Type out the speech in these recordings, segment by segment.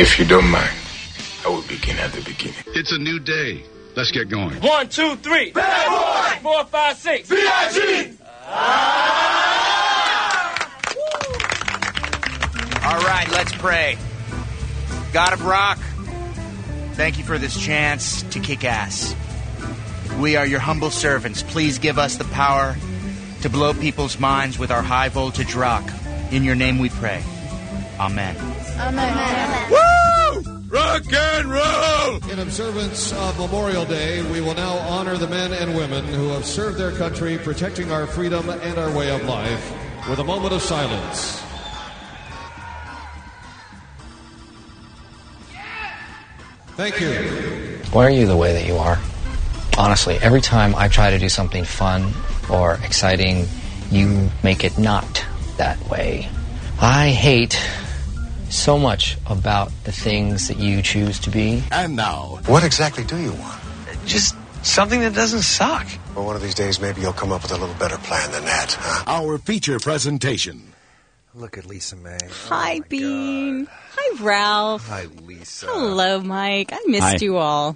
If you don't mind, I will begin at the beginning. It's a new day. Let's get going. 1, 2, 3. Bad boy! 4, 5, 6. B.I.G. All right, let's pray. God of Rock, thank you for this chance to kick ass. We are your humble servants. Please give us the power to blow people's minds with our high-voltage rock. In your name we pray. Amen. Amen. Woo! Rock and roll! In observance of Memorial Day, we will now honor the men and women who have served their country, protecting our freedom and our way of life, with a moment of silence. Thank you. Why are you the way that you are? Honestly, every time I try to do something fun or exciting, you make it not that way. I hate so much about the things that you choose to be. And now, what exactly do you want? Just something that doesn't suck. Well, one of these days, maybe you'll come up with a little better plan than that, huh? our feature presentation. Look at Lisa May. Hi, Bean. Hi, Ralph. Hi, Lisa. Hello, Mike. I missed you all.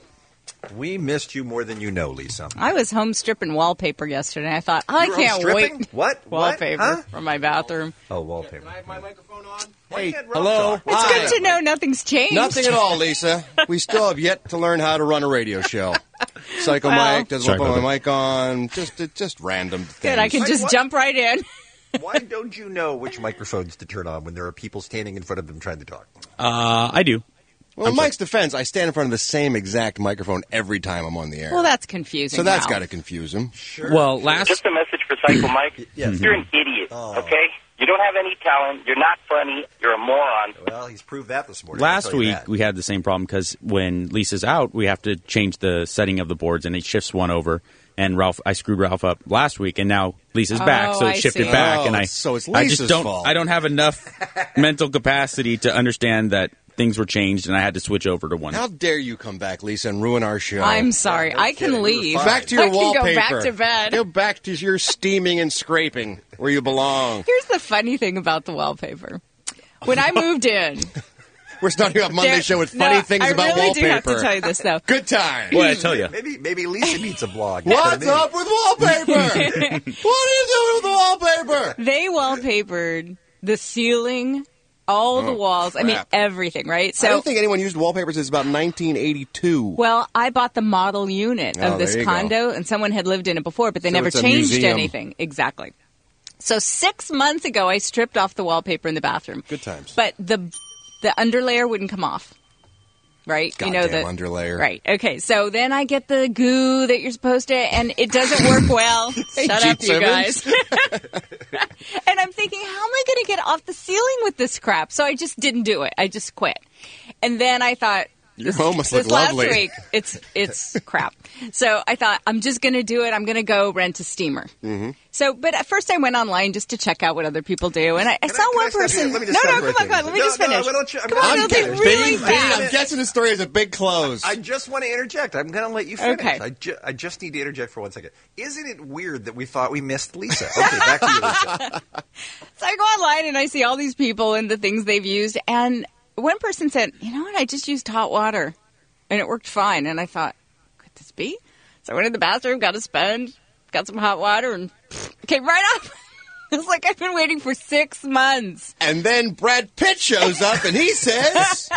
We missed you more than you know, Lisa. I was home stripping wallpaper yesterday. I thought, I can't wait. What? Wallpaper Huh? from my bathroom. Oh, wallpaper. Can I have my microphone on? Hey, hello. It's Hi. good to know nothing's changed. Nothing at all, Lisa. We still have yet to learn how to run a radio show. Psycho Mike doesn't put my mic on. Just random things. Good, I can just jump right in. Why don't you know which microphones to turn on when there are people standing in front of them trying to talk? I do. Well, in Mike's defense, I stand in front of the same exact microphone every time I'm on the air. Well, that's confusing. So that's Ralph. got to confuse him. Sure. Well, Just a message for Psycho Mike. Yes. You're an idiot, okay? You don't have any talent. You're not funny. You're a moron. Well, he's proved that this morning. last week we had the same problem because when Lisa's out, we have to change the setting of the boards, and it shifts one over. And I screwed Ralph up last week, and now Lisa's back, so it shifted back. And so it's I Lisa's just don't. fault. I don't have enough mental capacity to understand that things were changed, and I had to switch over to one. How dare you come back, Lisa, and ruin our show? I'm sorry. I can leave. Back to your I can wallpaper. go back to bed. Go back to your steaming and scraping where you belong. Here's the funny thing about the wallpaper. When I moved in... We're starting off Monday show with funny things about I really wallpaper. do have to tell you this, though. Good time. What did I tell you? Maybe Lisa needs a blog. What's up with wallpaper? What are you doing with the wallpaper? They wallpapered the ceiling, all the walls. I mean, everything, right? I don't think anyone used wallpapers since about 1982. Well, I bought the model unit of this condo, and someone had lived in it before, but they never it's a changed museum. anything. Exactly. So 6 months ago, I stripped off the wallpaper in the bathroom. Good times. But the underlayer wouldn't come off. Right? Goddamn underlayer. Right. Okay. So then I get the goo that you're supposed to, and it doesn't work well. Shut up, you guys. And I'm thinking, how am I going to get off the ceiling with this crap? So I just didn't do it. I just quit. And then I thought, Your home must look this lovely. last week, it's crap. So I thought, I'm just going to do it. I'm going to go rent a steamer. Mm-hmm. So, but at first I went online just to check out what other people do, and I saw one person. No, come on, let me just finish. Come on, it'll be really fast. I'm guessing the story has a big close. I just want to interject. I'm going to let you finish. Okay. I just need to interject for 1 second. Isn't it weird that we thought we missed Lisa? Okay, back to you, Lisa. So I go online and I see all these people and the things they've used, and one person said, you know what, I just used hot water, and it worked fine. And I thought, could this be? So I went in the bathroom, got a sponge, got some hot water, and came right up. It was like I've been waiting for 6 months. And then Brad Pitt shows up, and he says...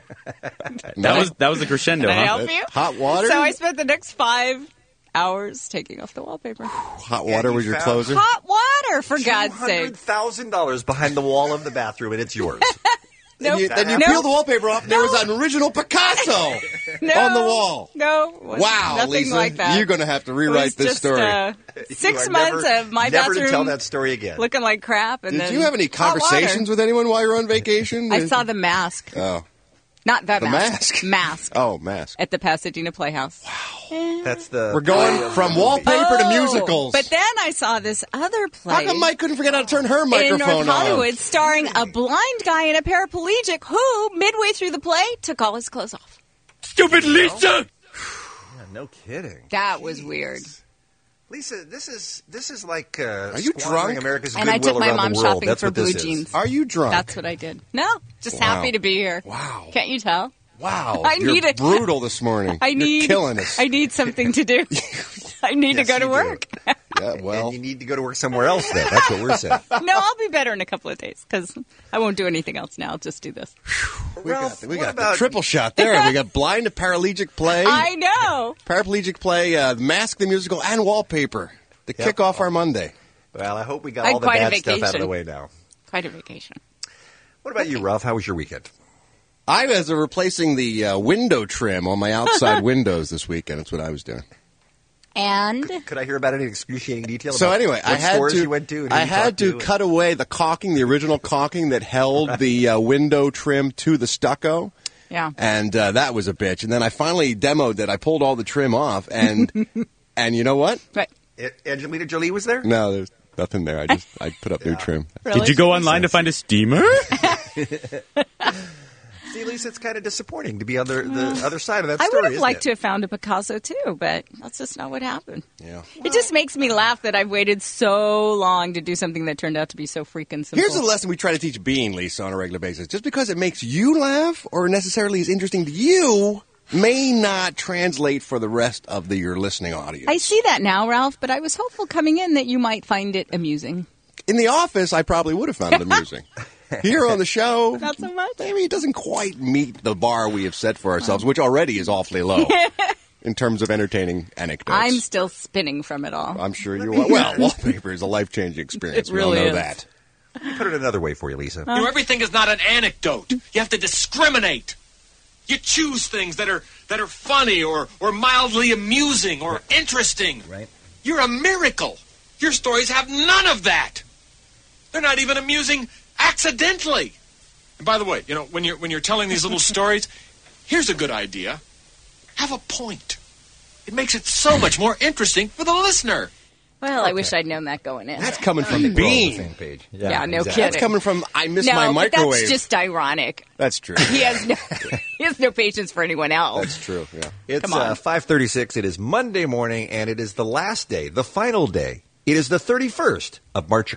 That was the crescendo, Can I huh? help you? Hot water? So I spent the next 5 hours taking off the wallpaper. Hot water was your closer? Hot water, for God's sake. $200,000 behind the wall of the bathroom, and it's yours. Nope. Then you peel the wallpaper off, and there was an original Picasso on the wall. No. Wow, nothing Lisa. like that. You're going to have to rewrite this story. 6 months of my never bathroom to tell that story again. looking like crap. And Did you have any conversations with anyone while you were on vacation? I saw the mask. Oh. Not the mask. Mask. Oh, mask. At the Pasadena Playhouse. Wow. That's the... We're going from wallpaper to musicals. But then I saw this other play. How come Mike couldn't forget how to turn her microphone in North Hollywood, on? starring a blind guy and a paraplegic who, midway through the play, took all his clothes off. Stupid Lisa! Yeah, no kidding. That was weird. Lisa, this is like Are you drunk? America's And I goodwill took my around mom the world. shopping That's for what this blue is. jeans. Are you drunk? That's what I did. No, just Wow. happy to be here. Wow. Can't you tell? Wow. You're brutal this morning. You're killing us. I need something to do. I need to go to work. Yeah, well. And you need to go to work somewhere else then. That's what we're saying. No, I'll be better in a couple of days because I won't do anything else now. I'll just do this. We Ralph, got what the about triple shot there. We got blind to paraplegic play. I know. Paraplegic play, Mask the Musical, and Wallpaper to kick off our Monday. Well, I hope we got I had all the quite a bad stuff out of vacation. the way now. Quite a vacation. What about you, Ralph? How was your weekend? I was replacing the window trim on my outside windows this weekend. That's what I was doing. And Could I hear about any excruciating detail? So about anyway, what I had stores to you went to and who I you had talked to cut away the caulking, the original caulking that held the window trim to the stucco. yeah. And that was a bitch. And then I finally demoed that I pulled all the trim off, and and you know what? Right. Angelina Jolie was there? No, there's nothing there. I put up new trim. Really? Did you go online to find a steamer? See, Lisa, it's kind of disappointing to be on the other side of that I story. would have isn't liked it? to have found a Picasso too, but that's just not what happened. Yeah. It just makes me laugh that I've waited so long to do something that turned out to be so freaking simple. Here's a lesson we try to teach Bean, Lisa, on a regular basis. Just because it makes you laugh or necessarily is interesting to you may not translate for the rest of your listening audience. I see that now, Ralph, but I was hopeful coming in that you might find it amusing. In the office, I probably would have found it amusing. Here on the show, Not so much. maybe it doesn't quite meet the bar we have set for ourselves, which already is awfully low in terms of entertaining anecdotes. I'm still spinning from it all. I'm sure you are. Well, Wallpaper is a life-changing experience. It We all really know is. that. Let me put it another way for you, Lisa. You know, everything is not an anecdote. You have to discriminate. You choose things that are funny or mildly amusing or interesting. Right. You're a miracle. Your stories have none of that. They're not even amusing accidentally. And by the way, you know, when you're telling these little stories, here's a good idea. Have a point. It makes it so much more interesting for the listener. Well, I wish I'd known that going in. That's coming from We're all on the Bean. same page. Yeah, no exactly. kidding. That's coming from I miss no, my but microwave. that's just ironic. That's true. He has no patience for anyone else. That's true, yeah. It's Come on. 5:36. It is Monday morning, and it is the last day, the final day. It is the 31st of March.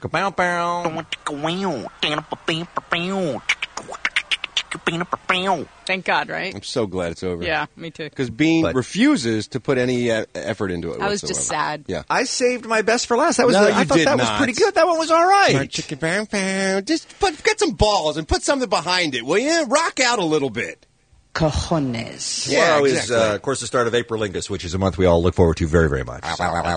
Thank God, right? I'm so glad it's over. Yeah, me too. Because Bean But- refuses to put any effort into it I was whatsoever. just sad. Yeah. I saved my best for last. That was No, I you thought did that was not. pretty good. That one was all right. Fried chicken, bam, bam. Just get some balls and put something behind it, will you? Rock out a little bit. Cojones. Tomorrow is, exactly. of course, the start of Aprilingus, which is a month we all look forward to very, very much.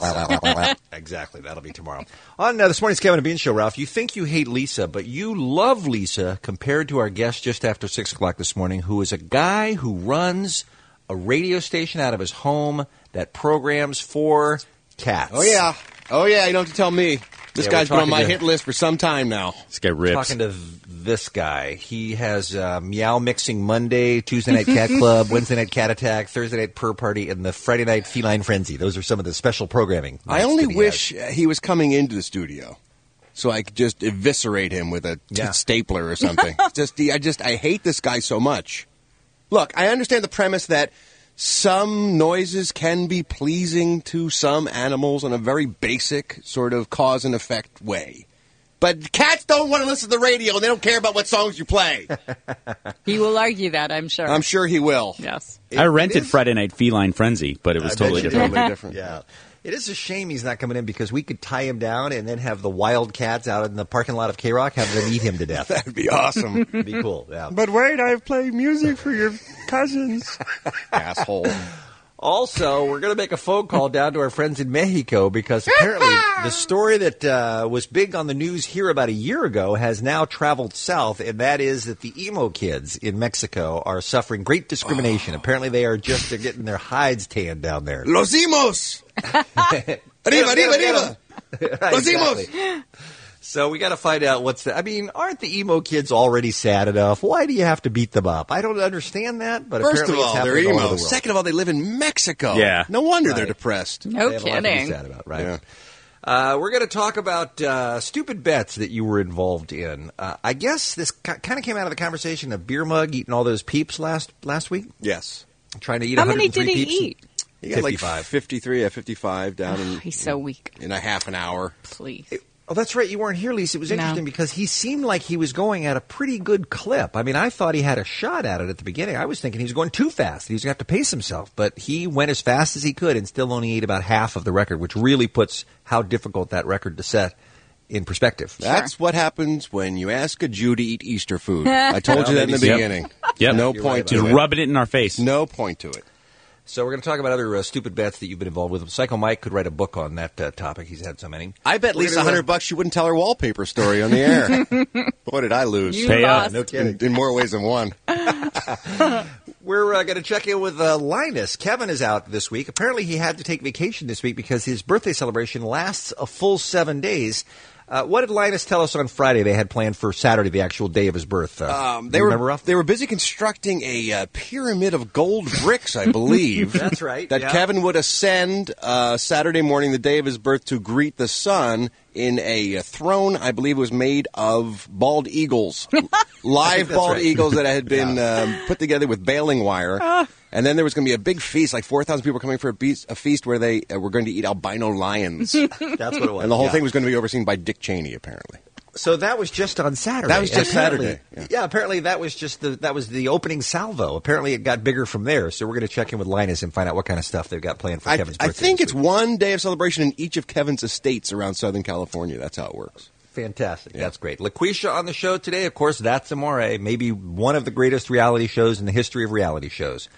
Exactly. That'll be tomorrow. On this morning's Kevin and Bean Show, Ralph, you think you hate Lisa, but you love Lisa compared to our guest just after 6 o'clock this morning, who is a guy who runs a radio station out of his home that programs for cats. Oh, yeah. Oh, yeah. You don't have to tell me. This Yeah, guy's we're been on my talking to- hit list for some time now. This guy rips. Talking to this guy. He has Meow Mixing Monday, Tuesday Night Cat Club, Wednesday Night Cat Attack, Thursday Night Purr Party, and the Friday Night Feline Frenzy. Those are some of the special programming. I nights only that he wish has. he was coming into the studio so I could just eviscerate him with a Yeah. stapler or something. I hate this guy so much. Look, I understand the premise that some noises can be pleasing to some animals in a very basic sort of cause and effect way. But cats don't want to listen to the radio, and they don't care about what songs you play. He will argue that, I'm sure. I'm sure he will. Yes. I rented Friday Night Feline Frenzy, but it was I totally bet you different. Totally different. Yeah. It is a shame he's not coming in because we could tie him down and then have the wild cats out in the parking lot of K-Rock, have them eat him to death. That'd be awesome. That'd be cool, yeah. But wait, I've played music for your cousins. Asshole. Also, we're going to make a phone call down to our friends in Mexico because apparently the story that was big on the news here about a year ago has now traveled south, and that is that the emo kids in Mexico are suffering great discrimination. Apparently they are just getting their hides tanned down there. Los Imos! Arriba, arriba, arriba! Right, Los exactly. Imos! So we got to find out what's the. I mean, aren't the emo kids already sad enough? Why do you have to beat them up? I don't understand that, but First of apparently all, it's they're happening all over emo. the world. Second of all, they live in Mexico. Yeah. No wonder they're Right. depressed. No They have a lot to be kidding. sad about, right? Yeah. We're going to talk about stupid bets that you were involved in. I guess this kind of came out of the conversation of Beer Mug eating all those peeps last week. Yes. Trying to eat How 103 many did he peeps. eat? He got 55. like 53, 55 down in, He's so weak. in a half an hour. Please. Oh, that's right. You weren't here, Lisa. It was No. interesting because he seemed like he was going at a pretty good clip. I mean, I thought he had a shot at it at the beginning. I was thinking he was going too fast. He was going to have to pace himself. But he went as fast as he could and still only ate about half of the record, which really puts how difficult that record to set in perspective. That's what happens when you ask a Jew to eat Easter food. I told you that in the beginning. Yep. No You're point right to about it. that. Rubbing it in our face. No point to it. So we're going to talk about other stupid bets that you've been involved with. Psycho Mike could write a book on that topic. He's had so many. I bet Lisa $100 she wouldn't tell her wallpaper story on the air. Boy, did I lose. You Pay up. lost. No kidding. In more ways than one. We're going to check in with Linus. Kevin is out this week. Apparently he had to take vacation this week because his birthday celebration lasts a full 7 days. What did Linus tell us on Friday they had planned for Saturday, the actual day of his birth? They were busy constructing a pyramid of gold bricks, I believe. That's right. That yeah. Kevin would ascend Saturday morning, the day of his birth, to greet the sun in a throne, I believe was made of bald eagles. Live bald right. eagles that had been put together with baling wire. And then there was going to be a big feast, like 4,000 people coming for a feast where they were going to eat albino lions. That's what it was. And the whole thing was going to be overseen by Dick Cheney, apparently. So that was just on Saturday. That was just Apparently- Saturday. Yeah, apparently that was just the opening salvo. Apparently it got bigger from there. So we're going to check in with Linus and find out what kind of stuff they've got planned for Kevin's birthday. I think this it's week. one day of celebration in each of Kevin's estates around Southern California. That's how it works. Fantastic. Yeah. That's great. LaQuisha on the show today. Of course, That's Amore, maybe one of the greatest reality shows in the history of reality shows.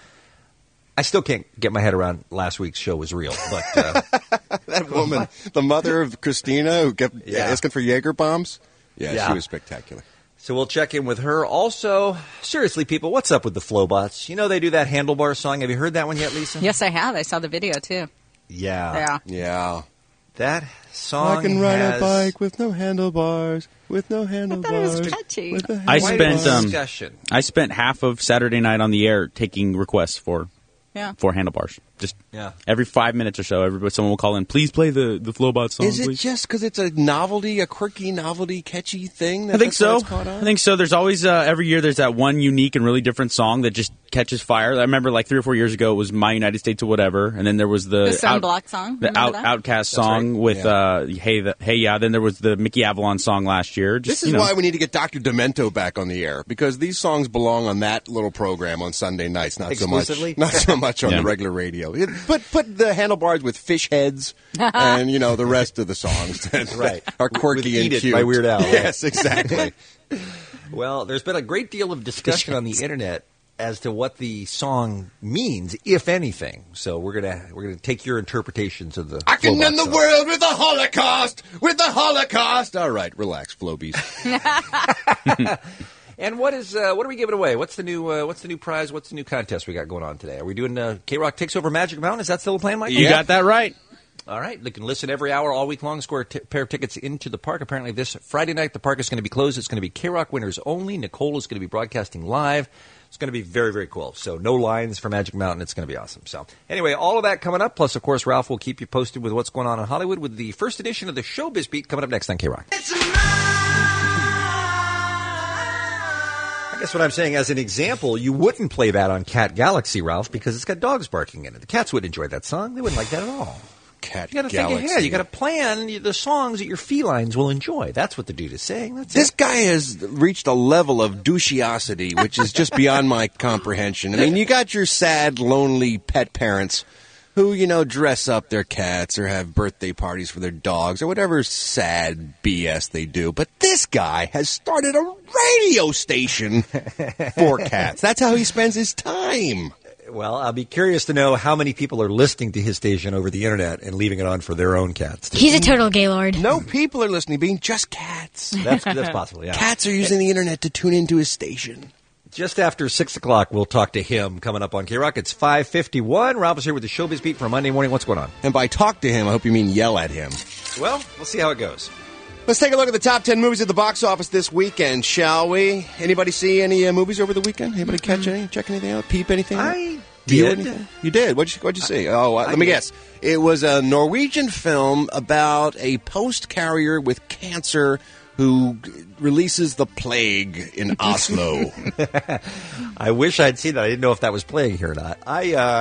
I still can't get my head around last week's show was real, but That woman, the mother of Christina, who kept asking for Jaeger bombs. Yeah, she was spectacular. So we'll check in with her. Also, seriously, people, what's up with the Flowbots? You know they do that Handlebar song. Have you heard that one yet, Lisa? Yes, I have. I saw the video, too. Yeah. Yeah. That song I can ride has... a bike with no handlebars, with no handlebars. it was catchy. with a I handlebar. spent discussion. I spent half of Saturday night on the air taking requests for Yeah. handlebars. Just Yeah. every 5 minutes or so, someone will call in. Please play the Flowbot song. Is it please. just because it's a novelty, a quirky novelty, catchy thing? I think that's why so. it's caught on? I think so. There's always every year there's that one unique and really different song that just catches fire. I remember like 3 or 4 years ago it was My United States or whatever, and then there was the Sunblock song. the Remember that? Outcast song right. with Hey Ya. Then there was the Mickey Avalon song last year. Just, This is why we need to get Dr. Demento back on the air, because these songs belong on that little program on Sunday nights, not Exclusively? so much on Yeah. the regular radio. Put the handlebars with fish heads and the rest of the songs that Right. are quirky With and Eat It cute. by Weird Al, right? Yes, exactly. Well, there's been a great deal of discussion on the internet as to what the song means, if anything. So we're gonna take your interpretations of the. I can Flowbot end the song. world with the Holocaust. All right, relax, Flobies. And what are we giving away? What's the new prize? What's the new contest we got going on today? Are we doing K-Rock Takes Over Magic Mountain? Is that still a plan, Mike? You got that right. All right. You can listen every hour all week long. Score a pair of tickets into the park. Apparently this Friday night the park is going to be closed. It's going to be K-Rock winners only. Nicole is going to be broadcasting live. It's going to be very, very cool. So no lines for Magic Mountain. It's going to be awesome. So anyway, all of that coming up. Plus, of course, Ralph will keep you posted with what's going on in Hollywood with the first edition of the Showbiz Beat coming up next on K-Rock. I guess what I'm saying, as an example, you wouldn't play that on Cat Galaxy, Ralph, because it's got dogs barking in it. The cats wouldn't enjoy that song. They wouldn't like that at all. Cat You got to think Galaxy. ahead. You got to plan the songs that your felines will enjoy. That's what the dude is saying. That's This it. guy has reached a level of douchiosity which is just beyond my comprehension. I mean, you got your sad, lonely pet parents who, dress up their cats or have birthday parties for their dogs or whatever sad BS they do. But this guy has started a radio station for cats. That's how he spends his time. Well, I'll be curious to know how many people are listening to his station over the internet and leaving it on for their own cats. He's a total gaylord. No people are listening, being just cats. That's possible, yeah. Cats are using the internet to tune into his station. Just after 6 o'clock, we'll talk to him coming up on K-Rock. It's 5:51. Ralph is here with the Showbiz Beat for Monday morning. What's going on? And by talk to him, I hope you mean yell at him. Well, we'll see how it goes. Let's take a look at the top 10 movies at the box office this weekend, shall we? Anybody see any movies over the weekend? Anybody catch any? Check anything out? Peep anything out? I Feel did. anything? You did? What'd you see? Oh, let me guess. It was a Norwegian film about a post carrier with cancer who releases the plague in Oslo. I wish I'd seen that. I didn't know if that was playing here or not.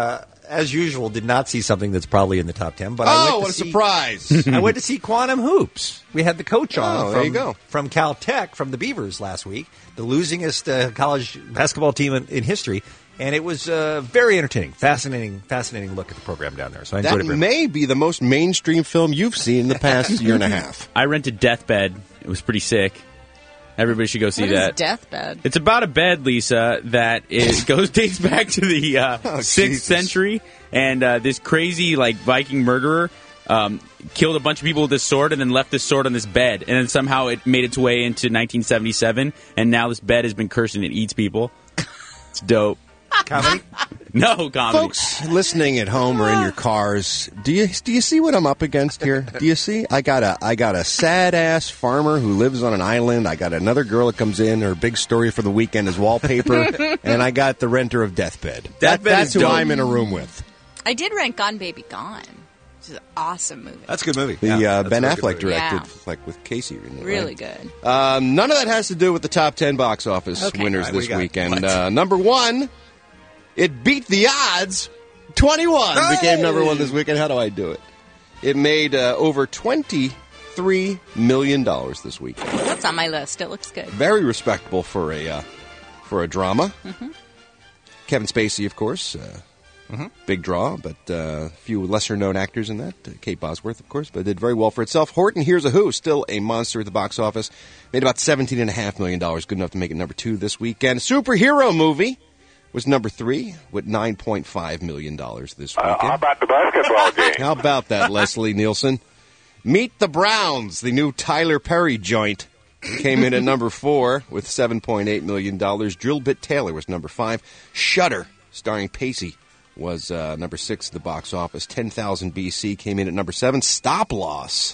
as usual, did not see something that's probably in the top 10. But I went to what a see, surprise. I went to see Quantum Hoops. We had the coach on there you go. from Caltech, from the Beavers last week, the losingest college basketball team in history. And it was very entertaining, fascinating look at the program down there. So I enjoyed it. That may be the most mainstream film you've seen in the past year and a half. I rented Deathbed. It was pretty sick. Everybody should go see What that. is Deathbed? It's about a bed, Lisa, that dates back to the 6th century, and this crazy Viking murderer killed a bunch of people with this sword and then left this sword on this bed, and then somehow it made its way into 1977, and now this bed has been cursed and it eats people. It's dope. Comedy? No comedy. Folks listening at home or in your cars, do you see what I'm up against here? Do you see? I got a sad ass farmer who lives on an island. I got another girl that comes in. Her big story for the weekend is wallpaper, and I got the renter of Deathbed. That's who I'm in a room with. I did rent Gone Baby Gone, which is an awesome movie. That's a good movie. The Ben that's a Affleck good movie. directed, with Casey. Really good. None of that has to do with the top 10 box office winners All right, this what do you got? weekend. Number one, it beat the odds. 21 became number one this weekend. How do I do it? It made over $23 million this weekend. That's on my list. It looks good. Very respectable for a drama. Mm-hmm. Kevin Spacey, of course. Big draw, but a few lesser-known actors in that. Kate Bosworth, of course, but did very well for itself. Horton Hears a Who, still a monster at the box office. Made about $17.5 million. Good enough to make it number 2 this weekend. Superhero movie was number 3 with $9.5 million this weekend. How about the basketball game? How about that, Leslie Nielsen? Meet the Browns, the new Tyler Perry joint, came in at number 4 with $7.8 million. Drill Bit Taylor was number 5. Shudder, starring Pacey, was number 6 at the box office. 10,000 BC came in at number 7. Stop Loss,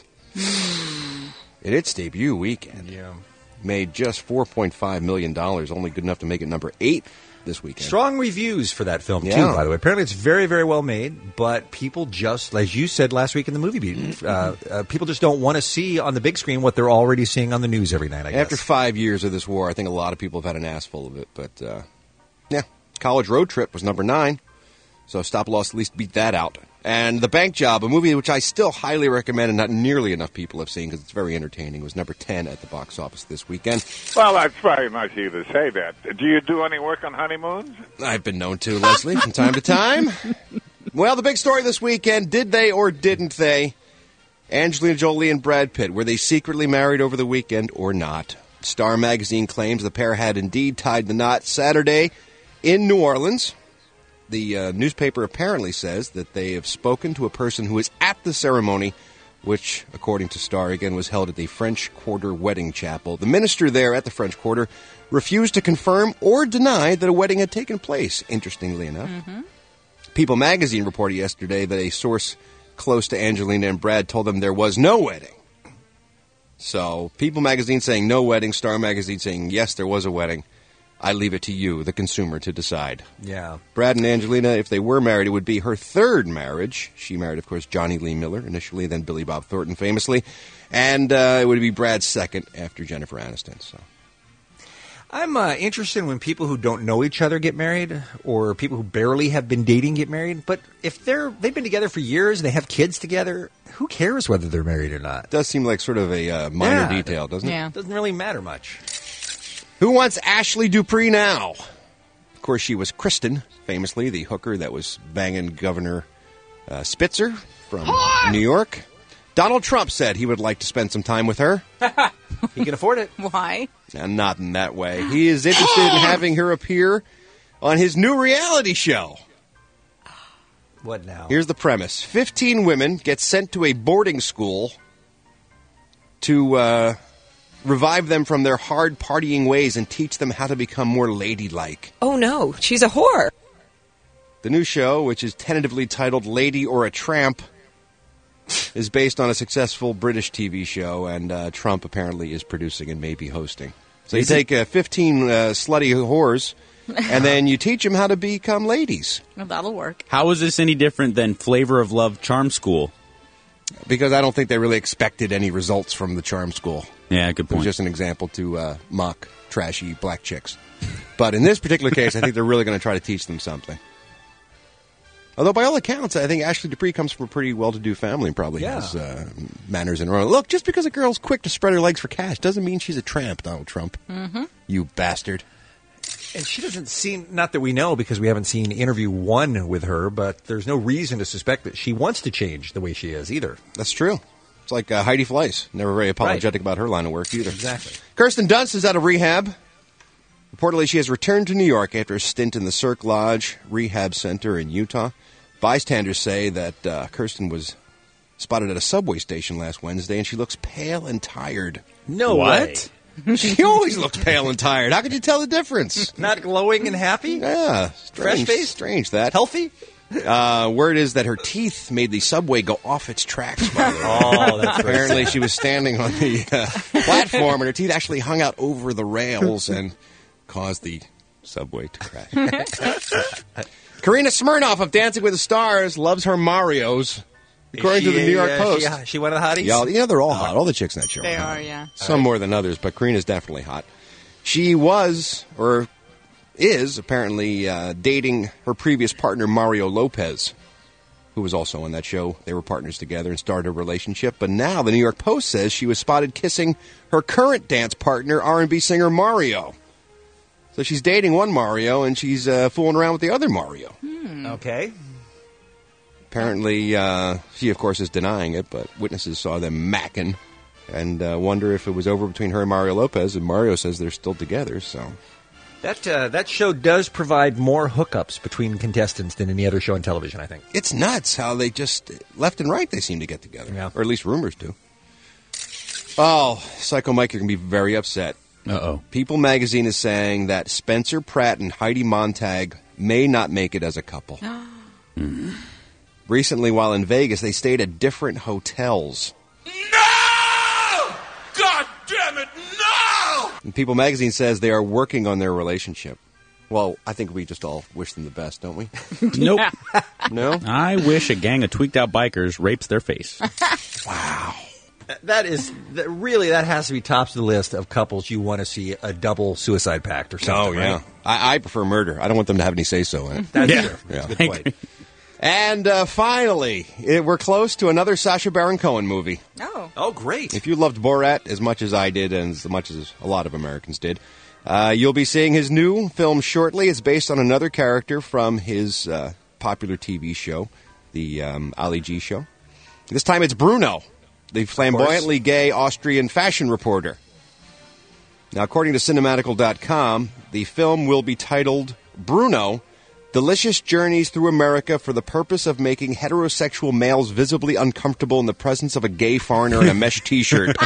in its debut weekend, made just $4.5 million, only good enough to make it number 8 this weekend. Strong reviews for that film, too, Yeah. by the way. Apparently it's very, very well made, but people just, as you said last week in the movie beat, people just don't want to see on the big screen what they're already seeing on the news every night, I guess. After 5 years of this war, I think a lot of people have had an ass full of it. But, College Road Trip was number 9, so Stop Loss at least beat that out. And The Bank Job, a movie which I still highly recommend and not nearly enough people have seen because it's very entertaining, was number 10 at the box office this weekend. Well, that's very nice of you to say that. Do you do any work on honeymoons? I've been known to, Leslie, from time to time. Well, the big story this weekend, did they or didn't they? Angelina Jolie and Brad Pitt, were they secretly married over the weekend or not? Star Magazine claims the pair had indeed tied the knot Saturday in New Orleans. The newspaper apparently says that they have spoken to a person who was at the ceremony, which, according to Star, again, was held at the French Quarter Wedding Chapel. The minister there at the French Quarter refused to confirm or deny that a wedding had taken place, interestingly enough. People magazine reported yesterday that a source close to Angelina and Brad told them there was no wedding. So, People magazine saying no wedding, Star magazine saying yes, there was a wedding. I leave it to you, the consumer, to decide. Yeah. Brad and Angelina, if they were married, it would be her third marriage. She married, of course, Johnny Lee Miller initially, then Billy Bob Thornton famously. And it would be Brad's second after Jennifer Aniston. So, I'm interested when people who don't know each other get married or people who barely have been dating get married. But if they've been together for years and they have kids together, who cares whether they're married or not? It does seem like sort of a minor detail, doesn't it? Yeah. It doesn't really matter much. Who wants Ashley Dupree now? Of course, she was Kristen, famously, the hooker that was banging Governor Spitzer from New York. Donald Trump said he would like to spend some time with her. He can afford it. Why? And not in that way. He is interested in having her appear on his new reality show. What now? Here's the premise. 15 women get sent to a boarding school to revive them from their hard partying ways and teach them how to become more ladylike. Oh, no. She's a whore. The new show, which is tentatively titled Lady or a Tramp, is based on a successful British TV show, and Trump apparently is producing and maybe hosting. So you take 15 slutty whores, and then you teach them how to become ladies. Well, that'll work. How is this any different than Flavor of Love Charm School? Because I don't think they really expected any results from the Charm School. Yeah, good It was point. just an example to mock trashy black chicks. But in this particular case, I think they're really going to try to teach them something. Although, by all accounts, I think Ashley Dupree comes from a pretty well-to-do family and probably has manners in her own. Look, just because a girl's quick to spread her legs for cash doesn't mean she's a tramp, Donald Trump. Mm-hmm. You bastard. And she doesn't seem, not that we know because we haven't seen interview 1 with her, but there's no reason to suspect that she wants to change the way she is either. That's true. It's like Heidi Fleiss. Never very apologetic about her line of work either. Exactly. Kirsten Dunst is out of rehab. Reportedly, she has returned to New York after a stint in the Cirque Lodge Rehab Center in Utah. Bystanders say that Kirsten was spotted at a subway station last Wednesday, and she looks pale and tired. No way. She always looks pale and tired. How could you tell the difference? Not glowing and happy? Yeah. Fresh face? Strange that. Healthy? Word is that her teeth made the subway go off its tracks. Oh, that's great. Apparently she was standing on the platform, and her teeth actually hung out over the rails and caused the subway to crash. Karina Smirnoff of Dancing with the Stars loves her Marios. According to the New York Post. She one of the hotties? Yeah, they're all hot. All the chicks in that show They hot. are, yeah. Some more than others, but Karina's definitely hot. She was, or is, apparently dating her previous partner, Mario Lopez, who was also on that show. They were partners together and started a relationship. But now the New York Post says she was spotted kissing her current dance partner, R&B singer Mario. So she's dating one Mario, and she's fooling around with the other Mario. Okay. Apparently, she, of course, is denying it, but witnesses saw them macking and wonder if it was over between her and Mario Lopez, and Mario says they're still together, so... That show does provide more hookups between contestants than any other show on television, I think. It's nuts how they just, left and right, they seem to get together. Yeah. Or at least rumors do. Oh, Psycho Mike, you're going to be very upset. Uh-oh. People magazine is saying that Spencer Pratt and Heidi Montag may not make it as a couple. Recently, while in Vegas, they stayed at different hotels. No! God damn it, no! And People magazine says they are working on their relationship. Well, I think we just all wish them the best, don't we? Nope. No? I wish a gang of tweaked out bikers rapes their face. Wow. That has to be tops of the list of couples you want to see a double suicide pact or something. Oh, yeah. Right? I prefer murder. I don't want them to have any say-so in it. That's Yeah. true. Yeah. That's a good point. And finally, we're close to another Sacha Baron Cohen movie. Oh, great. If you loved Borat as much as I did and as much as a lot of Americans did, you'll be seeing his new film shortly. It's based on another character from his popular TV show, the Ali G Show. This time it's Bruno, the flamboyantly gay Austrian fashion reporter. Now, according to Cinematical.com, the film will be titled Bruno, Delicious Journeys Through America for the Purpose of Making Heterosexual Males Visibly Uncomfortable in the Presence of a Gay Foreigner in a Mesh T-Shirt.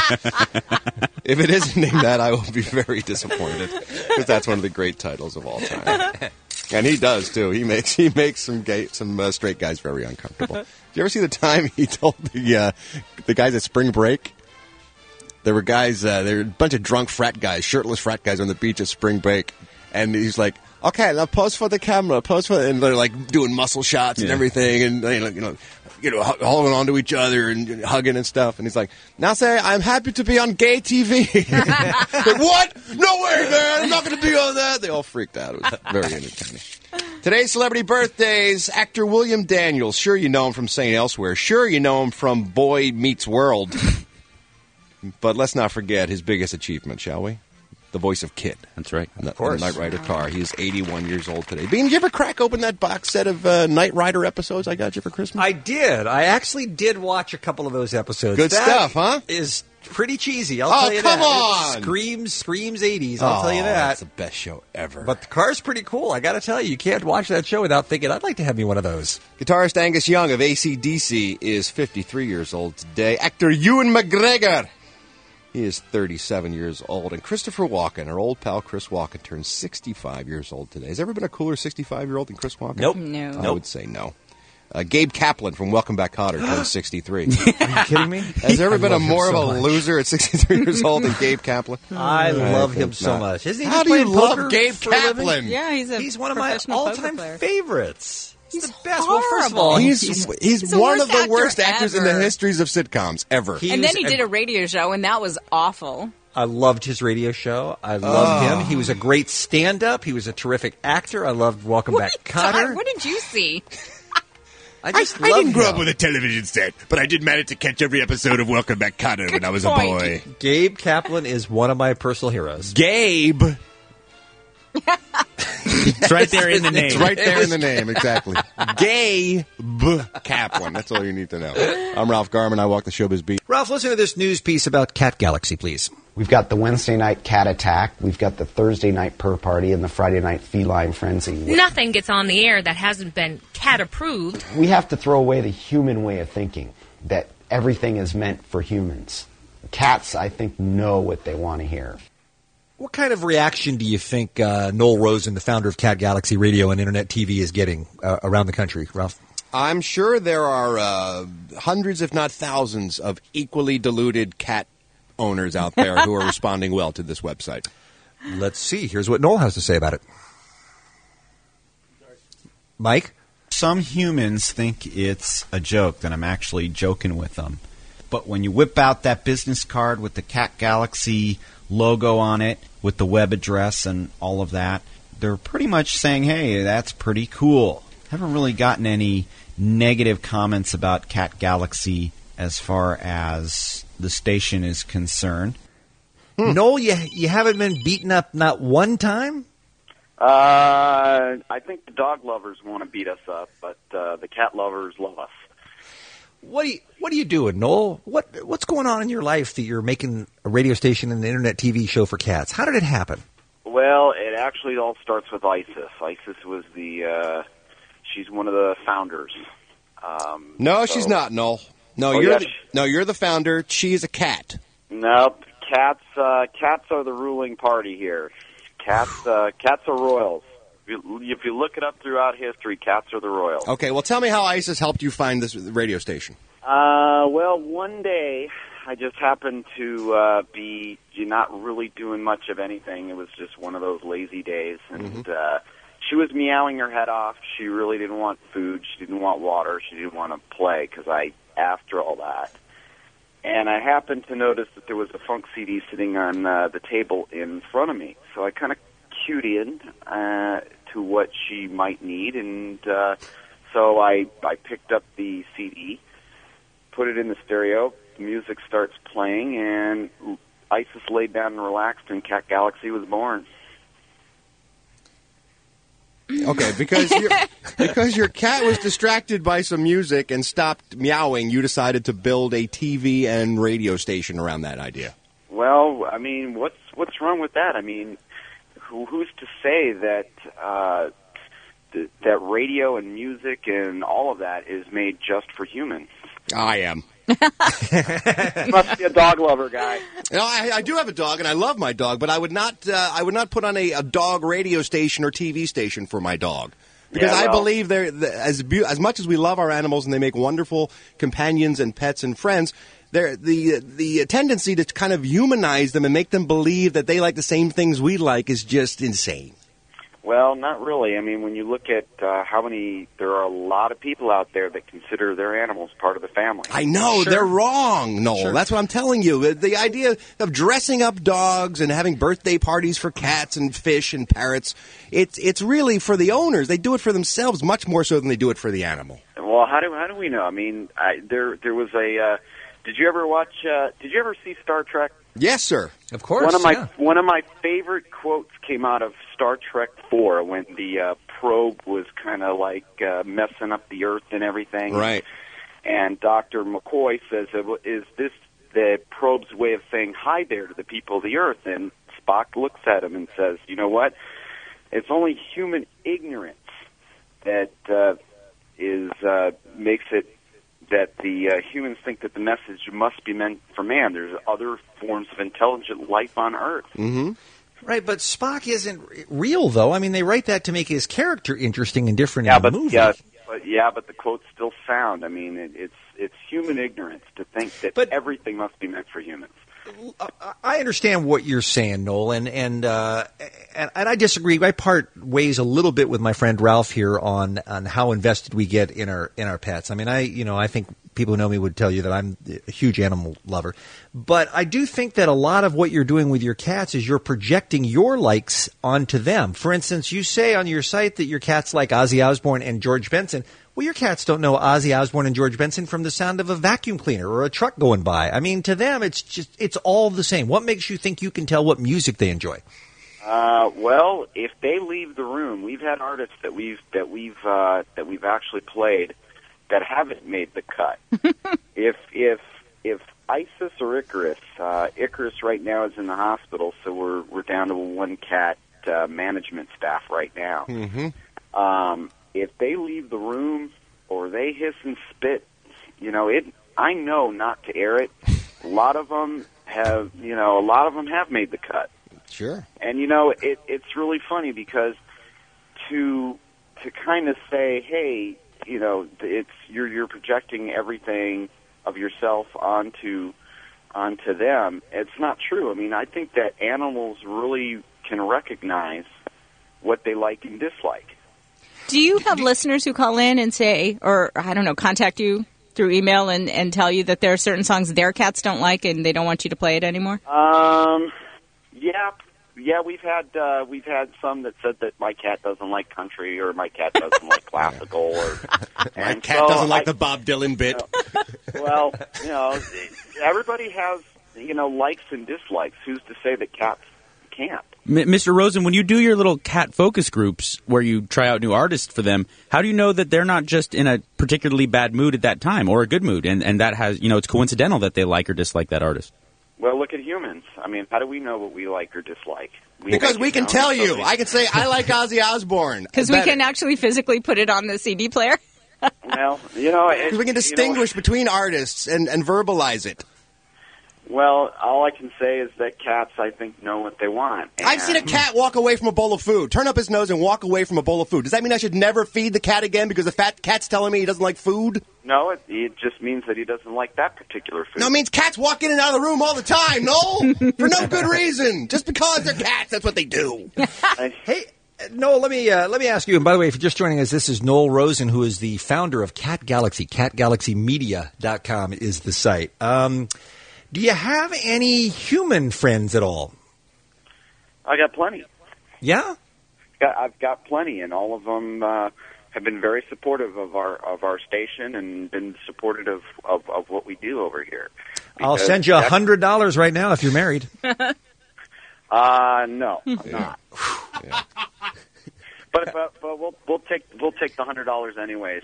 If it isn't named that, I will be very disappointed, because that's one of the great titles of all time. And he does, too. He makes some straight guys very uncomfortable. Did you ever see the time he told the guys at Spring Break? There were guys, there were a bunch of drunk frat guys, shirtless frat guys on the beach at Spring Break, and he's like, okay, now pose for the camera, and they're like doing muscle shots and everything, and holding on to each other and hugging and stuff. And he's like, now say, I'm happy to be on gay TV. Like, what? No way, man! I'm not going to be on that. They all freaked out. It was very entertaining. Today's celebrity birthdays: actor William Daniels. Sure, you know him from St. Elsewhere. Sure, you know him from Boy Meets World. But let's not forget his biggest achievement, shall we? The voice of Kid. That's right. Of course. Knight Rider car. He's 81 years old today. Bean, did you ever crack open that box set of Knight Rider episodes I got you for Christmas? I did. I actually did watch a couple of those episodes. Good stuff, huh? Is pretty cheesy. I'll tell you that. Come on! It screams 80s. I'll tell you that. That's the best show ever. But the car's pretty cool. I got to tell you, you can't watch that show without thinking, I'd like to have me one of those. Guitarist Angus Young of AC/DC is 53 years old today. Actor Ewan McGregor. He is 37 years old. And Christopher Walken, our old pal Chris Walken, turns 65 years old today. Has there ever been a cooler 65-year-old than Chris Walken? Nope. No. I would say no. Gabe Kaplan from Welcome Back, Kotter turns 63. Are you kidding me? Has there ever been a more of a much. loser at 63 years old than Gabe Kaplan? I love him think so not. much. Isn't he How just do you playing love poker Gabe for a living? Kaplan? Yeah, He's one of my professional poker all-time player. favorites. He's the best. horrible. Well, first of all, He's the one worst of the worst actor actors in the ever. histories of sitcoms ever. And then he did a radio show, and that was awful. I loved his radio show. I loved him. He was a great stand-up. He was a terrific actor. I loved Welcome Back, Kotter. What did you see? I didn't grow up with a television set, but I did manage to catch every episode of Welcome Back, Kotter when I was a boy. Gabe Kaplan is one of my personal heroes. Gabe. It's right there in the name. It's right there in the name, exactly. Gabe Kaplan. That's all you need to know. I'm Ralph Garman. I walk the showbiz beat. Ralph, listen to this news piece about Cat Galaxy, please. We've got the Wednesday night cat attack, we've got the Thursday night purr party, and the Friday night feline frenzy. Nothing gets on the air that hasn't been cat approved. We have to throw away the human way of thinking, that everything is meant for humans. Cats, I think, know what they want to hear. What kind of reaction do you think Noel Rosen, the founder of Cat Galaxy Radio and Internet TV, is getting around the country, Ralph? I'm sure there are hundreds, if not thousands, of equally deluded cat owners out there who are responding well to this website. Let's see. Here's what Noel has to say about it. Mike? Some humans think it's a joke, that I'm actually joking with them. But when you whip out that business card with the Cat Galaxy logo on it, with the web address and all of that, they're pretty much saying, hey, that's pretty cool. Haven't really gotten any negative comments about Cat Galaxy as far as the station is concerned. Noel, you haven't been beaten up not one time? I think the dog lovers want to beat us up, but the cat lovers love us. What are you doing, Noel? What's going on in your life that you're making a radio station and an internet TV show for cats? How did it happen? Well, it actually all starts with Isis. Isis was she's one of the founders. No, she's not, Noel. No, you're the founder. She's a cat. Nope. Cats are the ruling party here. Cats are royals. If you look it up throughout history, cats are the royals. Okay, well, tell me how ISIS helped you find this radio station. Well, one day I just happened to be not really doing much of anything. It was just one of those lazy days, and she was meowing her head off. She really didn't want food. She didn't want water. She didn't want to play because I asked her all that. And I happened to notice that there was a funk CD sitting on the table in front of me. So I kind of cued in to what she might need, and so I picked up the CD, put it in the stereo, the music starts playing, and Isis laid down and relaxed, and Cat Galaxy was born. Okay, because your cat was distracted by some music and stopped meowing, you decided to build a TV and radio station around that idea. Well, I mean, what's wrong with that? I mean, who's to say that that radio and music and all of that is made just for humans? I am. Must be a dog lover guy. No, I do have a dog, and I love my dog, but I would not put on a dog radio station or TV station for my dog. Because I believe they're as much as we love our animals and they make wonderful companions and pets and friends, the tendency to kind of humanize them and make them believe that they like the same things we like is just insane. Well, not really. I mean, when you look at there are a lot of people out there that consider their animals part of the family. I know, they're wrong, Noel. Sure. That's what I'm telling you. The idea of dressing up dogs and having birthday parties for cats and fish and parrots, it's really for the owners. They do it for themselves much more so than they do it for the animal. Well, how do we know? I mean, there was a. Did you ever see Star Trek? Yes, sir. Of course. One of my favorite quotes came out of Star Trek 4 when the probe was kind of like messing up the Earth and everything. Right. And Dr. McCoy says, "Is this the probe's way of saying hi there to the people of the Earth?" And Spock looks at him and says, "You know what? It's only human ignorance that makes it." That the humans think that the message must be meant for man. There's other forms of intelligent life on Earth. Mm-hmm. Right, but Spock isn't real, though. I mean, they write that to make his character interesting and different in the movie. But the quote's still sound. I mean, it's human ignorance to think that everything must be meant for humans. I understand what you're saying, Noel, and I disagree. I part ways a little bit with my friend Ralph here on how invested we get in our pets. I mean, I think People who know me would tell you that I'm a huge animal lover. But I do think that a lot of what you're doing with your cats is you're projecting your likes onto them. For instance, you say on your site that your cats like Ozzy Osbourne and George Benson. Well, your cats don't know Ozzy Osbourne and George Benson from the sound of a vacuum cleaner or a truck going by. I mean, to them, it's all the same. What makes you think you can tell what music they enjoy? Well, if they leave the room, we've had artists that we've actually played that haven't made the cut. If Isis or Icarus, Icarus right now is in the hospital, so we're down to one cat management staff right now. Mm-hmm. If they leave the room or they hiss and spit, I know not to air it. A lot of them have made the cut. Sure. And it's really funny because to kind of say, hey, it's you're projecting everything of yourself onto them. It's not true. I mean, I think that animals really can recognize what they like and dislike. Do you have listeners who call in and say, or I don't know, contact you through email and tell you that there are certain songs their cats don't like and they don't want you to play it anymore? Yeah, we've had some that said that my cat doesn't like country or my cat doesn't like classical or my cat doesn't like the Bob Dylan bit. Well, everybody has likes and dislikes. Who's to say that cats can't? Mr. Rosen, when you do your little cat focus groups where you try out new artists for them, how do you know that they're not just in a particularly bad mood at that time or a good mood, and that has it's coincidental that they like or dislike that artist? Well, look at humans. I mean, how do we know what we like or dislike? Because we can tell you. I can say, I like Ozzy Osbourne. Because we can actually physically put it on the CD player. Well, because we can distinguish between artists and verbalize it. Well, all I can say is that cats, I think, know what they want. I've seen a cat walk away from a bowl of food, turn up his nose and walk away from a bowl of food. Does that mean I should never feed the cat again because the fat cat's telling me he doesn't like food? No, it just means that he doesn't like that particular food. No, it means cats walk in and out of the room all the time, no? For no good reason. Just because they're cats, that's what they do. Hey, Noel, let me ask you, and by the way, if you're just joining us, this is Noel Rosen, who is the founder of Cat Galaxy. CatGalaxyMedia.com is the site. Do you have any human friends at all? I got plenty. Yeah? I've got plenty, and all of them have been very supportive of our station and been supportive of what we do over here. I'll send you $100 right now if you're married. No, I'm not. But we'll take the $100 anyways.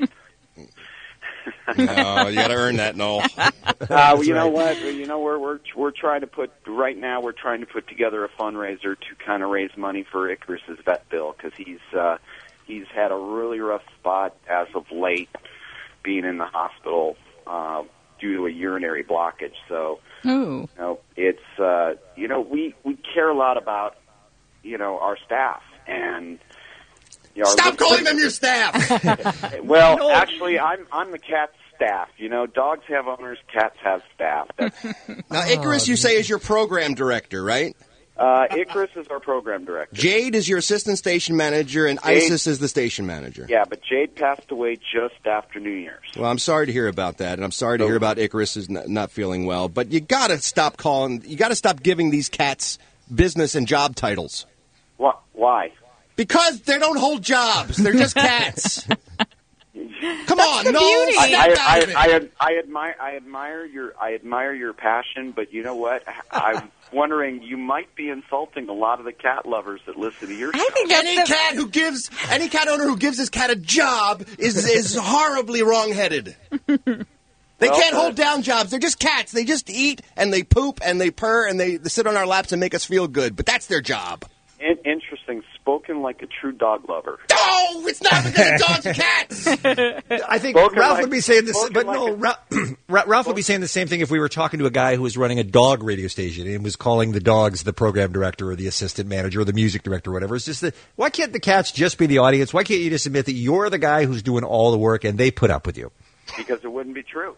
No, you got to earn that, Noel. You know what? We're trying to put right now. We're trying to put together a fundraiser to kind of raise money for Icarus's vet bill because he's had a really rough spot as of late, being in the hospital due to a urinary blockage. So, it's we care a lot about our staff and. Stop calling them your staff! Well, actually, I'm the cat's staff. Dogs have owners, cats have staff. Now, Icarus, you say, is your program director, right? Icarus is our program director. Jade is your assistant station manager, and Isis is the station manager. Yeah, but Jade passed away just after New Year's. Well, I'm sorry to hear about that, and I'm sorry to hear about Icarus is not feeling well. But you got to stop giving these cats business and job titles. Why? Because they don't hold jobs. They're just cats. Come on, no. I admire your passion, but you know what? I'm wondering, you might be insulting a lot of the cat lovers that listen to your show. I think any cat owner who gives his cat a job is horribly wrong-headed. They can't hold down jobs. They're just cats. They just eat and they poop and they purr and they sit on our laps and make us feel good. But that's their job. Interesting. Spoken like a true dog lover. No, it's not because of dogs and cats. I think Ralph would be saying this, but no, Ralph would be saying the same thing if we were talking to a guy who was running a dog radio station and was calling the dogs the program director or the assistant manager or the music director or whatever. It's just that, why can't the cats just be the audience? Why can't you just admit that you're the guy who's doing all the work and they put up with you? Because it wouldn't be true.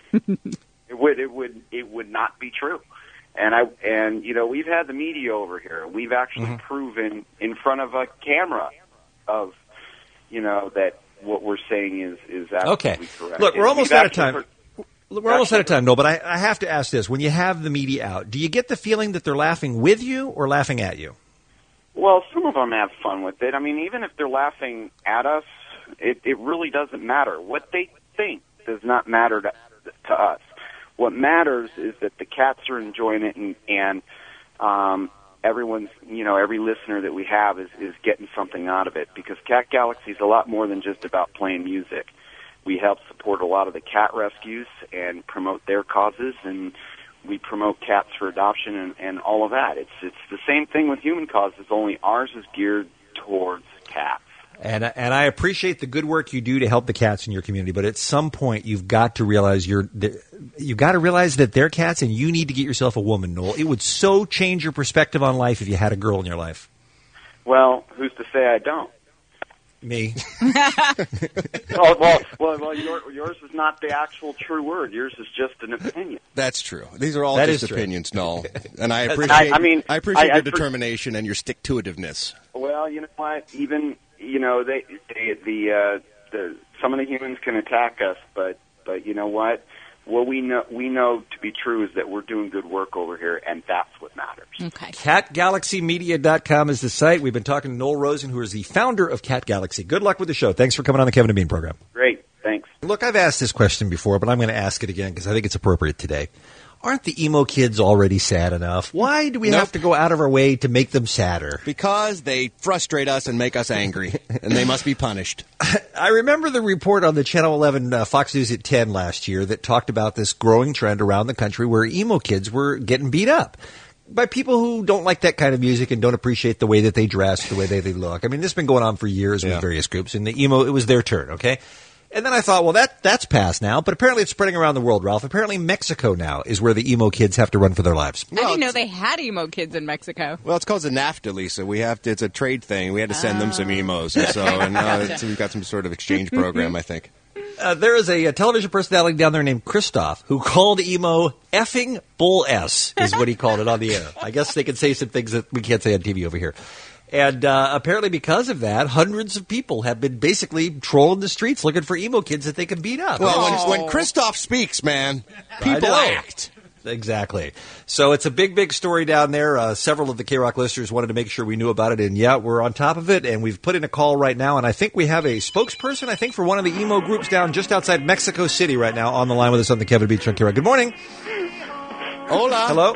It would not be true. And we've had the media over here. We've actually proven in front of a camera of, that what we're saying is absolutely correct. Look, we're almost out of time. We're almost out of time, Noel, but I have to ask this. When you have the media out, do you get the feeling that they're laughing with you or laughing at you? Well, some of them have fun with it. I mean, even if they're laughing at us, it really doesn't matter. What they think does not matter to us. What matters is that the cats are enjoying it, and everyone's, every listener that we have is getting something out of it, because Cat Galaxy is a lot more than just about playing music. We help support a lot of the cat rescues and promote their causes, and we promote cats for adoption and all of that. It's the same thing with human causes, only ours is geared towards cats. And I appreciate the good work you do to help the cats in your community, but at some point you've got to realize that they're cats, and you need to get yourself a woman, Noel. It would so change your perspective on life if you had a girl in your life. Well, who's to say I don't? Me. well, yours is not the actual true word. Yours is just an opinion. That's true. These are all That just is true. opinions, Noel. And I appreciate I appreciate your determination and your stick-to-itiveness. Well, you know what? Even some of the humans can attack us, but you know what? What we know to be true is that we're doing good work over here, and that's what matters. Okay. CatGalaxyMedia.com is the site. We've been talking to Noel Rosen, who is the founder of Cat Galaxy. Good luck with the show. Thanks for coming on the Kevin and Bean program. Great. Thanks. Look, I've asked this question before, but I'm going to ask it again because I think it's appropriate today. Aren't the emo kids already sad enough? Why do we have to go out of our way to make them sadder? Because they frustrate us and make us angry, and they must be punished. I remember the report on the Channel 11 Fox News at 10 last year that talked about this growing trend around the country where emo kids were getting beat up by people who don't like that kind of music and don't appreciate the way that they dress, the way they look. I mean, this has been going on for years with various groups, and the emo, it was their turn, okay? And then I thought, well, that's past now, but apparently it's spreading around the world, Ralph. Apparently Mexico now is where the emo kids have to run for their lives. I didn't know they had emo kids in Mexico. Well, it's called the NAFTA, Lisa. It's a trade thing. We had to send them some emos, and so we've got some sort of exchange program, I think. There is a television personality down there named Christoph who called emo effing bull S, is what he called it on the air. I guess they can say some things that we can't say on TV over here. And apparently because of that, hundreds of people have been basically trolling the streets looking for emo kids that they can beat up. Well, when Christoph speaks, man, people act. Exactly. So it's a big, big story down there. Several of the K-Rock listeners wanted to make sure we knew about it, and we're on top of it, and we've put in a call right now, and I think we have a spokesperson, for one of the emo groups down just outside Mexico City right now on the line with us on the Kevin Beach on K-Rock. Good morning. Hola. Hello.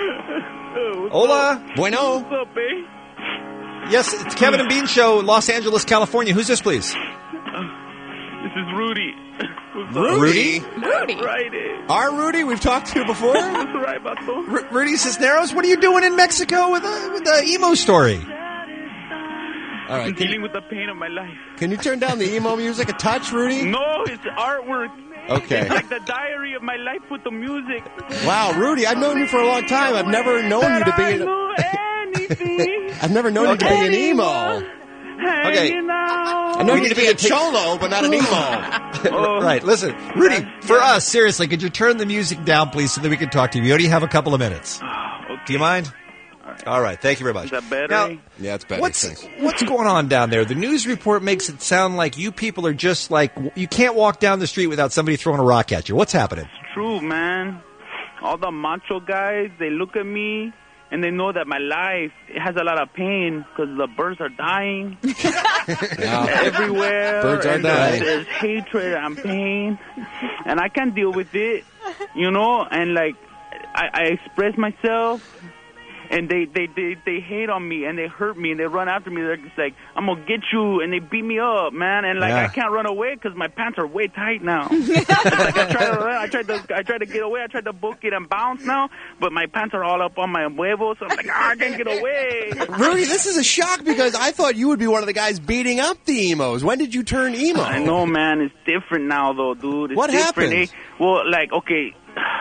Hola. Bueno. What's up, eh? Yes, it's Kevin and Bean Show, Los Angeles, California. Who's this, please? This is Rudy. Rudy? Rudy. Right, eh? Our Rudy we've talked to before? That's right, Bato. Rudy Cisneros, what are you doing in Mexico with the emo story? All right, I'm dealing with the pain of my life. Can you turn down the emo music a touch, Rudy? No, it's artwork. Okay. It's like the diary of my life with the music. Wow, Rudy, I've known you for a long time. I've never known you to be I've never known you to be an emo. Okay. I know you to be a cholo, but not an emo. Right. Listen, Rudy, for us, seriously, could you turn the music down, please, so that we can talk to you? We only have a couple of minutes. Okay. Do you mind? All right. Thank you very much. Is that better? Now, yeah, it's better. What's going on down there? The news report makes it sound like you people are just like, you can't walk down the street without somebody throwing a rock at you. What's happening? It's true, man. All the macho guys, they look at me, and they know that my life has a lot of pain because the birds are dying everywhere. Birds are dying. There's hatred and pain, and I can't deal with it, And like, I express myself, and they hate on me, and they hurt me, and they run after me. They're just like, I'm gonna get you, and they beat me up, man. And like, I can't run away because my pants are way tight now. I tried to get away. I tried to book it and bounce now, but my pants are all up on my huevos. So I'm like, I can't get away. Rudy, this is a shock because I thought you would be one of the guys beating up the emos. When did you turn emo? I know, man. It's different now, though, dude. It's what different. happened? Well, like, okay,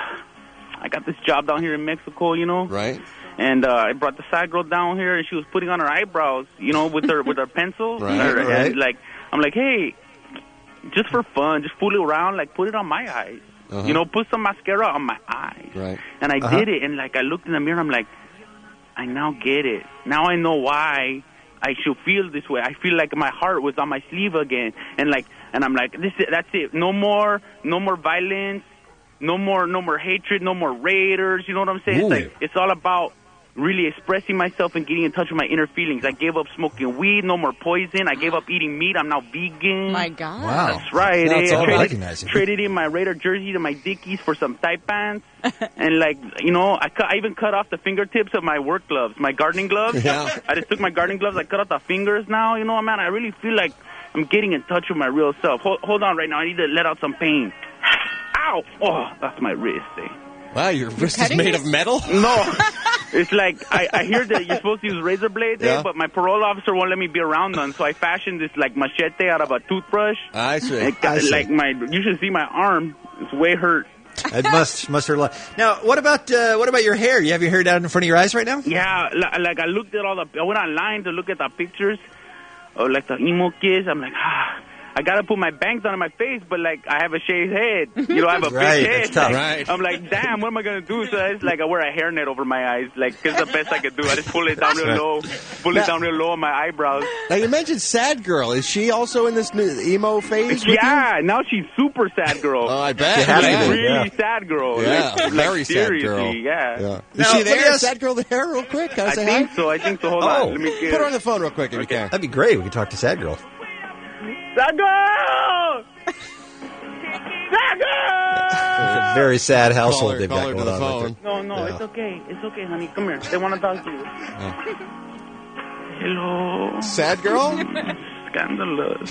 I got this job down here in Mexico, Right. And I brought the side girl down here, and she was putting on her eyebrows, with her pencil. Right. And like, I'm like, hey, just for fun, just fool around, like put it on my eyes. Put some mascara on my eyes. Right. And I did it, and like I looked in the mirror, I'm like, I now get it. Now I know why I should feel this way. I feel like my heart was on my sleeve again, and I'm like, that's it. No more violence. no more hatred, no more raiders. You know what I'm saying? Ooh. It's like it's all about really expressing myself and getting in touch with my inner feelings. I gave up smoking weed, no more poison. I gave up eating meat. I'm now vegan. My God. Wow. That's right. Now it's all I recognizing. traded in my Raider jersey to my Dickies for some tight pants. And, like, you know, I even cut off the fingertips of my work gloves, my gardening gloves. Yeah. I just took my gardening gloves. I cut off the fingers now. You know, man, I really feel like I'm getting in touch with my real self. Hold on right now. I need to let out some pain. Ow! Oh, that's my wrist, eh? Wow, your wrist is made of metal? No. It's like, I hear that you're supposed to use razor blades, but my parole officer won't let me be around them, so I fashioned this, like, machete out of a toothbrush. I see. You should see my arm. It's way hurt. It must hurt a lot. Now, what about your hair? You have your hair down in front of your eyes right now? Yeah, like I looked at I went online to look at the pictures of, like, the emo kids. I'm like, I gotta put my bangs on my face, but, like, I have a shaved head. You know, I have a Right, big head. that's tough. Right. I'm like, damn, what am I gonna do? So it's like I wear a hairnet over my eyes, like, it's the best I could do. I just pull it down real low, down real low on my eyebrows. Now, you mentioned Sad Girl. Is she also in this new emo phase with Yeah, now she's super sad girl. Oh, I bet. She has to Like, be, really sad girl. Yeah, Like, very sad seriously, girl. Yeah. Is Now, she let me there? ask- Sad Girl there real quick? Can I I say think hi? so. Hold Oh. on. Let me get Put her on the phone real quick if you can. That'd be great. We could talk to Sad Girl. Sad girl! Sad girl! It's a very sad household they've Call got her going to the on. phone. No, it's okay. It's okay, honey. Come here. They want to talk to you. Hello. Sad Girl? Scandalous.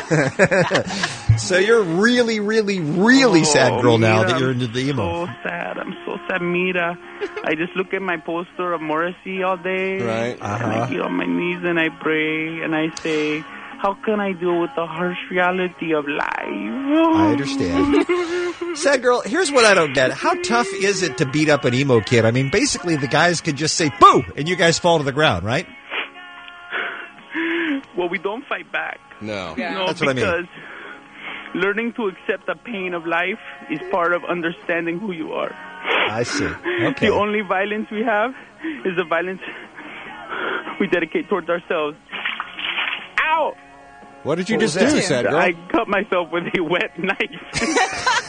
So you're really, really, really sad girl now that you're into the emo. So sad. I'm so sad, Mira. I just look at my poster of Morrissey all day. Right. And I get on my knees and I pray and I say, how can I deal with the harsh reality of life? I understand. Sad girl, here's what I don't get. How tough is it to beat up an emo kid? I mean, basically the guys could just say, boo, and you guys fall to the ground, right? Well, we don't fight back. No. No, That's what I mean. because learning to accept the pain of life is part of understanding who you are. I see. Okay. The only violence we have is the violence we dedicate towards ourselves. Ow! What did you What just was do, that? Sad Girl? I cut myself with a wet knife.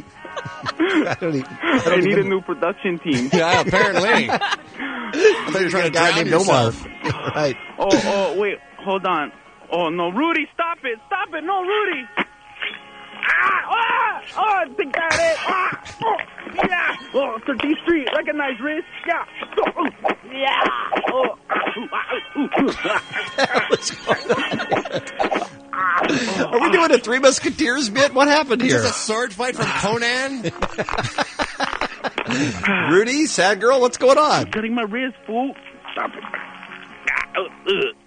I need a new production team. Yeah, apparently. I thought you were trying to guy drown named Omar. yourself. Right. Oh, wait, hold on. Oh, no, Rudy, stop it. No, Rudy. Oh, think that it. Oh, yeah. Oh, 13th Street, recognize wrist. Yeah. Oh, yeah. Oh. Are we doing a Three Musketeers bit? What happened Is here? this a sword fight from Conan? Rudy, sad girl, what's going on? Cutting my wrist, fool. Stop it.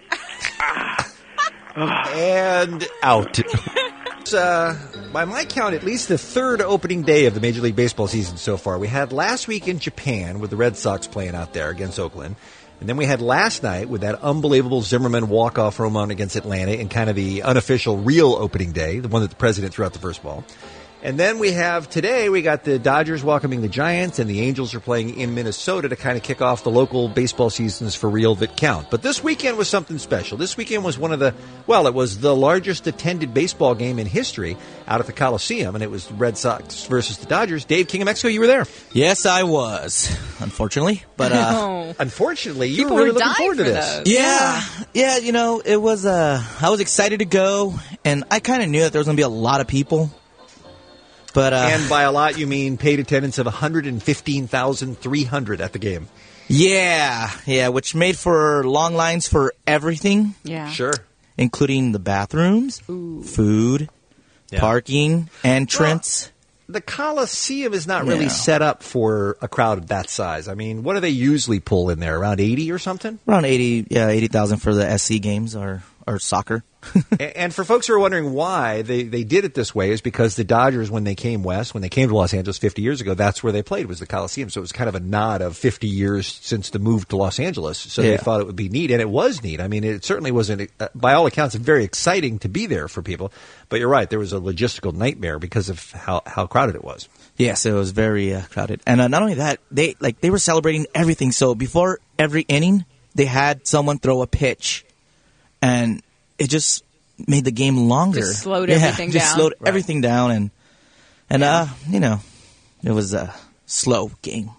And out. It's, by my count, at least the third opening day of the Major League Baseball season so far. We had last week in Japan with the Red Sox playing out there against Oakland. And then we had last night with that unbelievable Zimmerman walk-off home run against Atlanta in kind of the unofficial real opening day, the one that the president threw out the first ball. And then we have today, we got the Dodgers welcoming the Giants, and the Angels are playing in Minnesota to kind of kick off the local baseball seasons for real that count. But this weekend was something special. This weekend was it was the largest attended baseball game in history out at the Coliseum, and it was the Red Sox versus the Dodgers. Dave, King of Mexico, you were there. Yes, I was, unfortunately. But unfortunately, you People were really were looking dying forward to for this. those. yeah, you know, it was. I was excited to go, and I kind of knew that there was going to be a lot of people. But and by a lot, you mean paid attendance of 115,300 at the game. Yeah, which made for long lines for everything. Yeah. Sure. Including the bathrooms, food, parking, entrance. The Coliseum is not really set up for a crowd of that size. I mean, what do they usually pull in there? Around 80 or something? Around 80,000 for the SC games or soccer. And for folks who are wondering why they did it this way is because the Dodgers, when they came west, when they came to Los Angeles 50 years ago, that's where they played, was the Coliseum. So it was kind of a nod of 50 years since the move to Los Angeles. So they thought it would be neat, and it was neat. I mean, it certainly wasn't, by all accounts, very exciting to be there for people. But you're right, there was a logistical nightmare because of how crowded it was. Yes, it was very crowded. And not only that, they were celebrating everything. So before every inning, they had someone throw a pitch. And it just made the game longer. Just slowed everything down. Just slowed everything down, and you know, It was a slow game.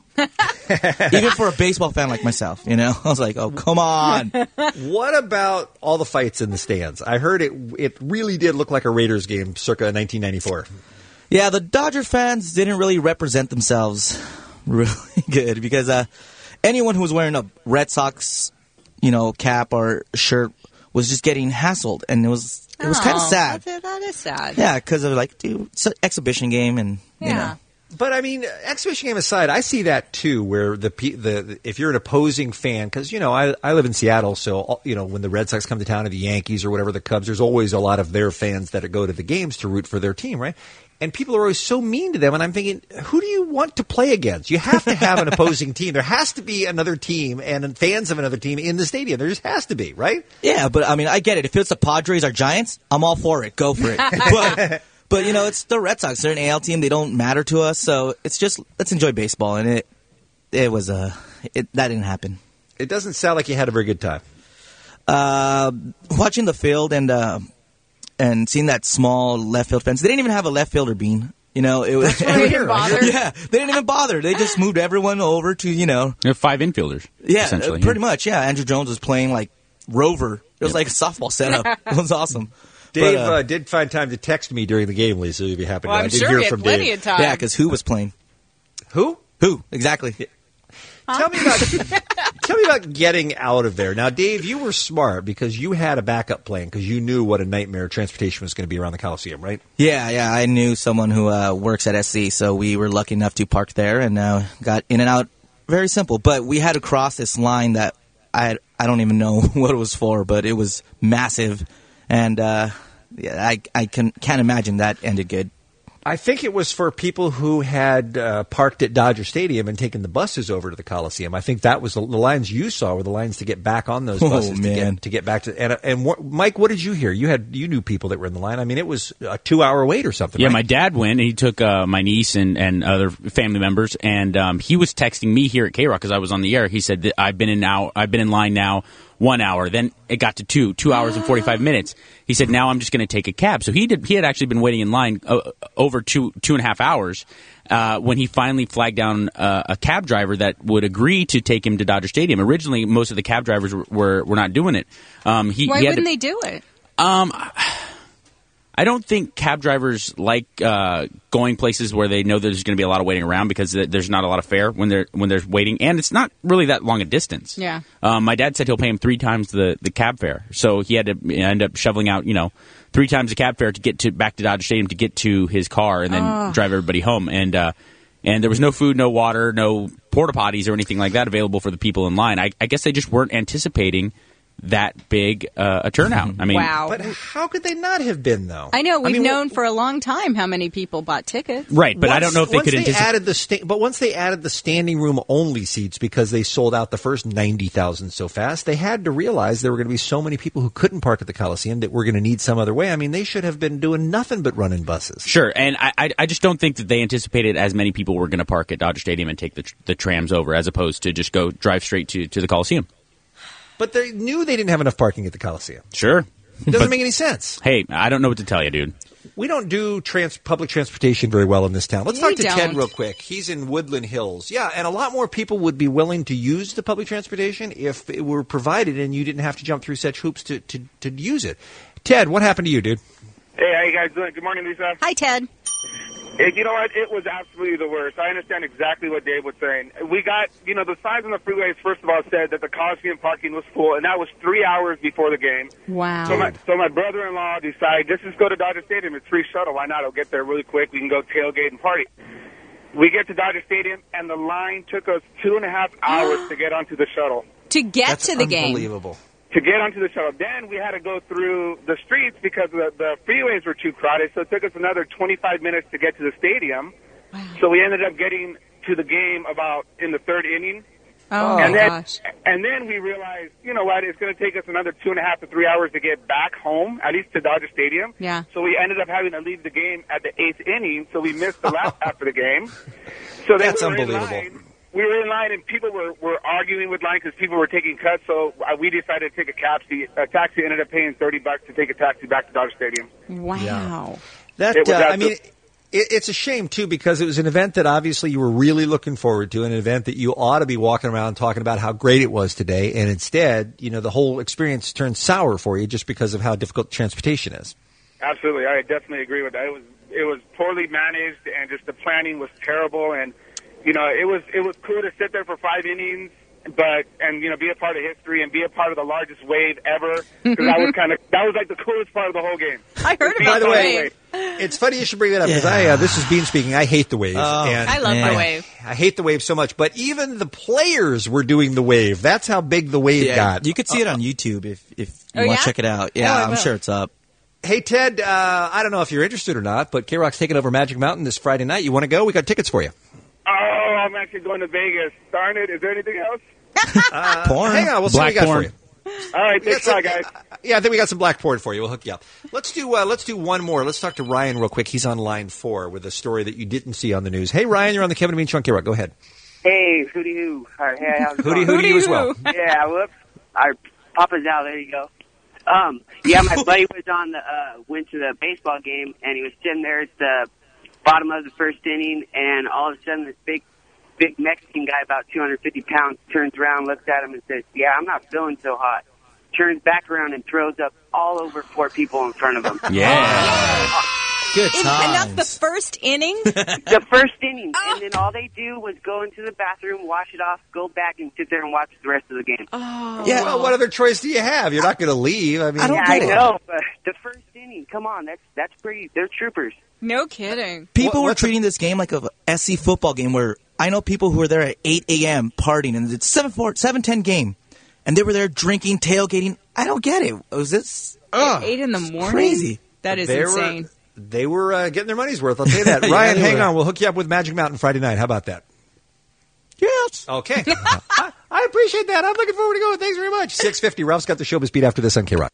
Even for a baseball fan like myself, I was like, oh, come on. What about all the fights in the stands? I heard it really did look like a Raiders game circa 1994. Yeah, the Dodger fans didn't really represent themselves really good because anyone who was wearing a Red Sox, cap or shirt was just getting hassled, and it was kind of sad. That is sad. Yeah, because of dude, it's an exhibition game, and But I mean, exhibition game aside, I see that too. Where the if you're an opposing fan, because I live in Seattle, so when the Red Sox come to town, or the Yankees, or whatever, the Cubs, there's always a lot of their fans that go to the games to root for their team, right? And people are always so mean to them, and I'm thinking, who do you want to play against? You have to have an opposing team. There has to be another team and fans of another team in the stadium. There just has to be, right? Yeah, but I mean, I get it. If it's the Padres or Giants, I'm all for it. Go for it. But it's the Red Sox. They're an AL team. They don't matter to us. So it's just, let's enjoy baseball. And it was that didn't happen. It doesn't sound like you had a very good time. Watching the field and seeing that small left field fence. They didn't even have a left fielder, Bean. It was. They didn't bother. Yeah, they didn't even bother. They just moved everyone over to There are 5 infielders. Yeah, essentially. pretty much. Yeah, Andrew Jones was playing like Rover. It was like a softball setup. It was awesome. Dave did find time to text me during the game, Lisa. You'd be happy. Well, I I'm did sure hear he had from plenty Dave. of time. Yeah, because who was playing? Who? Who exactly? Tell me about getting out of there. Now, Dave, you were smart because you had a backup plan because you knew what a nightmare transportation was going to be around the Coliseum, right? Yeah. I knew someone who works at SC, so we were lucky enough to park there and got in and out. Very simple, but we had to cross this line that I don't even know what it was for, but it was massive, and I can't imagine that ended good. I think it was for people who had parked at Dodger Stadium and taken the buses over to the Coliseum. I think that was the lines you saw were the lines to get back on those buses to get back to. And Mike, what did you hear? You knew people that were in the line. I mean, it was a 2-hour wait or something. Yeah, right? my dad went. He took my niece and other family members, and he was texting me here at K-Rock because I was on the air. He said that I've been in line now 1 hour. Then it got to 2 hours and 45 minutes. He said, now I'm just going to take a cab. So he had actually been waiting in line over 2.5 hours when he finally flagged down a cab driver that would agree to take him to Dodger Stadium. Originally, most of the cab drivers were not doing it. Why wouldn't they do it? I don't think cab drivers like going places where they know there's going to be a lot of waiting around because there's not a lot of fare when there's waiting, and it's not really that long a distance. Yeah. My dad said he'll pay him 3 times the cab fare, so he had to end up shoveling out 3 times the cab fare to get back to Dodger Stadium to get to his car and then drive everybody home. And there was no food, no water, no porta potties or anything like that available for the people in line. I guess they just weren't anticipating that big a turnout. I mean, wow. But how could they not have been, though? I know. We've known for a long time how many people bought tickets. Right, but I don't know if they could anticipate. But once they added the standing room only seats because they sold out the first 90,000 so fast, they had to realize there were going to be so many people who couldn't park at the Coliseum that were going to need some other way. I mean, they should have been doing nothing but running buses. Sure, and I just don't think that they anticipated as many people were going to park at Dodger Stadium and take the trams over as opposed to just go drive straight to the Coliseum. But they knew they didn't have enough parking at the Coliseum. Sure. It doesn't make any sense. Hey, I don't know what to tell you, dude. We don't do public transportation very well in this town. Let's talk to don't. Ted real quick. He's in Woodland Hills. Yeah, and a lot more people would be willing to use the public transportation if it were provided and you didn't have to jump through such hoops to use it. Ted, what happened to you, dude? Hey, how you guys doing? Good morning, Lisa. Hi, Ted. You know what? It was absolutely the worst. I understand exactly what Dave was saying. We got, the signs on the freeways, first of all, said that the Coliseum parking was full, and that was 3 hours before the game. Wow. So my brother-in-law decided, let's just go to Dodger Stadium. It's free shuttle. Why not? I'll get there really quick. We can go tailgate and party. We get to Dodger Stadium, and the line took us 2.5 hours to get onto the shuttle. To get to the game. Unbelievable. To get onto the shuttle. Then we had to go through the streets because the freeways were too crowded, so it took us another 25 minutes to get to the stadium. Wow. So we ended up getting to the game about in the 3rd inning. Oh, and then, gosh. And then we realized, you know what, it's going to take us another 2.5 to 3 hours to get back home, at least to Dodger Stadium. Yeah. So we ended up having to leave the game at the 8th inning, so we missed the last half of the game. So then That's unbelievable. We were in line, and people were arguing with line because people were taking cuts, so we decided to take a taxi. A taxi ended up paying $30 to take a taxi back to Dodger Stadium. Wow. Yeah. It's a shame, too, because it was an event that obviously you were really looking forward to, an event that you ought to be walking around talking about how great it was today, and instead, the whole experience turned sour for you just because of how difficult transportation is. Absolutely. I definitely agree with that. It was poorly managed, and just the planning was terrible, and, it was cool to sit there for 5 innings, and be a part of history and be a part of the largest wave ever, because that was like the coolest part of the whole game. I heard about By the the way, wave. It's funny you should bring that up because this is Bean speaking. I hate the wave. I love the wave. I hate the wave so much, but even the players were doing the wave. That's how big the wave got. You could see it on YouTube if you Oh, want yeah? to check it out. Yeah, I I'm will. sure it's up. Hey, Ted, I don't know if you're interested or not, but K-Rock's taking over Magic Mountain this Friday night. You want to go? We got tickets for you. Oh, I'm actually going to Vegas. Darn it. Is there anything else? Porn. Hang on, we'll see what we got for you. All right, thanks a lot, guys. Yeah, I think we got some black porn for you. We'll hook you up. Let's do one more. Let's talk to Ryan real quick. He's on line 4 with a story that you didn't see on the news. Hey, Ryan, you're on the Kevin and Bean Show on K-Rock. Go ahead. Hey, hooty hoo. All right, hey, how's it Hooty going? hooty you as well. Yeah, whoops. Our Papa's out. There you go. My buddy was on went to the baseball game, and he was sitting there at the bottom of the first inning, and all of a sudden this big Mexican guy, about 250 pounds, turns around, looks at him, and says, "Yeah, I'm not feeling so hot." Turns back around and throws up all over 4 people in front of him. Yeah. Good And times. that's the first inning? The first inning. And then all they do was go into the bathroom, wash it off, go back, and sit there and watch the rest of the game. Oh. Yeah. Well, what other choice do you have? You're not going to leave. I mean, I know, but the first inning, come on, that's pretty. They're troopers. No kidding. People were treating this game like a SC football game where I know people who were there at 8 a.m. partying, and it's 7:10 game, and they were there drinking, tailgating. I don't get it. Was this At 8 in the morning? crazy? That is They insane. They were getting their money's worth. I'll tell you that. Ryan, they hang were. on. We'll hook you up with Magic Mountain Friday night. How about that? Yes. Okay. I appreciate that. I'm looking forward to going. Thanks very much. 6:50. Ralph's got the showbiz beat after this on K-Rock.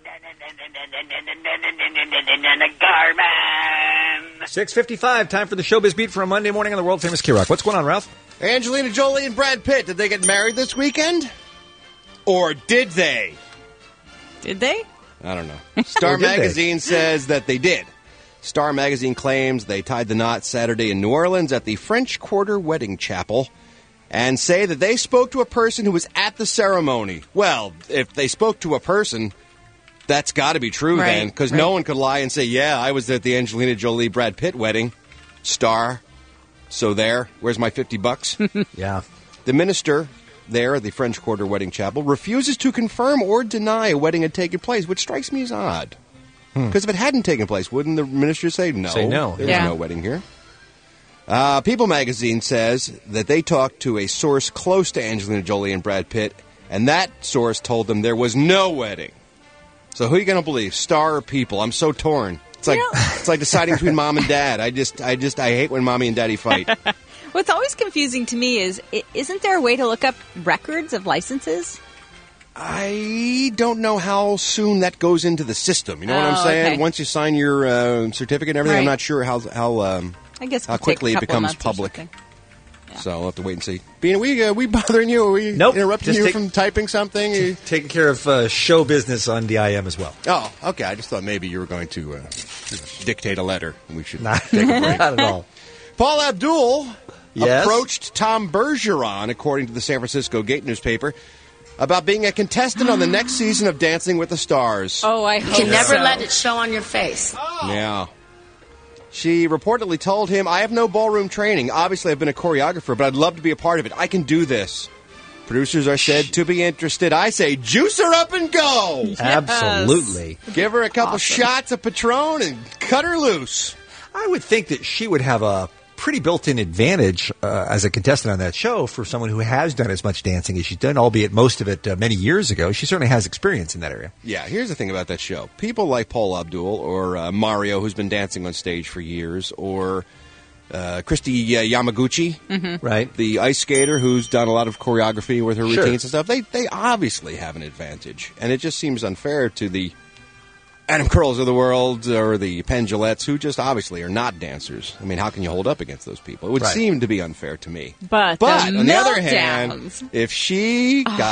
6:55. Time for the showbiz beat for a Monday morning on the world famous K-Rock. What's going on, Ralph? Angelina Jolie and Brad Pitt, did they get married this weekend? Or did they? Did they? I don't know. Star Or did they? Magazine says that they did. Star Magazine claims they tied the knot Saturday in New Orleans at the French Quarter Wedding Chapel and say that they spoke to a person who was at the ceremony. Well, if they spoke to a person, that's got to be true then, because no one could lie and say, yeah, I was at the Angelina Jolie-Brad Pitt wedding. Star. So there. Where's my $50? Yeah. The minister there at the French Quarter Wedding Chapel refuses to confirm or deny a wedding had taken place, which strikes me as odd. Because if it hadn't taken place, wouldn't the minister say no? Say no. There's Yeah. no wedding here. People magazine says that they talked to a source close to Angelina Jolie and Brad Pitt, and that source told them there was no wedding. So who are you going to believe, Star or People? I'm so torn. It's like deciding between mom and dad. I hate when mommy and daddy fight. What's always confusing to me is, isn't there a way to look up records of licenses? I don't know how soon that goes into the system. You know what I'm saying? Okay. Once you sign your certificate and everything, I'm Right. not sure how I guess how it could take quickly a it couple of becomes months or public. something. So I'll have to wait and see. Bean, are we bothering you? Are we Nope. interrupting Just you from typing something? Taking care of show business on DIM as well. Oh, okay. I just thought maybe you were going to dictate a letter, and we should Not, take a break. not at all. Paul Abdul Yes? approached Tom Bergeron, according to the San Francisco Gate newspaper, about being a contestant on the next season of Dancing with the Stars. Oh, I You hope can never so. let it show on your face. Yeah. She reportedly told him, I have no ballroom training. Obviously, I've been a choreographer, but I'd love to be a part of it. I can do this. Producers are said to be interested. I say, juice her up and go. Absolutely. Give her a couple shots of Patron and cut her loose. I would think that she would have a pretty built-in advantage as a contestant on that show for someone who has done as much dancing as she's done, albeit most of it many years ago. She certainly has experience in that area. Yeah, here's the thing about that show. People like Paul Abdul or Mario, who's been dancing on stage for years, or Christy Yamaguchi, right? The ice skater who's done a lot of choreography with her Sure. routines and stuff. They obviously have an advantage. And it just seems unfair to the Adam Curls of the world or the Penn Jillettes, who just obviously are not dancers. I mean, how can you hold up against those people? It would Right. seem to be unfair to me. But on the other hand, meltdowns. if she got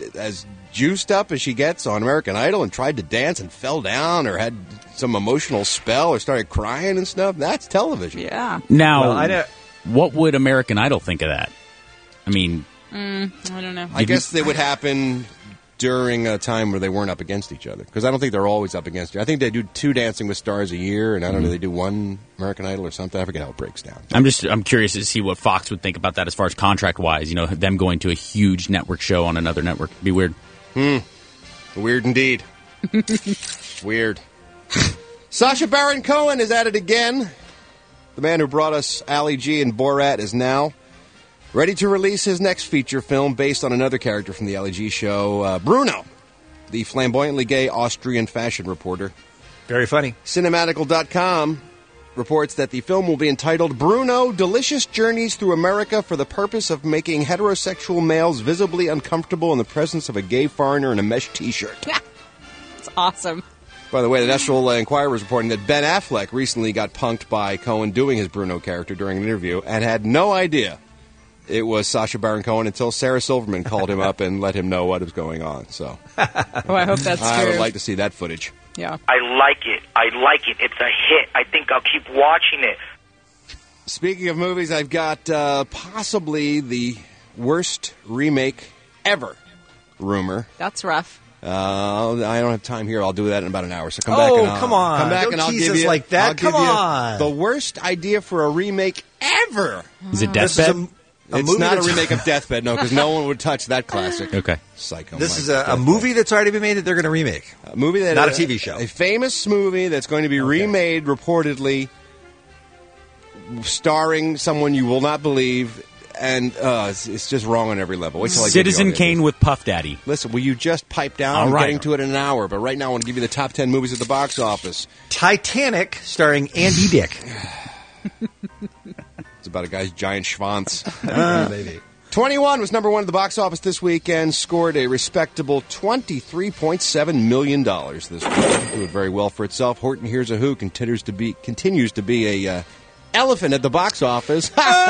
as juiced up as she gets on American Idol and tried to dance and fell down or had some emotional spell or started crying and stuff, that's television. Yeah. Now, what would American Idol think of that? I mean... I don't know. I guess they would happen during a time where they weren't up against each other. Because I don't think they're always up against each other. I think they do 2 Dancing with Stars a year, and I don't know, they do 1 American Idol or something. I forget how it breaks down. I'm curious to see what Fox would think about that as far as contract-wise. Them going to a huge network show on another network. It'd be weird. Weird indeed. Weird. Sacha Baron Cohen is at it again. The man who brought us Ali G and Borat is now ready to release his next feature film based on another character from the Ali G show, Bruno, the flamboyantly gay Austrian fashion reporter. Very funny. Cinematical.com reports that the film will be entitled Bruno, Delicious Journeys Through America for the purpose of making heterosexual males visibly uncomfortable in the presence of a gay foreigner in a mesh t-shirt. It's awesome. By the way, the National Enquirer is reporting that Ben Affleck recently got punked by Cohen doing his Bruno character during an interview and had no idea it was Sacha Baron Cohen until Sarah Silverman called him up and let him know what was going on. So, I hope that's true. I would like to see that footage. Yeah. I like it. It's a hit. I think I'll keep watching it. Speaking of movies, I've got possibly the worst remake ever rumor. That's rough. I don't have time here. I'll do that in about an hour. So come back. Oh, come on! Come back Don't and I'll tease give us you like that. I'll give Come you on. The worst idea for a remake ever. Is it This is Deathbed? It's movie not a that's- remake of Deathbed, no, because no one would touch that classic. Okay. Psycho. This Mike, is a Deathbed. movie that's already been made that they're going to remake. A movie that Not a TV show. A famous movie that's going to be remade, reportedly, starring someone you will not believe, and it's just wrong on every level. Wait till I give you all Citizen the Kane with Puff Daddy. Listen, will you just pipe down? All I'm right. getting to it in an hour, but right now I want to give you the top 10 movies at the box office. Titanic, starring Andy Dick. It's about a guy's giant schwanz. Maybe. 21 was number 1 at the box office this weekend, scored a respectable $23.7 million this week. Doing very well for itself. Horton Hears a Who continues to be a elephant at the box office.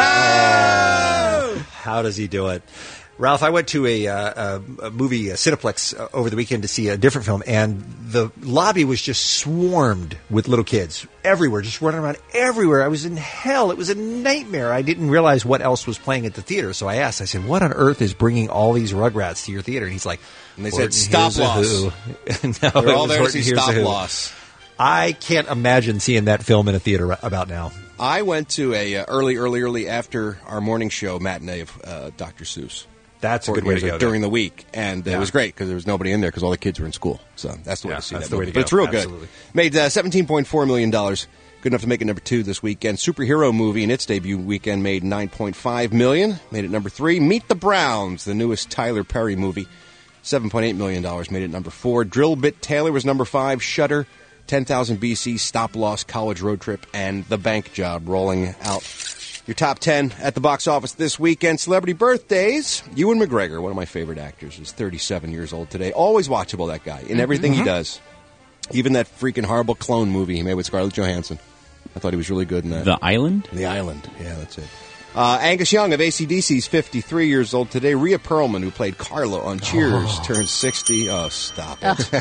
How does he do it? Ralph, I went to a movie, Cineplex, over the weekend to see a different film, and the lobby was just swarmed with little kids everywhere, just running around everywhere. I was in hell. It was a nightmare. I didn't realize what else was playing at the theater, so I asked, I said, what on earth is bringing all these Rugrats to your theater? And he's like, And they said, Stop Loss. No, They're all there to see Stop Loss. I can't imagine seeing that film in a theater about now. I went to a early after our morning show matinee of Dr. Seuss. That's a good way to go. During the week, and it was great because there was nobody in there because all the kids were in school. So that's the way to see that's that the way movie. to go. But it's real Absolutely. good. Made $17.4 million. Good enough to make it number 2 this weekend. Superhero movie in its debut weekend made $9.5 million. Made it number 3. Meet the Browns, the newest Tyler Perry movie. $7.8 million. Made it number 4. Drill Bit Taylor was number 5. Shudder, 10,000 BC, Stop Loss, College Road Trip, and The Bank Job rolling out. Your top 10 at the box office this weekend. Celebrity birthdays. Ewan McGregor, one of my favorite actors, is 37 years old today. Always watchable, that guy, in everything he does. Even that freaking horrible clone movie he made with Scarlett Johansson. I thought he was really good in that. The Island? The Island. Yeah, that's it. Angus Young of AC/DC is 53 years old today. Rhea Perlman, who played Carla on Cheers, turned 60. Oh, stop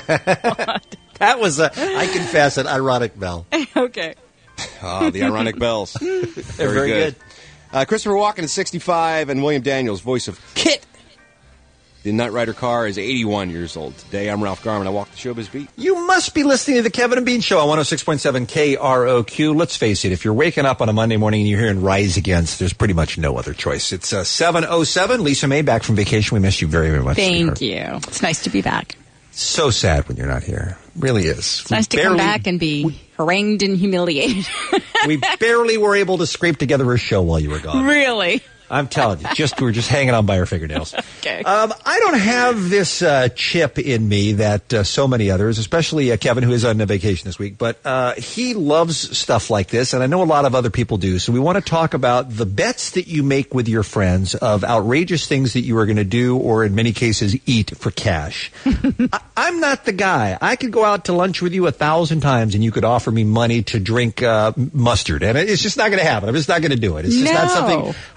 it. That was I confess, an ironic bell. Okay. The ironic bells. They're very good. Christopher Walken is 65, and William Daniels, voice of Kit, the Knight Rider car, is 81 years old today. I'm Ralph Garman. I walk the showbiz beat. You must be listening to the Kevin and Bean Show on 106.7 KROQ. Let's face it, if you're waking up on a Monday morning and you're hearing Rise Against, there's pretty much no other choice. It's 7:07. Lisa May, back from vacation. We missed you very, very much. Thank you. It's nice to be back. So sad when you're not here. Really is. It's nice to come back and be harangued and humiliated. We barely were able to scrape together a show while you were gone. Really? I'm telling you, we're just hanging on by our fingernails. Okay. I don't have this chip in me that so many others, especially Kevin, who is on a vacation this week, but he loves stuff like this, and I know a lot of other people do. So we want to talk about the bets that you make with your friends of outrageous things that you are going to do, or in many cases, eat for cash. I'm not the guy. I could go out to lunch with you 1,000 times, and you could offer me money to drink mustard, and it's just not going to happen. I'm just not going to do it. It's just not something. I don't feel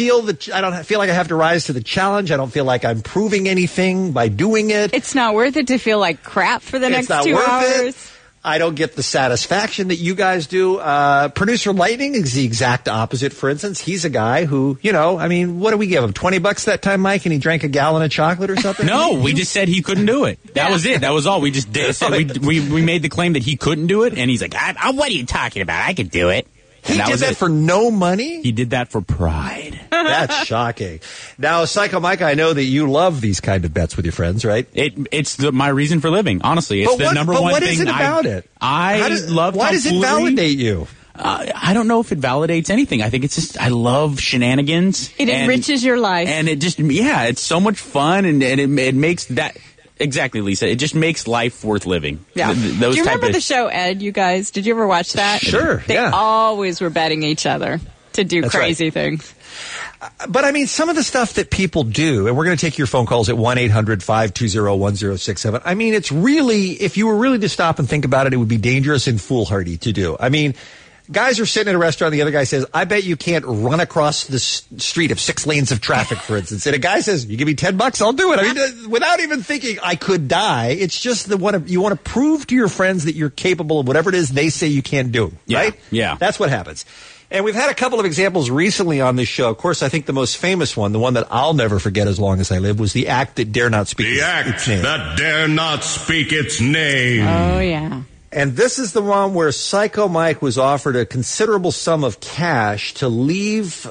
feel like I have to rise to the challenge. I don't feel like I'm proving anything by doing it. It's not worth it to feel like crap for the next 2 hours. I don't get the satisfaction that you guys do. Producer Lightning is the exact opposite, for instance. He's a guy who, what do we give him? $20 that time, Mike, and he drank a gallon of chocolate or something? No, we just said he couldn't do it. That was it. That was all. We just said we made the claim that he couldn't do it, and he's like, what are you talking about? I could do it. He did that for no money? He did that for pride. That's shocking. Now, Psycho Mike, I know that you love these kind of bets with your friends, right? It's my reason for living, honestly. It's the number one thing. But what is it about it? I love Why does it validate you? I don't know if it validates anything. I think it's just, I love shenanigans. It enriches your life. And it just, it's so much fun, and it makes that... Exactly, Lisa. It just makes life worth living. Yeah. Do you remember the show Ed, you guys? Did you ever watch that? Sure, They always were betting each other to do crazy things. But, some of the stuff that people do, and we're going to take your phone calls at 1-800-520-1067. It's really, if you were really to stop and think about it, it would be dangerous and foolhardy to do. Guys are sitting at a restaurant, the other guy says, I bet you can't run across the street of 6 lanes of traffic, for instance. And a guy says, you give me $10, I'll do it. Without even thinking I could die. It's just you want to prove to your friends that you're capable of whatever it is they say you can't do, right? Yeah. That's what happens. And we've had a couple of examples recently on this show. Of course, I think the most famous one, the one that I'll never forget as long as I live, was the act that dare not speak its name. The act that dare not speak its name. Oh, yeah. And this is the one where Psycho Mike was offered a considerable sum of cash to leave.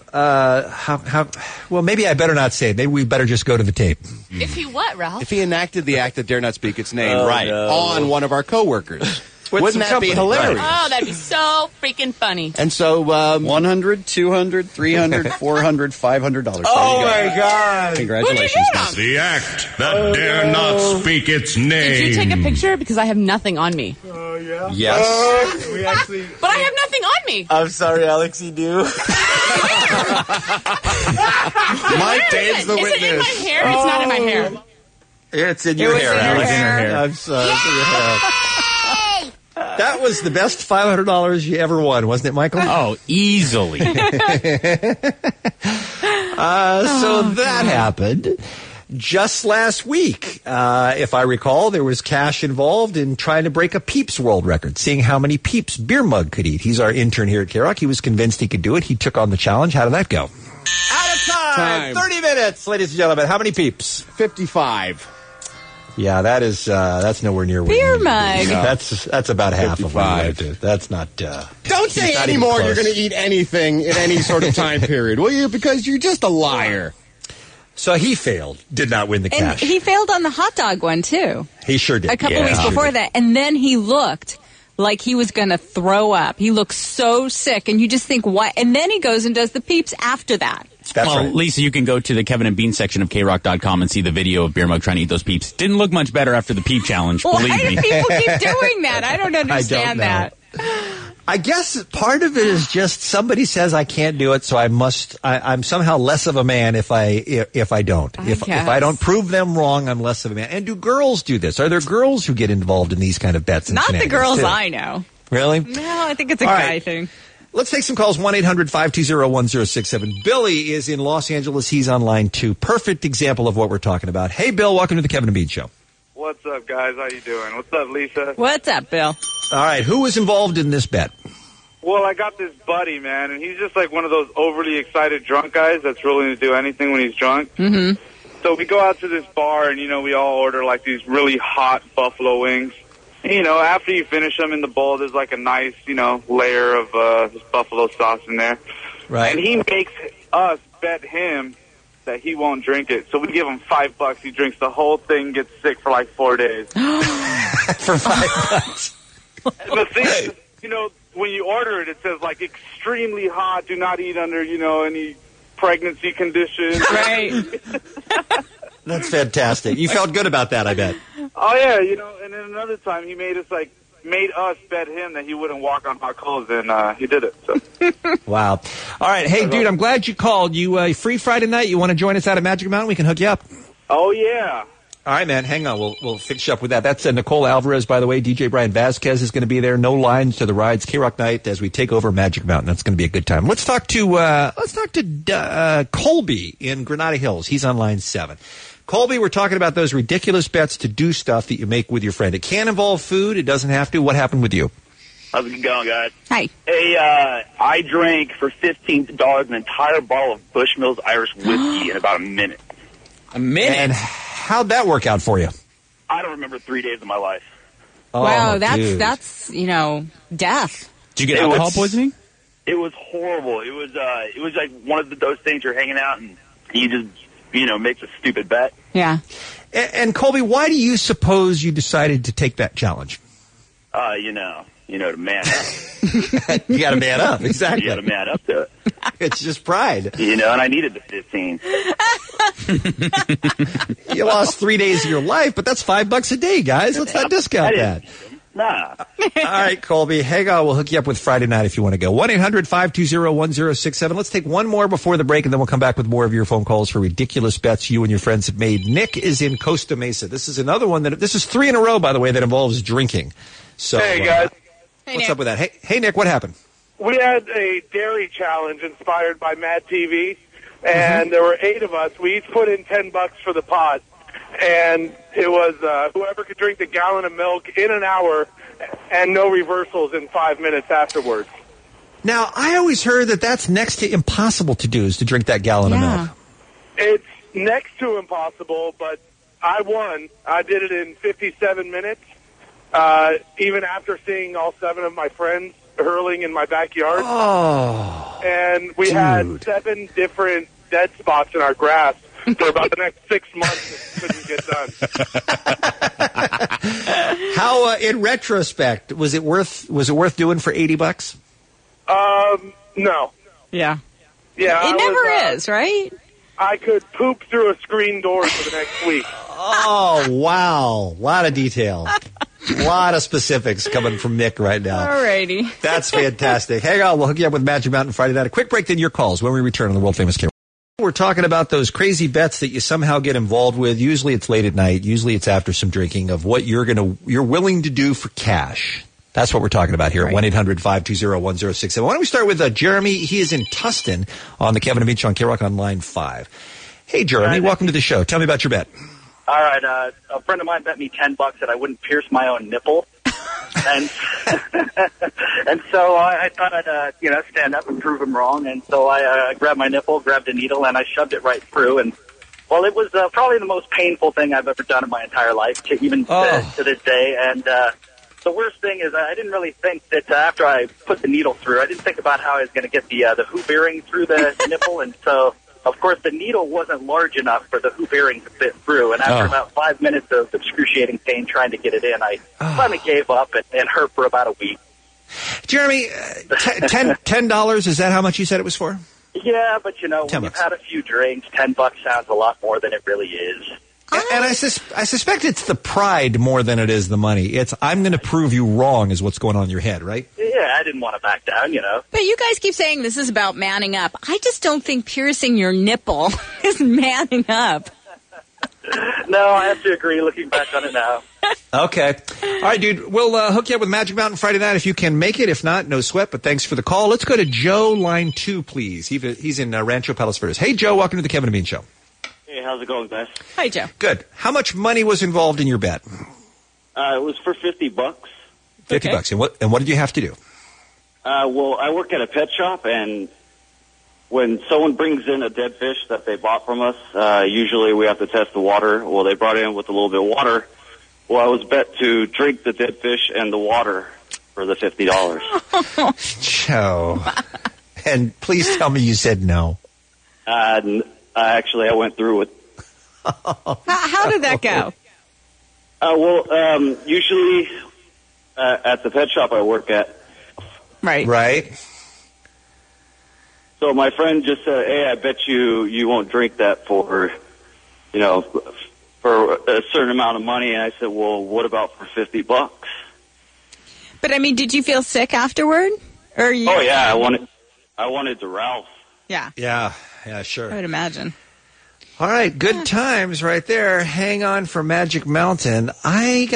Well, maybe I better not say it. Maybe we better just go to the tape. If he what, Ralph? If he enacted the act that dare not speak its name Oh, no. on one of our coworkers. Wouldn't some that company, be hilarious? Oh, that'd be so freaking funny. And so, $100, $200, $300, $400, $500. Oh, There you go. my God. Congratulations. The act that dare not speak its name. Did you take a picture? Because I have nothing on me. Oh, yeah. Yes. We actually. But I have nothing on me. I'm sorry, Alex, you do. Mike Dave's the Is witness. it in my hair? It's not in my hair. It's in your hair, Alex. in her hair. I'm sorry. It's in your hair. That was the best $500 you ever won, wasn't it, Michael? Oh, easily. So that happened just last week. If I recall, there was cash involved in trying to break a Peeps world record, seeing how many Peeps beer mug could eat. He's our intern here at K-Rock. He was convinced he could do it. He took on the challenge. How did that go? Out of time. 30 minutes, ladies and gentlemen. How many Peeps? 55. Yeah, that's nowhere near beer mug. That's about half of what you do. That's not. Don't say anymore you're going to eat anything in any sort of time period, will you? Because you're just a liar. So he failed, did not win the And cash. he failed on the hot dog one, too. He sure did. A couple weeks before that. And then he looked like he was going to throw up. He looked so sick. And you just think, what? And then he goes and does the Peeps after that. That's well, right. Lisa, you can go to the Kevin and Bean section of KRock.com and see the video of Beer Mug trying to eat those Peeps. Didn't look much better after the Peep Challenge, believe Why me. do people keep doing that? I don't understand that. I guess part of it is just somebody says I can't do it, so I'm somehow less of a man if I don't. If I don't prove them wrong, I'm less of a man. And do girls do this? Are there girls who get involved in these kind of bets? And Not the shenanigans, girls too? I know. Really? No, I think it's a All guy right. thing. Let's take some calls. 1-800-520-1067. Billy is in Los Angeles. He's on line 2. Perfect example of what we're talking about. Hey, Bill. Welcome to the Kevin and Bean Show. What's up, guys? How you doing? What's up, Lisa? What's up, Bill? All right. Who was involved in this bet? Well, I got this buddy, man, and he's just like one of those overly excited drunk guys that's willing to do anything when he's drunk. Mm-hmm. So we go out to this bar, and, we all order, like, these really hot buffalo wings. And, after you finish them in the bowl, there's, like, a nice, layer of this buffalo sauce in there. Right. And he makes us bet him that he won't drink it. So we give him $5. He drinks the whole thing, gets sick for, like, 4 days. For $5. And the thing is, when you order it, it says, like, extremely hot, do not eat under, any pregnancy conditions. Right. That's fantastic. You felt good about that, I bet. Oh, yeah, and then another time he made us bet him that he wouldn't walk on hot coals, and he did it. So. Wow. All right. Hey, dude, I'm glad you called. You free Friday night? You want to join us out at Magic Mountain? We can hook you up. Oh, yeah. All right, man. Hang on. We'll finish up with that. That's Nicole Alvarez, by the way. DJ Brian Vasquez is going to be there. No lines to the rides. K-Rock Night as we take over Magic Mountain. That's going to be a good time. Let's talk to Colby in Granada Hills. He's on line 7. Colby, we're talking about those ridiculous bets to do stuff that you make with your friend. It can involve food. It doesn't have to. What happened with you? How's it going, guys? Hi. Hey, I drank for $15 an entire bottle of Bushmills Irish whiskey in about a minute. A minute? And how'd that work out for you? I don't remember 3 days of my life. Wow, dude. that's death. Did you get alcohol poisoning? It was horrible. It was like one of those things you're hanging out and you just, makes a stupid bet. Yeah. And Colby, why do you suppose you decided to take that challenge? To man up. You got to man up, exactly. You got to man up to it. It's just pride. And I needed the 15. You lost 3 days of your life, but that's $5 a day, guys. Let's not discount that. Nah. All right, Colby, hang on. We'll hook you up with Friday night if you want to go. 1-800-520-1067. Let's take one more before the break, and then we'll come back with more of your phone calls for ridiculous bets you and your friends have made. Nick is in Costa Mesa. This is another one this is 3 in a row, by the way, that involves drinking. So, hey, guys. What's up with that? Hey, Nick, what happened? We had a dairy challenge inspired by Mad TV, and there were 8 of us. We each put in $10 for the pot, and it was whoever could drink the gallon of milk in an hour and no reversals in 5 minutes afterwards. Now, I always heard that that's next to impossible to do, is to drink that gallon of milk. It's next to impossible, but I won. I did it in 57 minutes. Even after seeing all 7 of my friends hurling in my backyard. Oh, and we had 7 different dead spots in our grass for about the next 6 months. It couldn't get done. How, in retrospect, was it worth doing for $80? No. Yeah. Yeah. It never is, right? I could poop through a screen door for the next week. Oh, wow. A lot of detail. A lot of specifics coming from Nick right now. Alrighty. That's fantastic. Hang on. We'll hook you up with Magic Mountain Friday night. A quick break, then your calls when we return on the world-famous K-Rock. We're talking about those crazy bets that you somehow get involved with. Usually it's late at night. Usually it's after some drinking of what you're willing to do for cash. That's what we're talking about here at 1-800-520-1067. Why don't we start with Jeremy? He is in Tustin on the Kevin and Bean Show on K-Rock on line 5. Hey, Jeremy. Welcome to the show. Tell me about your bet. All right, a friend of mine bet me $10 that I wouldn't pierce my own nipple, and and so I thought I'd stand up and prove him wrong, and so I grabbed my nipple, grabbed a needle, and I shoved it right through, and well, it was probably the most painful thing I've ever done in my entire life, to this day, and the worst thing is I didn't really think that after I put the needle through, I didn't think about how I was going to get the hoop earring through the nipple, and so. Of course, the needle wasn't large enough for the hoop earring to fit through, and after about 5 minutes of excruciating pain trying to get it in, I finally gave up and hurt for about a week. Jeremy, $10, is that how much you said it was for? Yeah, but when you've had a few drinks, $10 sounds a lot more than it really is. And I suspect it's the pride more than it is the money. It's, I'm going to prove you wrong is what's going on in your head, right? Yeah, I didn't want to back down, But you guys keep saying this is about manning up. I just don't think piercing your nipple is manning up. No, I have to agree looking back on it now. Okay. All right, dude. We'll hook you up with Magic Mountain Friday night if you can make it. If not, no sweat, but thanks for the call. Let's go to Joe, line 2, please. He's in Rancho Palos Verdes. Hey, Joe. Welcome to the Kevin and Bean Show. Hey, how's it going, guys? Hi, Joe. Good. How much money was involved in your bet? It was for $50. $50. And what did you have to do? Well, I work at a pet shop, and when someone brings in a dead fish that they bought from us, usually we have to test the water. Well, they brought it in with a little bit of water. Well, I was bet to drink the dead fish and the water for the $50. Joe. And please tell me you said no. Actually, I went through it. How did that go? Usually at the pet shop I work at. Right. So my friend just said, hey, I bet you won't drink that for a certain amount of money. And I said, well, what about for $50? But, I mean, did you feel sick afterward? Or you... Oh, yeah, I wanted to Ralph. Yeah. Yeah, sure. I would imagine. All right, good times right there. Hang on for Magic Mountain. I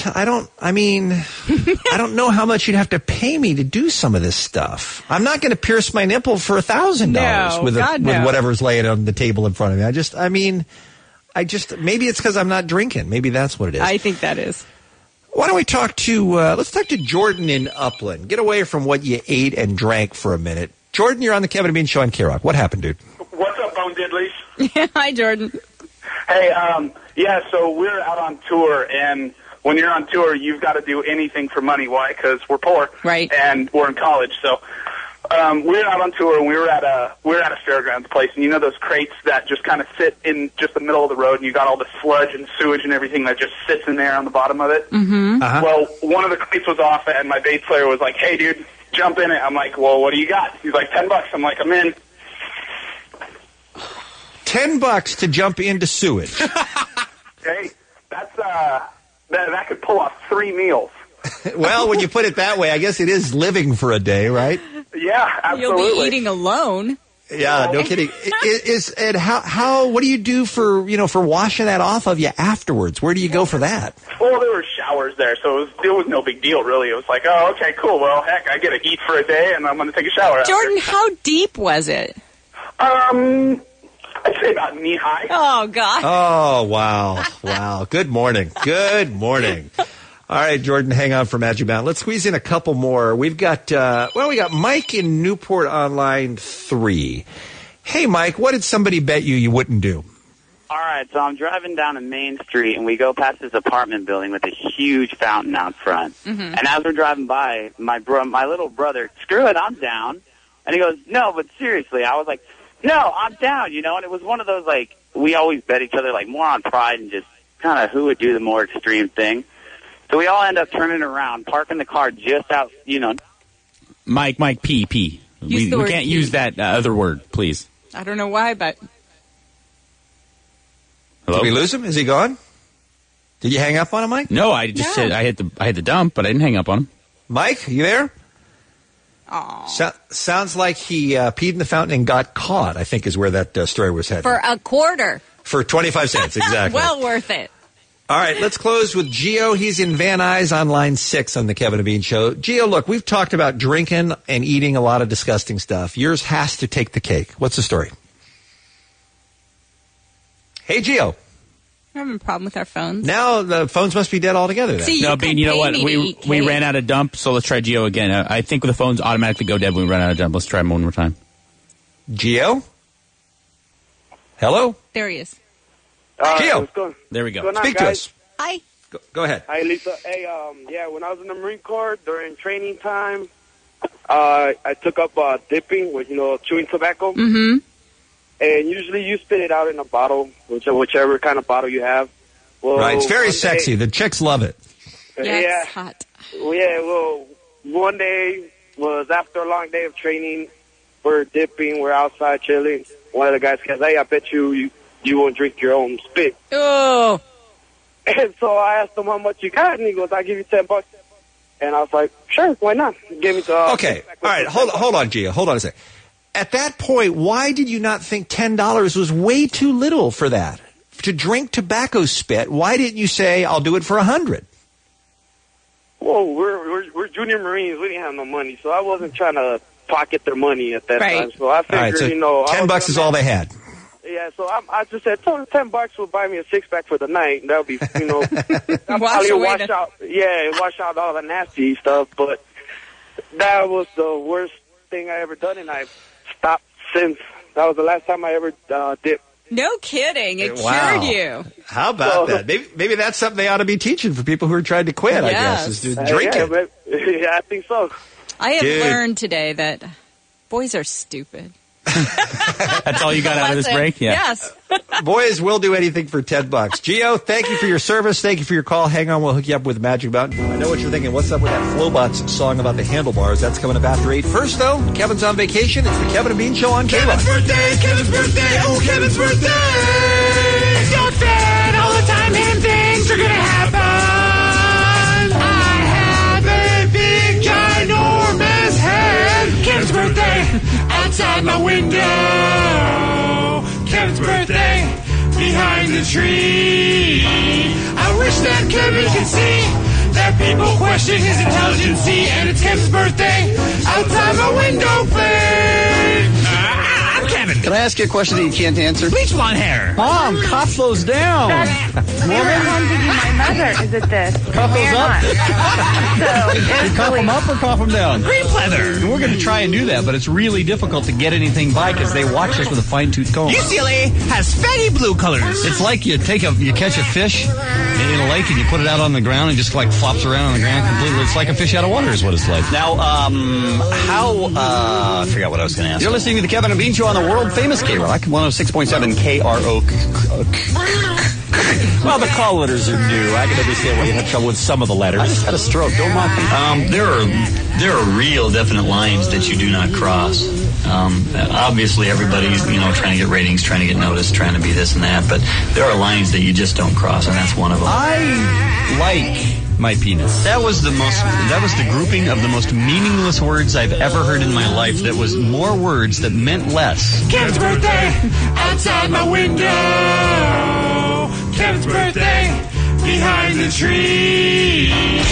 don't know how much you'd have to pay me to do some of this stuff. I'm not going to pierce my nipple for $1,000 with whatever's laying on the table in front of me. Maybe it's because I'm not drinking. Maybe that's what it is. I think that is. Why don't we talk to, let's talk to Jordan in Upland. Get away from what you ate and drank for a minute. Jordan, you're on the Kevin and Bean Show on K-Rock. What happened, dude? What's up, Bone Diddleys? Hi, Jordan. Hey, so we're out on tour, and when you're on tour, you've got to do anything for money. Why? Because we're poor, right? And we're in college, so we were out on tour, and we were at a fairgrounds place, and you know those crates that just kind of sit in just the middle of the road, and you got all the sludge and sewage and everything that just sits in there on the bottom of it. Mm-hmm. Uh-huh. Well, one of the crates was off, and my bass player was like, "Hey, dude, jump in it." I'm like, "Well, what do you got?" He's like, $10. I'm like, "I'm in." $10 to jump into sewage. Hey, that's that could pull off 3 meals. Well, when you put it that way, I guess it is living for a day, right? Yeah, absolutely. You'll be eating alone. Yeah, no kidding. What do you do for washing that off of you afterwards? Where do you go for that? Well, there were showers there, so it was no big deal, really. It was like, oh, okay, cool. Well, heck, I get to eat for a day, and I'm going to take a shower after. Jordan, how deep was it? I'd say about knee high. Oh, God. Oh, wow. Good morning. All right, Jordan, hang on for Magic Mountain. Let's squeeze in a couple more. We've got, we got Mike in Newport on line 3. Hey, Mike, what did somebody bet you wouldn't do? All right, so I'm driving down a main street, and we go past this apartment building with a huge fountain out front. Mm-hmm. And as we're driving by, my little brother, screw it, I'm down. And he goes, no, but seriously. I was like, no, I'm down, and it was one of those, like, we always bet each other, like, more on pride and just kind of who would do the more extreme thing. So we all end up turning around, parking the car just out, Mike, P. We can't use that other word, please. I don't know why, but... Hello? Did we lose him? Is he gone? Did you hang up on him, Mike? No, I just said I hit the dump, but I didn't hang up on him. Mike, you there? Aww. Sounds like he peed in the fountain and got caught, I think is where that story was headed. For a quarter. For 25 cents, exactly. Well worth it. All right, let's close with Gio. He's in Van Nuys on line 6 on the Kevin and Bean Show. Gio, look, we've talked about drinking and eating a lot of disgusting stuff. Yours has to take the cake. What's the story? Hey, Gio. We're having a problem with our phones. Now the phones must be dead altogether then. See, no, Bean, you know what? We ran out of dump, so let's try Gio again. I think the phones automatically go dead when we run out of dump. Let's try them one more time. Gio? Hello? There he is. Gio. There we go. Speak to us. Hi. Go ahead. Hi, Lisa. Hey, when I was in the Marine Corps during training time, I took up dipping with, chewing tobacco. Mm-hmm. And usually you spit it out in a bottle, whichever kind of bottle you have. Well, right, it's very sexy. The chicks love it. Yeah, it's hot. Well, one day was after a long day of training. We're dipping. We're outside chilling. One of the guys says, hey, I bet you won't drink your own spit. Oh. And so I asked him how much you got, and he goes, I'll give you $10. And I was like, sure, why not? He gave me the... Okay, all right, hold on, Gio. Hold on a second. At that point, why did you not think $10 was way too little for that? To drink tobacco spit, why didn't you say, I'll do it for $100? Well, we're junior Marines. We didn't have no money, so I wasn't trying to pocket their money at that time. So I figured, $10 is all they had. Yeah, so I just said, $10 will buy me a 6-pack for the night. And that would be, wash out all the nasty stuff. But that was the worst thing I ever done, and I've stopped since. That was the last time I ever dipped. No kidding. It cured you. How about that? Maybe that's something they ought to be teaching for people who are trying to quit, I guess, is to drink it. Yeah, I think so. I have learned today that boys are stupid. That's all you got out of this break? Yeah. Yes. Boys will do anything for $10. Gio, thank you for your service. Thank you for your call. Hang on, we'll hook you up with Magic Mountain. I know what you're thinking. What's up with that Flowbots song about the handlebars? That's coming up after 8. First, though, Kevin's on vacation. It's the Kevin and Bean Show on K-Rock. Kevin's birthday, oh, Kevin's birthday! Don't say all the time, and things are gonna happen. I have a big, ginormous head. Kevin's birthday, outside my window. Kevin's birthday, behind the tree. I wish that Kevin could see that people question his intelligence, and it's Kevin's birthday outside my window pane. I'm Kevin. Can I ask you a question that you can't answer? Bleach blonde hair. Mom, cough those down. We were contacting my mother. Is it this? Cough those up. So, You cough them up or cough them down? Green pleather. And we're going to try and do that, but it's really difficult to get anything by because they watch us with a fine-tooth comb. UCLA has fatty blue colors. It's like you catch a fish in a lake and you put it out on the ground and just like flops around on the ground completely. It's like a fish out of water is what it's like. Now, I forgot what I was going to ask. You're listening to the Kevin and Bean Show on the world-famous K-Rock, 106.7 KRO. Well, the call letters are new. I can understand why you had trouble with some of the letters. I just had a stroke. Don't mock me. There are real definite lines that you do not cross. Obviously, everybody's trying to get ratings, trying to get noticed, trying to be this and that. But there are lines that you just don't cross, and that's one of them. I like my penis. That was the grouping of the most meaningless words I've ever heard in my life. That was more words that meant less. Kevin's birthday outside my window. Kevin's birthday behind the tree.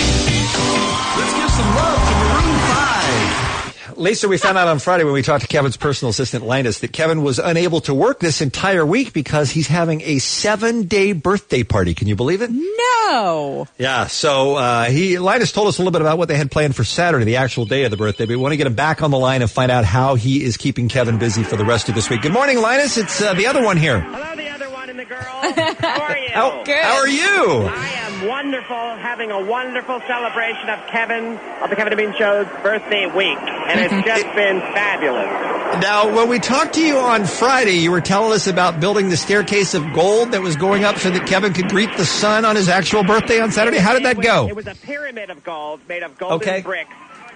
Let's give some love to Maroon 5. Lisa, we found out on Friday when we talked to Kevin's personal assistant, Linus, that Kevin was unable to work this entire week because he's having a 7-day birthday party. Can you believe it? No. Yeah, so Linus told us a little bit about what they had planned for Saturday, the actual day of the birthday, but we want to get him back on the line and find out how he is keeping Kevin busy for the rest of this week. Good morning, Linus. It's the other one here. Hello, the other one and the girl. How are you? How are you? I am wonderful, having a wonderful celebration of the Kevin and Bean Show's birthday week, and it's just been fabulous. Now, when we talked to you on Friday, you were telling us about building the staircase of gold that was going up so that Kevin could greet the sun on his actual birthday on Saturday. How did that go? It was a pyramid of gold made of golden bricks,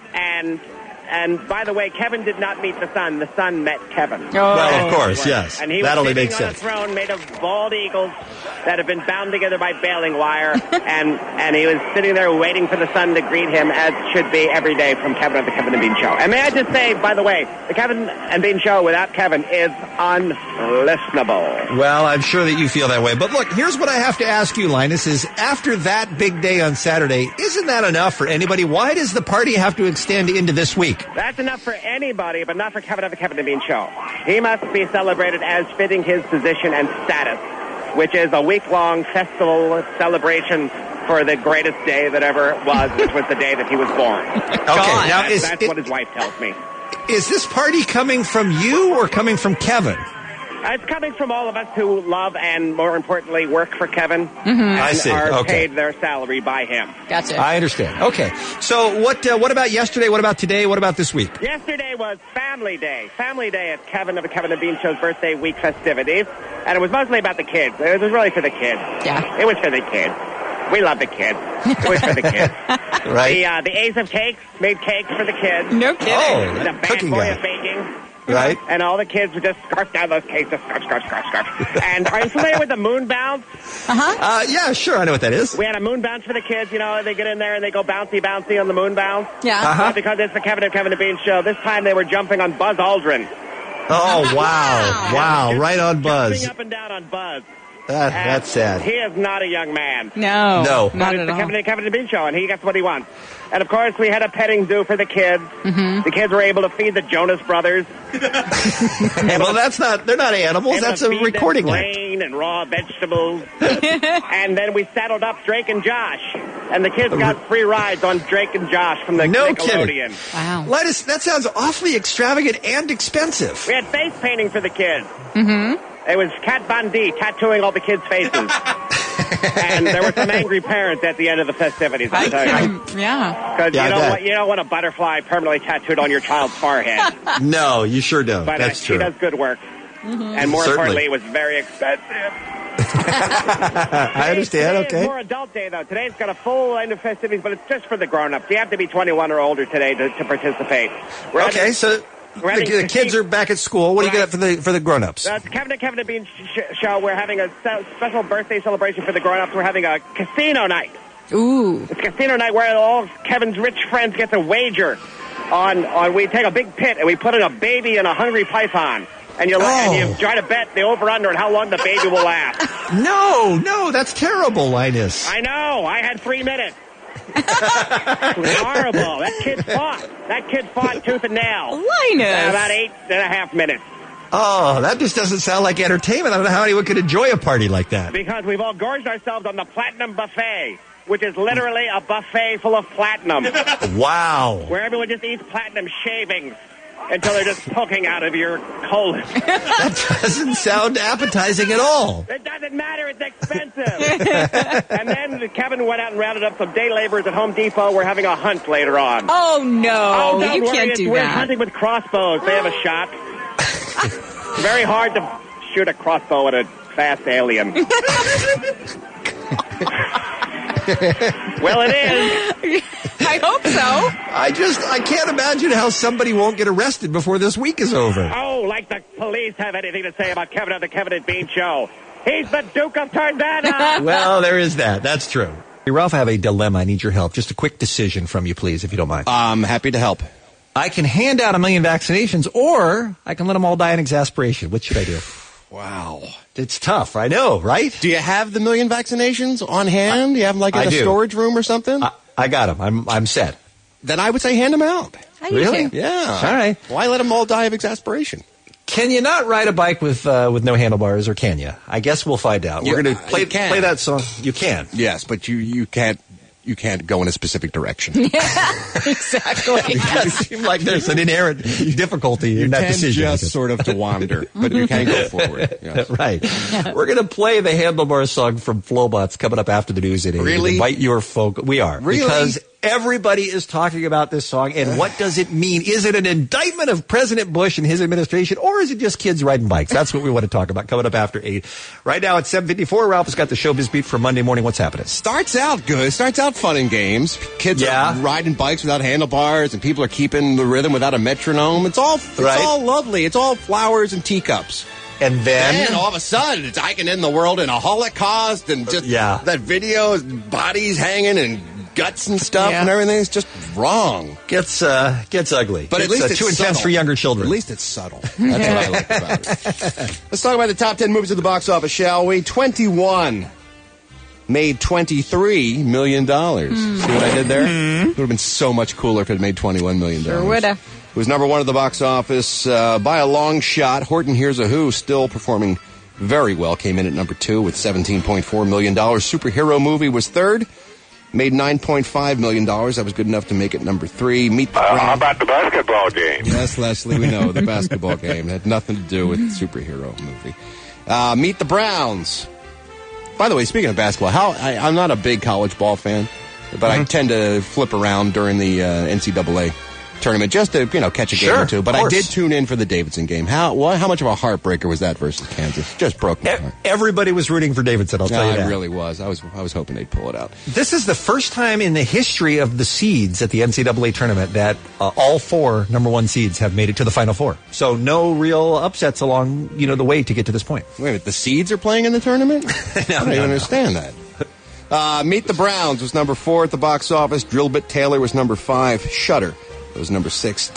and by the way, Kevin did not meet the sun. The sun met Kevin. Oh. Well, of course, yes. And he that was only sitting makes on sense. a throne made of bald eagles that have been bound together by baling wire, and he was sitting there waiting for the sun to greet him, as should be every day from Kevin of the Kevin and Bean Show. And may I just say, by the way, the Kevin and Bean Show without Kevin is unlistenable. Well, I'm sure that you feel that way. But look, here's what I have to ask you, Linus, is after that big day on Saturday, isn't that enough for anybody? Why does the party have to extend into this week? That's enough for anybody, but not for Kevin of the Kevin and Bean Show. He must be celebrated as fitting his position and status, which is a week-long festival celebration for the greatest day that ever was, which was the day that he was born. Okay, now that's what his wife tells me. Is this party coming from you or coming from Kevin? It's coming from all of us who love and, more importantly, work for Kevin. Mm-hmm. I see. And are Okay. paid their salary by him. Gotcha. I understand. Okay. So what about yesterday? What about today? What about this week? Yesterday was Family Day. Family Day at Kevin of the Kevin and Bean Show's birthday week festivities. And it was mostly about the kids. It was really for the kids. Yeah. It was for the kids. We love the kids. It was for the kids. Right. The Ace of Cakes made cakes for the kids. No kidding. Oh, the bad cooking boy guy. of baking. Right. And all the kids would just scarf down those cakes, just scarf. And are you familiar with the moon bounce? Yeah, sure. I know what that is. We had a moon bounce for the kids. You know, they get in there and they go bouncy on the moon bounce. Yeah. Well, because it's the Kevin and Bean Show. This time they were jumping on Buzz Aldrin. Oh, wow. Wow. Right on Buzz. Jumping up and down on Buzz. That's sad. He is not a young man. No. No. Not It's at the all. Kevin and Bean Show, and he gets what he wants. And, of course, we had a petting zoo for the kids. Mm-hmm. The kids were able to feed the Jonas Brothers. Well, they're not animals. Able That's to a feed them recording act. grain and raw vegetables. And then we saddled up Drake and Josh. And the kids got free rides on Drake and Josh from the No Nickelodeon. kidding. Wow. Linus, that sounds awfully extravagant and expensive. We had face painting for the kids. Mm-hmm. It was Kat Von D tattooing all the kids' faces. And there were some angry parents at the end of the festivities. I'll tell you. Yeah. Because Yeah, I bet. you don't want a butterfly permanently tattooed on your child's forehead. No, you sure don't. But That's she true. does good work. And more Certainly. importantly, it was very expensive. I understand. Today Okay. is more adult day, though. Today's got a full end of festivities, but it's just for the grown-ups. You have to be 21 or older today to participate. Okay, so the kids are back at school. What do you got for the grown-ups? That's Kevin and Bean Show. We're having a special birthday celebration for the grown-ups. We're having a casino night. Ooh. It's casino night where all Kevin's rich friends get to wager on. We take a big pit and we put in a baby and a hungry python. and you try to bet the over-under and how long the baby will last. No, that's terrible, Linus. I know. I had 3 minutes. It was horrible. That kid fought tooth and nail. Linus. About 8.5 minutes. Oh, that just doesn't sound like entertainment. I don't know how anyone could enjoy a party like that. Because we've all gorged ourselves on the Platinum Buffet, which is literally a buffet full of platinum. Wow. Where everyone just eats platinum shavings until they're just poking out of your colon. That doesn't sound appetizing at all. It doesn't matter. It's expensive. And then Kevin went out and rounded up some day laborers at Home Depot. We're having a hunt later on. Oh, no. Don't You worry, can't do we're that. hunting with crossbows. They have a shot. Very hard to shoot a crossbow at a fast alien. Well, it is. I hope so. I can't imagine how somebody won't get arrested before this week is over. Oh, like the police have anything to say about Kevin on the Kevin and Bean Show. He's the Duke of Turnbanna. Well, there is that. That's true. Hey, Ralph, I have a dilemma. I need your help. Just a quick decision from you, please, if you don't mind. I'm happy to help. I can hand out 1 million vaccinations, or I can let them all die in exasperation. What should I do? Wow. It's tough. I know, right? Do you have the 1 million vaccinations on hand? Do you have them like in a storage room or something? I got them. I'm set. Then I would say hand them out. Really? Yeah. All right. Why let them all die of exasperation? Can you not ride a bike with no handlebars, or can you? I guess we'll find out. We're going to play that song. You can. Yes, but you can't. You can't go in a specific direction. Yeah, exactly. It does seem like there's an inherent difficulty in that decision. You can just sort of to wander, but you can't go forward. Yes. Right. We're going to play the Handlebars song from Flowbots coming up after the news at 8. Really? Invite your folk. We are. Really? Because everybody is talking about this song, and what does it mean? Is it an indictment of President Bush and his administration, or is it just kids riding bikes? That's what we want to talk about coming up after 8. Right now it's 7:54. Ralph has got the Showbiz Beat for Monday morning. What's happening? Starts out good. Starts out fun and games. Kids are riding bikes without handlebars, and people are keeping the rhythm without a metronome. It's all lovely. It's all flowers and teacups. And then all of a sudden, it's I can end the world in a Holocaust, and just that video, bodies hanging and guts and stuff and everything is just wrong. Gets ugly. But at least it's too intense subtle. for younger children. At least it's subtle. That's what I like about it. Let's talk about the top 10 movies at the box office, shall we? 21 made $23 million. See what I did there? It would have been so much cooler if it made $21 million. Sure would have. It was number 1 at the box office by a long shot. Horton Hears a Who, still performing very well, came in at number 2 with $17.4 million. Superhero Movie was 3rd. Made $9.5 million. That was good enough to make it number 3. Meet the How about the basketball game? Yes, Leslie, we know. The basketball game. It had nothing to do with the superhero movie. Meet the Browns. By the way, speaking of basketball, I'm not a big college ball fan, but I tend to flip around during the NCAA tournament just to catch a game or two. But I did tune in for the Davidson game. How much of a heartbreaker was that versus Kansas? Just broke my heart. Everybody was rooting for Davidson. I'll tell you that. I really was. I was hoping they'd pull it out. This is the first time in the history of the seeds at the NCAA tournament that all 4 number 1 seeds have made it to the Final Four. So no real upsets along the way to get to this point. Wait a minute, the seeds are playing in the tournament? I don't even understand that. Meet the Browns was number 4 at the box office. Drillbit Taylor was number 5. Shudder was number 6.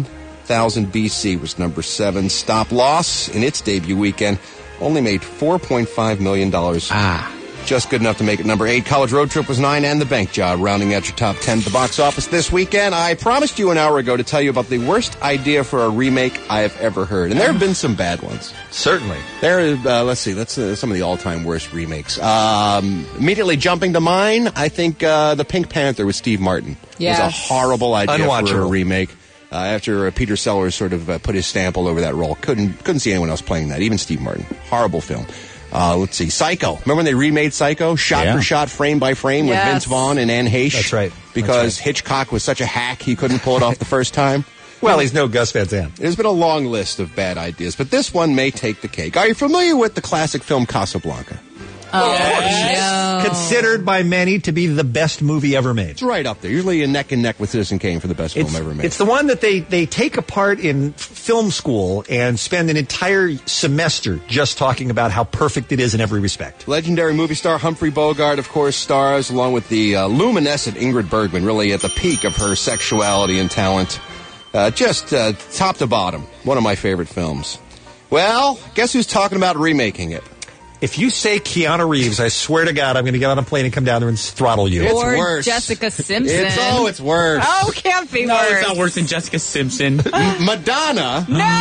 10,000 BC was number 7. Stop Loss in its debut weekend only made $4.5 million. Just good enough to make it number 8. College Road Trip was 9, and The Bank Job rounding out your top 10 at the box office this weekend. I promised you an hour ago to tell you about the worst idea for a remake I have ever heard, and there have been some bad ones. Certainly. Let's see. That's some of the all-time worst remakes. Immediately jumping to mine, I think the Pink Panther with Steve Martin was a horrible idea for a remake. After Peter Sellers sort of put his stamp all over that role, couldn't see anyone else playing that, even Steve Martin. Horrible film. Let's see, Psycho. Remember when they remade Psycho? Shot for shot, frame by frame with Vince Vaughn and Anne Heche? That's right. Because Hitchcock was such a hack, he couldn't pull it off the first time. Well, he's no Gus Van Sant. There's been a long list of bad ideas, but this one may take the cake. Are you familiar with the classic film Casablanca? Oh, no. Considered by many to be the best movie ever made. It's right up there. Usually a neck and neck with Citizen Kane for the best film ever made. It's the one that they take apart in film school and spend an entire semester just talking about how perfect it is in every respect. Legendary movie star Humphrey Bogart, of course, stars, along with the luminescent Ingrid Bergman, really at the peak of her sexuality and talent. Just top to bottom, one of my favorite films. Well, guess who's talking about remaking it? If you say Keanu Reeves, I swear to God, I'm going to get on a plane and come down there and throttle you. It's or worse. Jessica Simpson. It's worse. Oh, can't be worse. It's not worse than Jessica Simpson. Madonna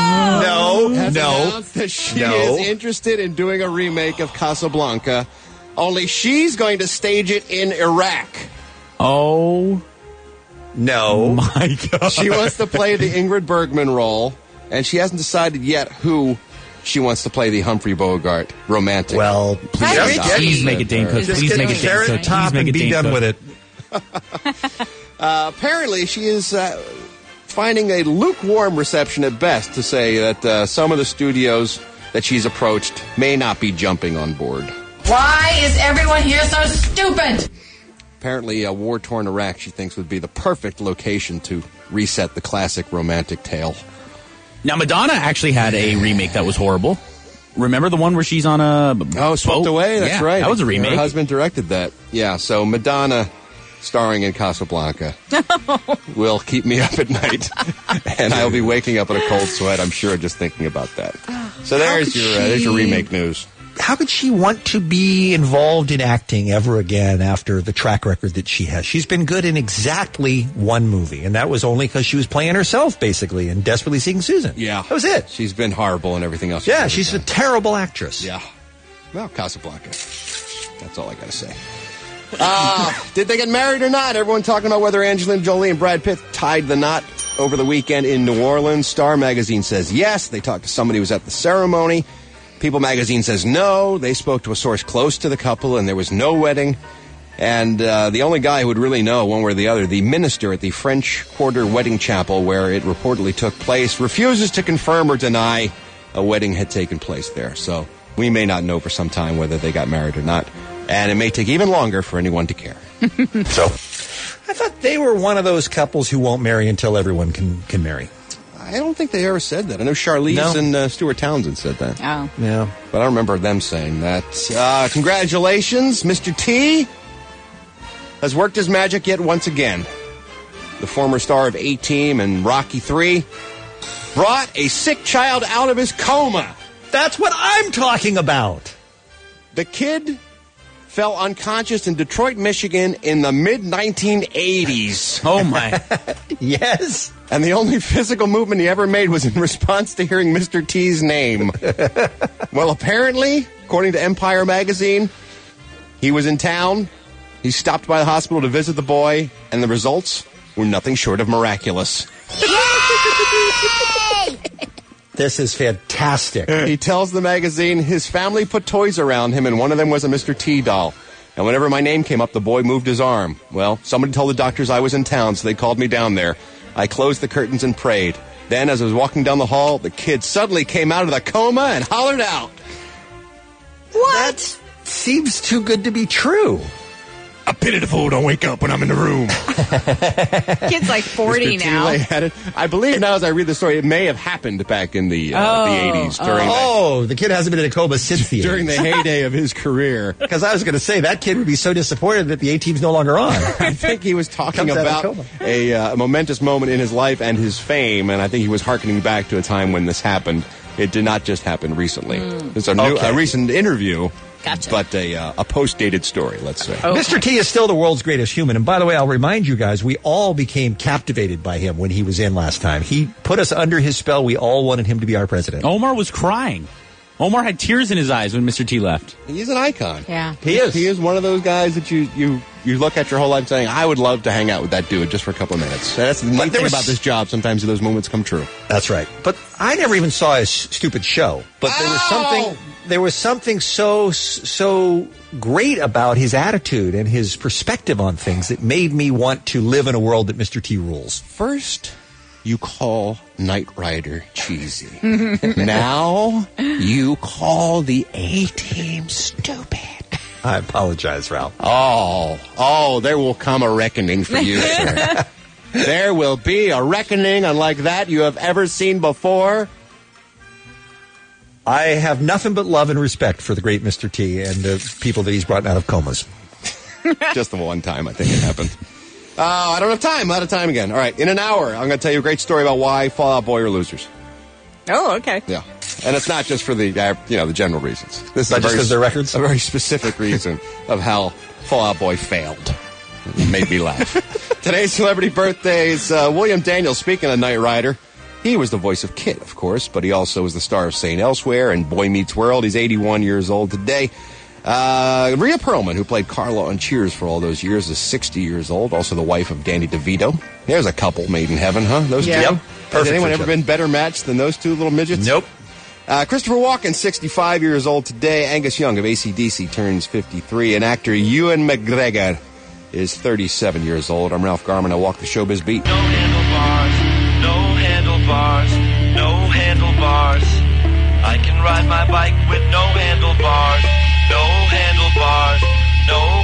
has announced that she is interested in doing a remake of Casablanca, only she's going to stage it in Iraq. Oh. No. My God. She wants to play the Ingrid Bergman role, and she hasn't decided yet who she wants to play the Humphrey Bogart romantic. Well, please make it Dane Cook. Just Please get make it Dane Cook. Carrot Top Please make and it be Dane done Cook. with it. Apparently, she is finding a lukewarm reception at best to say that some of the studios that she's approached may not be jumping on board. Why is everyone here so stupid? Apparently, a war-torn Iraq, she thinks, would be the perfect location to reset the classic romantic tale. Now, Madonna actually had a remake that was horrible. Remember the one where she's on a Swept Away? That's right. That was a remake. Her husband directed that. Yeah, so Madonna starring in Casablanca will keep me up at night, and I'll be waking up in a cold sweat, I'm sure, just thinking about that. So there's your remake news. How could she want to be involved in acting ever again after the track record that she has? She's been good in exactly one movie, and that was only because she was playing herself, basically, in Desperately Seeking Susan. Yeah. That was it. She's been horrible in everything else. Yeah, she's a terrible actress. Yeah. Well, Casablanca. That's all I got to say. Did they get married or not? Everyone talking about whether Angelina Jolie and Brad Pitt tied the knot over the weekend in New Orleans. Star Magazine says yes. They talked to somebody who was at the ceremony. People Magazine says no. They spoke to a source close to the couple, and there was no wedding. And the only guy who would really know one way or the other, the minister at the French Quarter Wedding Chapel where it reportedly took place, refuses to confirm or deny a wedding had taken place there. So we may not know for some time whether they got married or not. And it may take even longer for anyone to care. So I thought they were one of those couples who won't marry until everyone can marry. I don't think they ever said that. I know Charlize and Stuart Townsend said that. Oh. Yeah. But I don't remember them saying that. Congratulations, Mr. T has worked his magic yet once again. The former star of A-Team and Rocky III brought a sick child out of his coma. That's what I'm talking about. The kid fell unconscious in Detroit, Michigan in the mid-1980s. Oh, my. Yes. And the only physical movement he ever made was in response to hearing Mr. T's name. Well, apparently, according to Empire Magazine, he was in town. He stopped by the hospital to visit the boy, and the results were nothing short of miraculous. This is fantastic. He tells the magazine his family put toys around him, and one of them was a Mr. T doll. And whenever my name came up, the boy moved his arm. Well, somebody told the doctors I was in town, so they called me down there. I closed the curtains and prayed. Then, as I was walking down the hall, the kid suddenly came out of the coma and hollered out. What? That seems too good to be true. I pity the fool don't wake up when I'm in the room. Kid's like 40 now. I believe now as I read the story, it may have happened back in the 80s. During the kid hasn't been in a coma since the 80s. During the heyday of his career. Because I was going to say, that kid would be so disappointed that the A-Team's no longer on. I think he was talking about a momentous moment in his life and his fame, and I think he was hearkening back to a time when this happened. It did not just happen recently. It's a recent interview. Gotcha. But a post-dated story, let's say. Okay. Mr. T is still the world's greatest human. And by the way, I'll remind you guys, we all became captivated by him when he was in last time. He put us under his spell. We all wanted him to be our president. Omar was crying. Omar had tears in his eyes when Mr. T left. He's an icon. Yeah. He is. He is one of those guys that you look at your whole life saying, I would love to hang out with that dude just for a couple of minutes. That's the neat thing about this job. Sometimes those moments come true. That's right. But I never even saw his stupid show. But there was something so great about his attitude and his perspective on things that made me want to live in a world that Mr. T rules. First, you call Knight Rider cheesy. Now, you call the A-Team stupid. I apologize, Ralph. Oh, there will come a reckoning for you, sir. There will be a reckoning unlike that you have ever seen before. I have nothing but love and respect for the great Mr. T and the people that he's brought out of comas. Just the one time I think it happened. I don't have time. I'm out of time again. All right, in an hour, I'm going to tell you a great story about why Fall Out Boy are losers. Oh, okay. Yeah. And it's not just for the the general reasons. This Not is just 'cause they're records? a very specific reason of how Fall Out Boy failed. It made me laugh. Today's celebrity birthdays, William Daniels, speaking of Knight Rider. He was the voice of Kit, of course, but he also was the star of St. Elsewhere and Boy Meets World. He's 81 years old today. Rhea Perlman, who played Carla on Cheers for all those years, is 60 years old, also the wife of Danny DeVito. There's a couple made in heaven, huh? Those two? Yep. Has anyone ever been better matched than those two little midgets? Nope. Christopher Walken, 65 years old today. Angus Young of AC/DC turns 53. And actor Ewan McGregor is 37 years old. I'm Ralph Garman. I walk the showbiz beat. No handlebars, no handlebars. I can ride my bike with no handlebars. No handlebars, no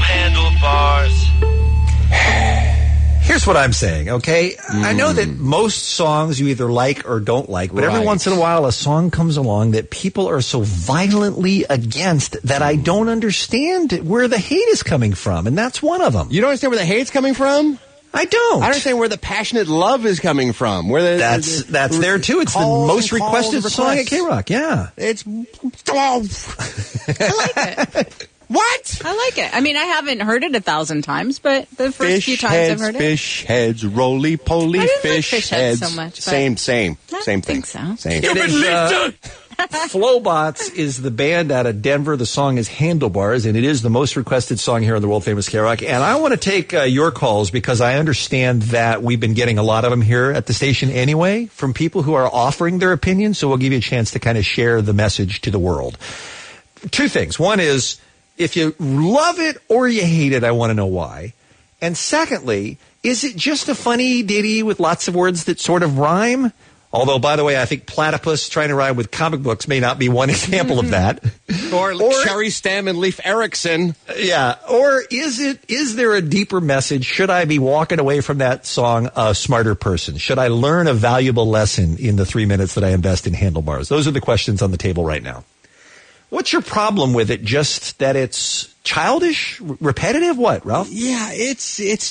handlebars. Here's what I'm saying, okay? I know that most songs you either like or don't like, but every Right. once in a while a song comes along that people are so violently against that I don't understand where the hate is coming from, and that's one of them. You don't understand where the hate's coming from? I don't. I don't understand where the passionate love is coming from. Where That's there too. It's the most requested song at K-Rock, yeah. It's... I like it. What? I like it. I mean, I haven't heard it 1,000 times, but the first few times I've heard it. Fish heads, roly-poly I didn't like fish fish heads heads. so much, but- Same I thing. think so. Same. It is, Flowbots is the band out of Denver. The song is Handlebars, and it is the most requested song here on the world-famous K-Rock. And I want to take your calls because I understand that we've been getting a lot of them here at the station anyway from people who are offering their opinion, so we'll give you a chance to kind of share the message to the world. Two things. One is, if you love it or you hate it, I want to know why. And secondly, is it just a funny ditty with lots of words that sort of rhyme? Although, by the way, I think platypus trying to rhyme with comic books may not be one example of that. Or Cherry Stam and Leif Erikson. Yeah. Or is there a deeper message? Should I be walking away from that song a smarter person? Should I learn a valuable lesson in the 3 minutes that I invest in Handlebars? Those are the questions on the table right now. What's your problem with it? Just that it's childish, repetitive? What, Ralph? Yeah, it's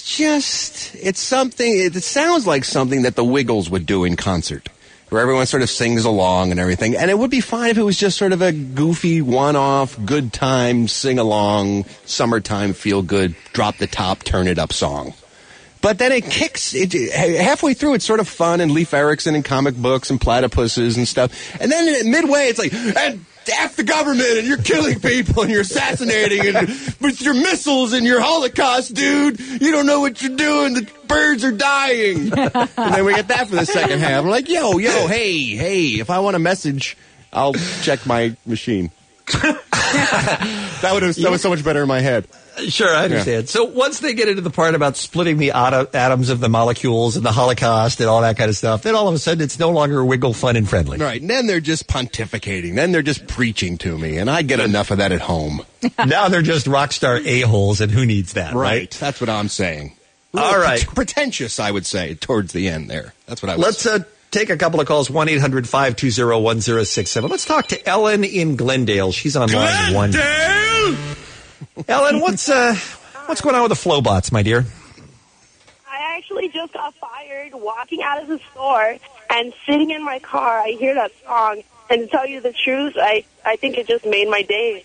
something. It sounds like something that the Wiggles would do in concert, where everyone sort of sings along and everything. And it would be fine if it was just sort of a goofy, one-off, good time, sing-along, summertime, feel-good, drop the top, turn it up song. But then it kicks, halfway through it's sort of fun and Leif Erikson and comic books and platypuses and stuff. And then midway it's like, and F the government and you're killing people and you're assassinating and with your missiles and your Holocaust, dude. You don't know what you're doing. The birds are dying. And then we get that for the second half. I'm like, yo, hey, if I want a message, I'll check my machine. That was so much better in my head. Sure, I understand. Yeah. So once they get into the part about splitting the atoms of the molecules and the Holocaust and all that kind of stuff, then all of a sudden it's no longer wiggle, fun, and friendly. Right. And then they're just pontificating. Then they're just preaching to me. And I get enough of that at home. Now they're just rock star a-holes, and who needs that, right? That's what I'm saying. All right. Pretentious, I would say, towards the end there. That's what I would Let's take a couple of calls, 1-800-520-1067. Let's talk to Ellen in Glendale. She's on line one. Ellen, what's going on with the Flowbots, my dear? I actually just got fired walking out of the store and sitting in my car. I hear that song, and to tell you the truth, I think it just made my day.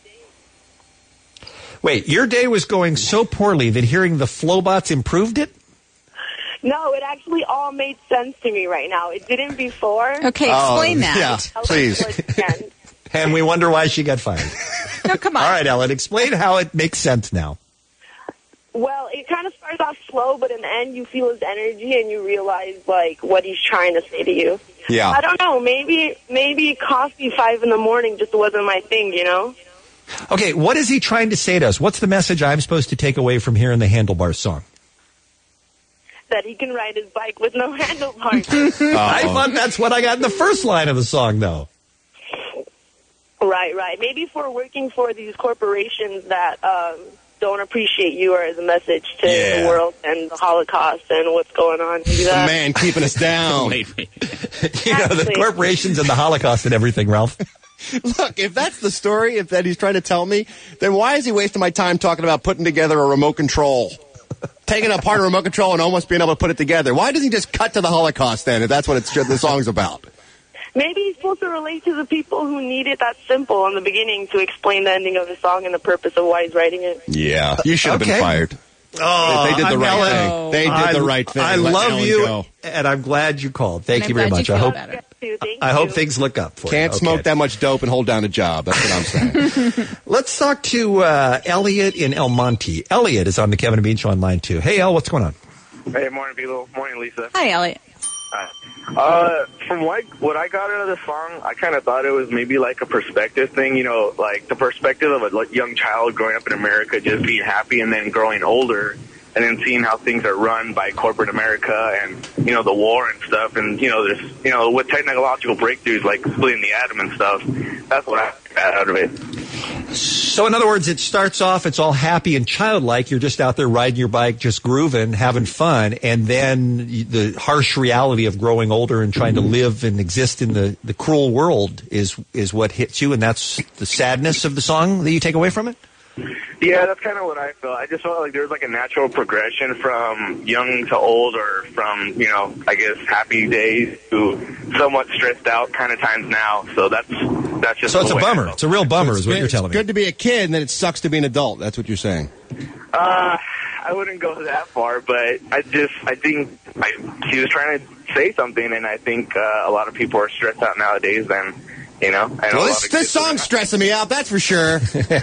Wait, your day was going so poorly that hearing the Flowbots improved it? No, it actually all made sense to me right now. It didn't before. Okay, explain that. Yeah, please. And we wonder why she got fired. No, come on. All right, Ellen, explain how it makes sense now. Well, it kind of starts off slow, but in the end, you feel his energy and you realize like what he's trying to say to you. Yeah. I don't know. Maybe coffee 5 a.m. just wasn't my thing, you know? Okay, what is he trying to say to us? What's the message I'm supposed to take away from hearing the Handlebars song? That he can ride his bike with no handlebars. I thought that's what I got in the first line of the song, though. Right. Maybe for working for these corporations that don't appreciate you or as a message to the world and the Holocaust and what's going on. The man keeping us down. You know, the corporations and the Holocaust and everything, Ralph. Look, if that's the story, if that he's trying to tell me, then why is he wasting my time talking about putting together a remote control? Taking apart a remote control and almost being able to put it together. Why doesn't he just cut to the Holocaust then, if that's what the song's about? maybe he's supposed to relate to the people who need it that simple in the beginning to explain the ending of the song and the purpose of why he's writing it. Yeah, you should have been fired. Oh, they did the right thing. They did the right thing. I Let love Ellen you, go. and I'm glad you called. Thank And you I'm very glad much. you I feel hope better. I hope things look up for you. Can't smoke that much dope and hold down a job. That's what I'm saying. Let's talk to Elliot in El Monte. Elliot is on the Kevin and Bean Show on line 2. Hey, El, what's going on? Hey, morning, Bealo. Morning, Lisa. Hi, Elliot. From what I got out of the song, I kind of thought it was maybe like a perspective thing, you know, like the perspective of a young child growing up in America, just being happy, and then growing older, and then seeing how things are run by corporate America and, you know, the war and stuff. And, you know, there's, you know, with technological breakthroughs like splitting the atom and stuff, that's what I got out of it. So, in other words, it starts off, it's all happy and childlike. You're just out there riding your bike, just grooving, having fun. And then the harsh reality of growing older and trying to live and exist in the cruel world is what hits you. And that's the sadness of the song that you take away from it? Yeah, that's kind of what I felt. I just felt like there was like a natural progression from young to old, or from, you know, I guess happy days to somewhat stressed out kind of times now. So that's just So it's the a way I bummer. felt. It's a real bummer is what you're telling It's me. good to be a kid, and then it sucks to be an adult. That's what you're saying. I wouldn't go that far, but I think he was trying to say something, and I think a lot of people are stressed out nowadays. And you know, Well, this song's stressing me out, that's for sure.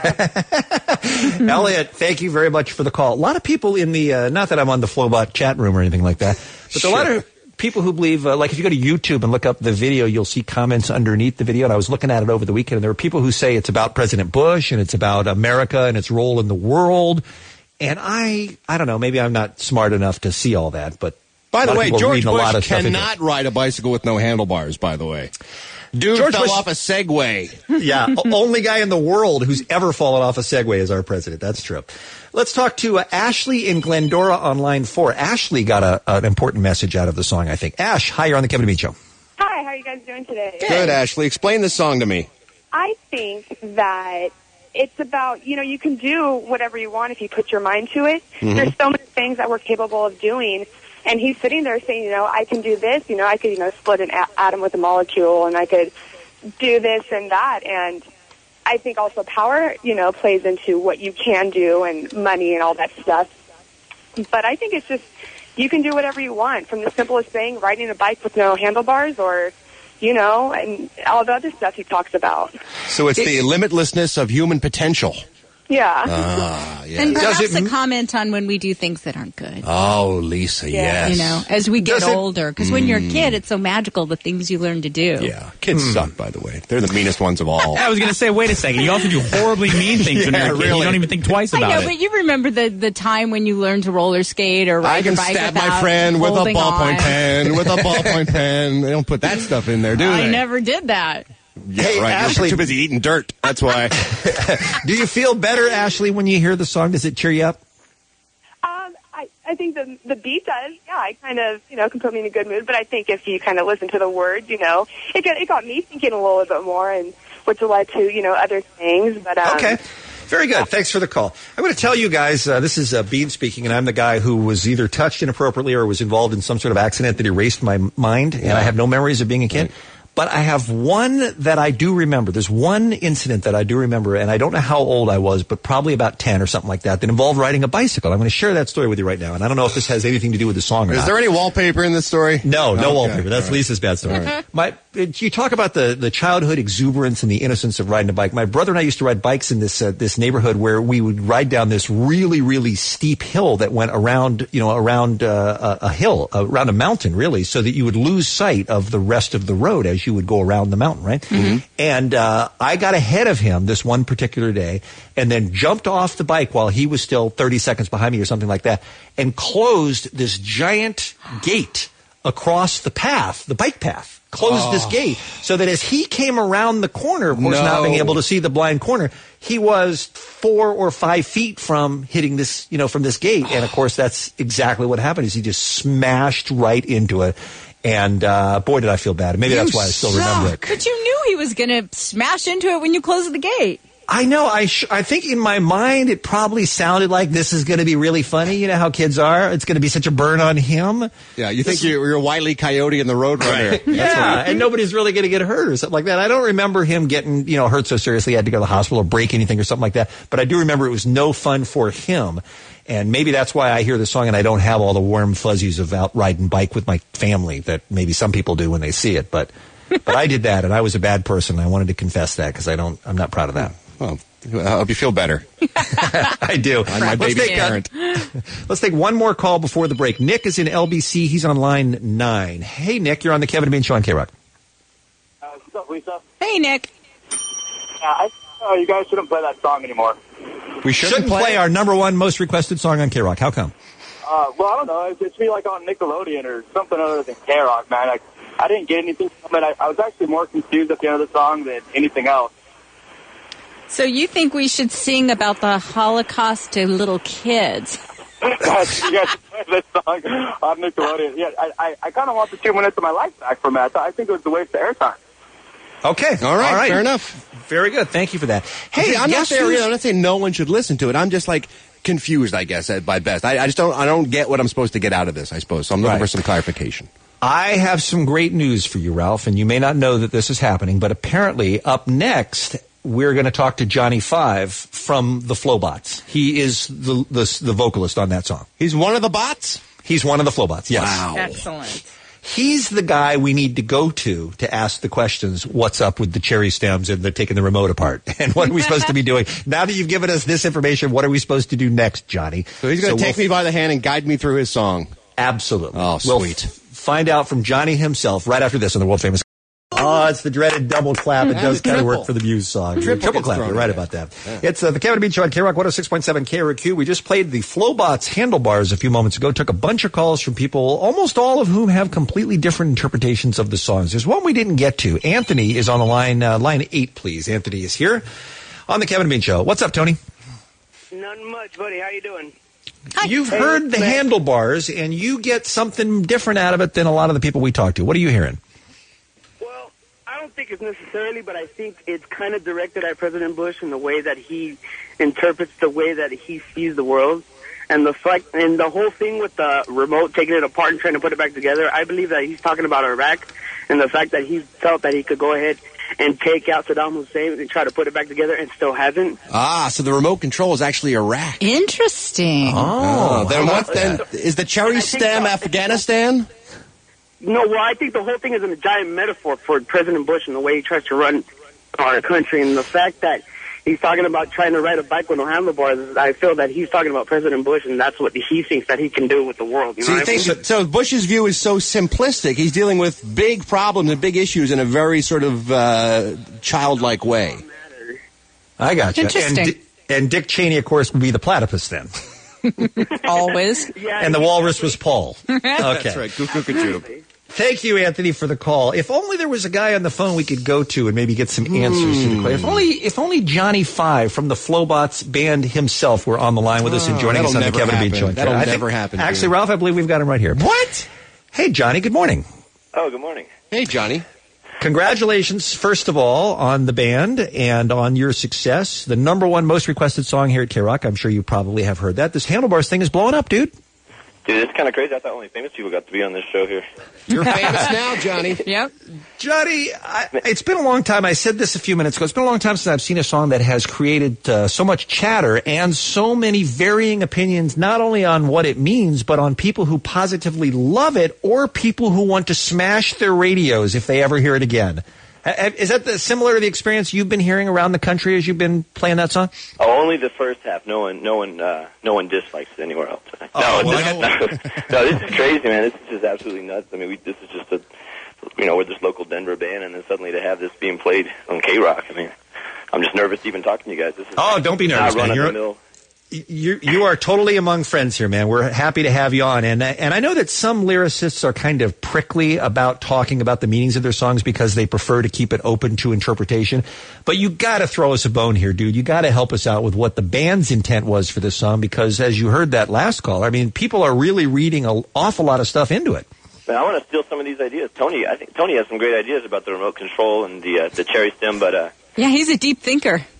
Elliot, thank you very much for the call. A lot of people in the, not that I'm on the Flowbot chat room or anything like that, but a lot of people who believe, like if you go to YouTube and look up the video, you'll see comments underneath the video. And I was looking at it over the weekend, and there were people who say it's about President Bush and it's about America and its role in the world. And I don't know, maybe I'm not smart enough to see all that, but By the way, George Bush stuff into it. cannot ride a bicycle with no handlebars, by the way. Dude George fell Bush- off a Segway. Yeah, only guy in the world who's ever fallen off a Segway is our president. That's true. Let's talk to Ashley in Glendora on line 4. Ashley got an important message out of the song, I think. Ash, hi, you're on the Kevin and Bean Show. Hi, how are you guys doing today? Good, Ashley. Explain this song to me. I think that it's about, you know, you can do whatever you want if you put your mind to it. Mhm. There's so many things that we're capable of doing. And he's sitting there saying, you know, I can do this. You know, I could, you know, split an atom with a molecule, and I could do this and that. And I think also power, you know, plays into what you can do, and money and all that stuff. But I think it's just, you can do whatever you want, from the simplest thing, riding a bike with no handlebars, or, you know, and all the other stuff he talks about. So it's the limitlessness of human potential. Yeah. Ah, yeah. And perhaps a comment on when we do things that aren't good. Oh, Lisa, yes. You know, as we get older. Because when you're a kid, it's so magical, the things you learn to do. Yeah. Kids suck, by the way. They're the meanest ones of all. I was going to say, wait a second. You also do horribly mean things when Yeah, you're a kid. really. You don't even think twice about I know, it. but you remember the time when you learned to roller skate or ride I your can bike stab without my friend with a holding ballpoint on. pen. With a ballpoint pen. They don't put that stuff in there, do I they? never did that. Yeah, Hey, right. Ashley. You're too busy eating dirt. That's why. Do you feel better, Ashley, when you hear the song? Does it cheer you up? I think the beat does. Yeah, it kind of, you know, can put me in a good mood. But I think if you kind of listen to the words, you know, it got me thinking a little bit more, and which led to, you know, other things. But Okay. Very good. Thanks for the call. I'm going to tell you guys, this is Bean speaking, and I'm the guy who was either touched inappropriately or was involved in some sort of accident that erased my mind, and I have no memories of being a kid. But I have one that I do remember. There's one incident that I do remember, and I don't know how old I was, but probably about 10 or something like that involved riding a bicycle. I'm going to share that story with you right now, and I don't know if this has anything to do with the song or not. Is there any wallpaper in this story? No Okay. wallpaper. That's All right. Lisa's bad story. All right. You talk about the childhood exuberance and the innocence of riding a bike. My brother and I used to ride bikes in this neighborhood where we would ride down this really, really steep hill that went around a hill, around a mountain, really, so that you would lose sight of the rest of the road as you would go around the mountain, right? Mm-hmm. And I got ahead of him this one particular day and then jumped off the bike while he was still 30 seconds behind me or something like that, and closed this giant gate across the path, the bike path. Closed this gate so that as he came around the corner, of course, not being able to see the blind corner, he was 4 or 5 feet from hitting this, from this gate. And of course, that's exactly what happened is he just smashed right into it. And boy, did I feel bad. Maybe that's why I still remember it. But you knew he was going to smash into it when you closed the gate. I know. I think in my mind it probably sounded like this is going to be really funny. You know how kids are. It's going to be such a burn on him. Yeah, you think you're Wile E. Coyote and the Roadrunner. Yeah, and nobody's really going to get hurt or something like that. I don't remember him getting, hurt so seriously he had to go to the hospital or break anything or something like that. But I do remember it was no fun for him. And maybe that's why I hear the song and I don't have all the warm fuzzies of out riding bike with my family that maybe some people do when they see it. But I did that, and I was a bad person. I wanted to confess that because I'm not proud of that. Well, I hope you feel better. I do. I'm my baby's parent. Let's take one more call before the break. Nick is in LBC. He's on line 9. Hey, Nick, you're on the Kevin and Bean Show on K-Rock. What's up, Lisa? Hey, Nick. You guys shouldn't play that song anymore. We shouldn't play our number one most requested song on K-Rock. How come? Well, I don't know. It's me like on Nickelodeon or something other than K-Rock, man. I didn't get anything from it. I was actually more confused at the end of the song than anything else. So you think we should sing about the Holocaust to little kids? You guys play this song on Nickelodeon. Yeah, I kind of want the 2 minutes of my life back from that. I think it was a waste of airtime. Okay. All right. Fair enough. Very good. Thank you for that. Hey, I'm not saying no one should listen to it. I'm just confused, I guess, at my best. I don't get what I'm supposed to get out of this, I suppose. So I'm looking for some clarification. I have some great news for you, Ralph, and you may not know that this is happening, but apparently up next we're going to talk to Johnny Five from the Flowbots. He is the vocalist on that song. He's one of the bots? He's one of the Flowbots, yes. Wow. Excellent. He's the guy we need to go to ask the questions, what's up with the cherry stems and taking the remote apart? And what are we supposed to be doing? Now that you've given us this information, what are we supposed to do next, Johnny? So he's going to take me by the hand and guide me through his song. Absolutely. Oh, sweet. We'll find out from Johnny himself right after this on the world famous. Oh, it's the dreaded double clap. It does kind of work for the Muse song. Triple clap. You're right about that. Yeah. It's the Kevin and Bean Show on K-Rock 106.7 KRQ. We just played the Flowbots Handlebars a few moments ago. Took a bunch of calls from people, almost all of whom have completely different interpretations of the songs. There's one we didn't get to. Anthony is on the line. Line 8, please. Anthony is here on the Kevin and Bean Show. What's up, Tony? Nothing much, buddy. How you doing? You've heard the Handlebars, and you get something different out of it than a lot of the people we talk to. What are you hearing? I don't think it's necessarily, but I think it's kind of directed at President Bush in the way that he interprets the way that he sees the world. And the fact, and the whole thing with the remote, taking it apart and trying to put it back together, I believe that he's talking about Iraq and the fact that he felt that he could go ahead and take out Saddam Hussein and try to put it back together and still hasn't. So the remote control is actually Iraq. Interesting. Then what? Then is the cherry stem Afghanistan? No, well, I think the whole thing is a giant metaphor for President Bush and the way he tries to run our country. And the fact that he's talking about trying to ride a bike with no handlebars, I feel that he's talking about President Bush, and that's what he thinks that he can do with the world. You know so Bush's view is so simplistic. He's dealing with big problems and big issues in a very sort of childlike way. I got you. Interesting. And Dick Cheney, of course, would be the platypus then. Always. And the walrus was Paul. Okay. That's right. Goo-goo-goo-goo. Thank you, Anthony, for the call. If only there was a guy on the phone we could go to and maybe get some answers to the question. If only Johnny Five from the Flowbots band himself were on the line with us and joining us on the Kevin and Bean Show. That'll never happen. Actually, Ralph, I believe we've got him right here. What? Hey, Johnny, good morning. Oh, good morning. Hey, Johnny. Congratulations, first of all, on the band and on your success. The number one most requested song here at K-Rock. I'm sure you probably have heard that. This Handlebars thing is blowing up, dude. Dude, it's kind of crazy. I thought only famous people got to be on this show here. You're famous now, Johnny. Yep. Johnny, it's been a long time. I said this a few minutes ago. It's been a long time since I've seen a song that has created so much chatter and so many varying opinions, not only on what it means, but on people who positively love it or people who want to smash their radios if they ever hear it again. Is that similar to the experience you've been hearing around the country as you've been playing that song? Oh, only the first half. No one dislikes it anywhere else. No, this is crazy, man. This is just absolutely nuts. I mean, this is just we're this local Denver band, and then suddenly to have this being played on K-Rock. I mean, I'm just nervous to even talking to you guys. This is don't be nervous, man. You are totally among friends here, man. We're happy to have you on. And I know that some lyricists are kind of prickly about talking about the meanings of their songs because they prefer to keep it open to interpretation. But you got to throw us a bone here, dude. You got to help us out with what the band's intent was for this song because, as you heard that last call, I mean, people are really reading an awful lot of stuff into it. Man, I want to steal some of these ideas. I think Tony has some great ideas about the remote control and the cherry stem, but... Yeah, he's a deep thinker.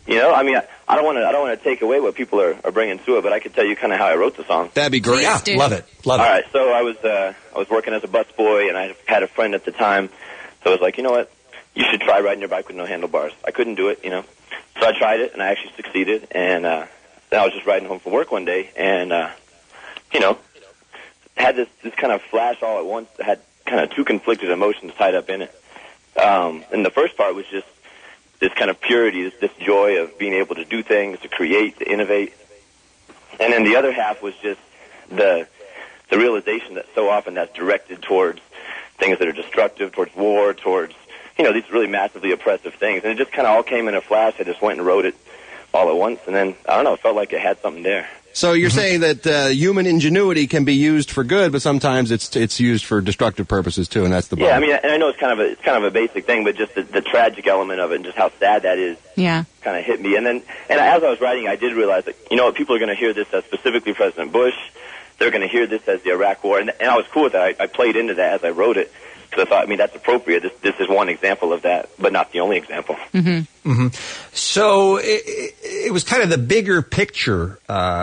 You know, I mean, I don't want to take away what people are bringing to it, but I could tell you kind of how I wrote the song. That'd be great. Yeah, love it. All right, so I was working as a busboy, and I had a friend at the time, so I was like, you know what, you should try riding your bike with no handlebars. I couldn't do it, you know, so I tried it, and I actually succeeded, and then I was just riding home from work one day, and you know, had this kind of flash all at once that had kind of two conflicted emotions tied up in it. And the first part was just this kind of purity, this joy of being able to do things, to create, to innovate. And then the other half was just the realization that so often that's directed towards things that are destructive, towards war, towards, you know, these really massively oppressive things. And it just kind of all came in a flash. I just went and wrote it all at once. And then, I don't know, it felt like it had something there. So you're saying that human ingenuity can be used for good, but sometimes it's used for destructive purposes too, and that's the bummer. Yeah, I mean, and I know it's kind of a basic thing, but just the tragic element of it and just how sad that is, yeah, kind of hit me. And as I was writing, I did realize that, you know what, people are going to hear this as specifically President Bush. They're going to hear this as the Iraq War, and I was cool with that. I played into that as I wrote it. Because I thought, I mean, that's appropriate. This is one example of that, but not the only example. So it was kind of the bigger picture.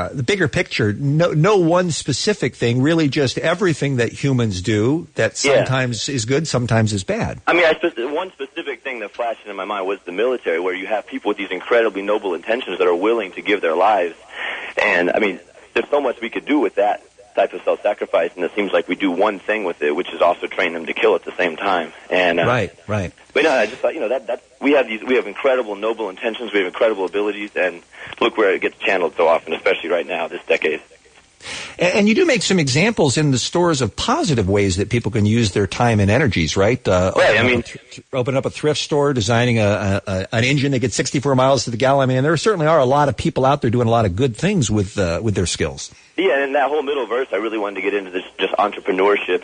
No one specific thing, really just everything that humans do that sometimes is good, sometimes is bad. I mean, one specific thing that flashed into my mind was the military, where you have people with these incredibly noble intentions that are willing to give their lives. And, I mean, there's so much we could do with that type of self-sacrifice, and it seems like we do one thing with it, which is also train them to kill at the same time. And right. But no, I just thought, you know, that we have incredible noble intentions, we have incredible abilities, and look where it gets channeled so often, especially right now, this decade. And you do make some examples in the stores of positive ways that people can use their time and energies, right? Right. I mean, open up a thrift store, designing an engine that gets 64 miles to the gallon. I mean, there certainly are a lot of people out there doing a lot of good things with their skills. Yeah, and that whole middle verse, I really wanted to get into this just entrepreneurship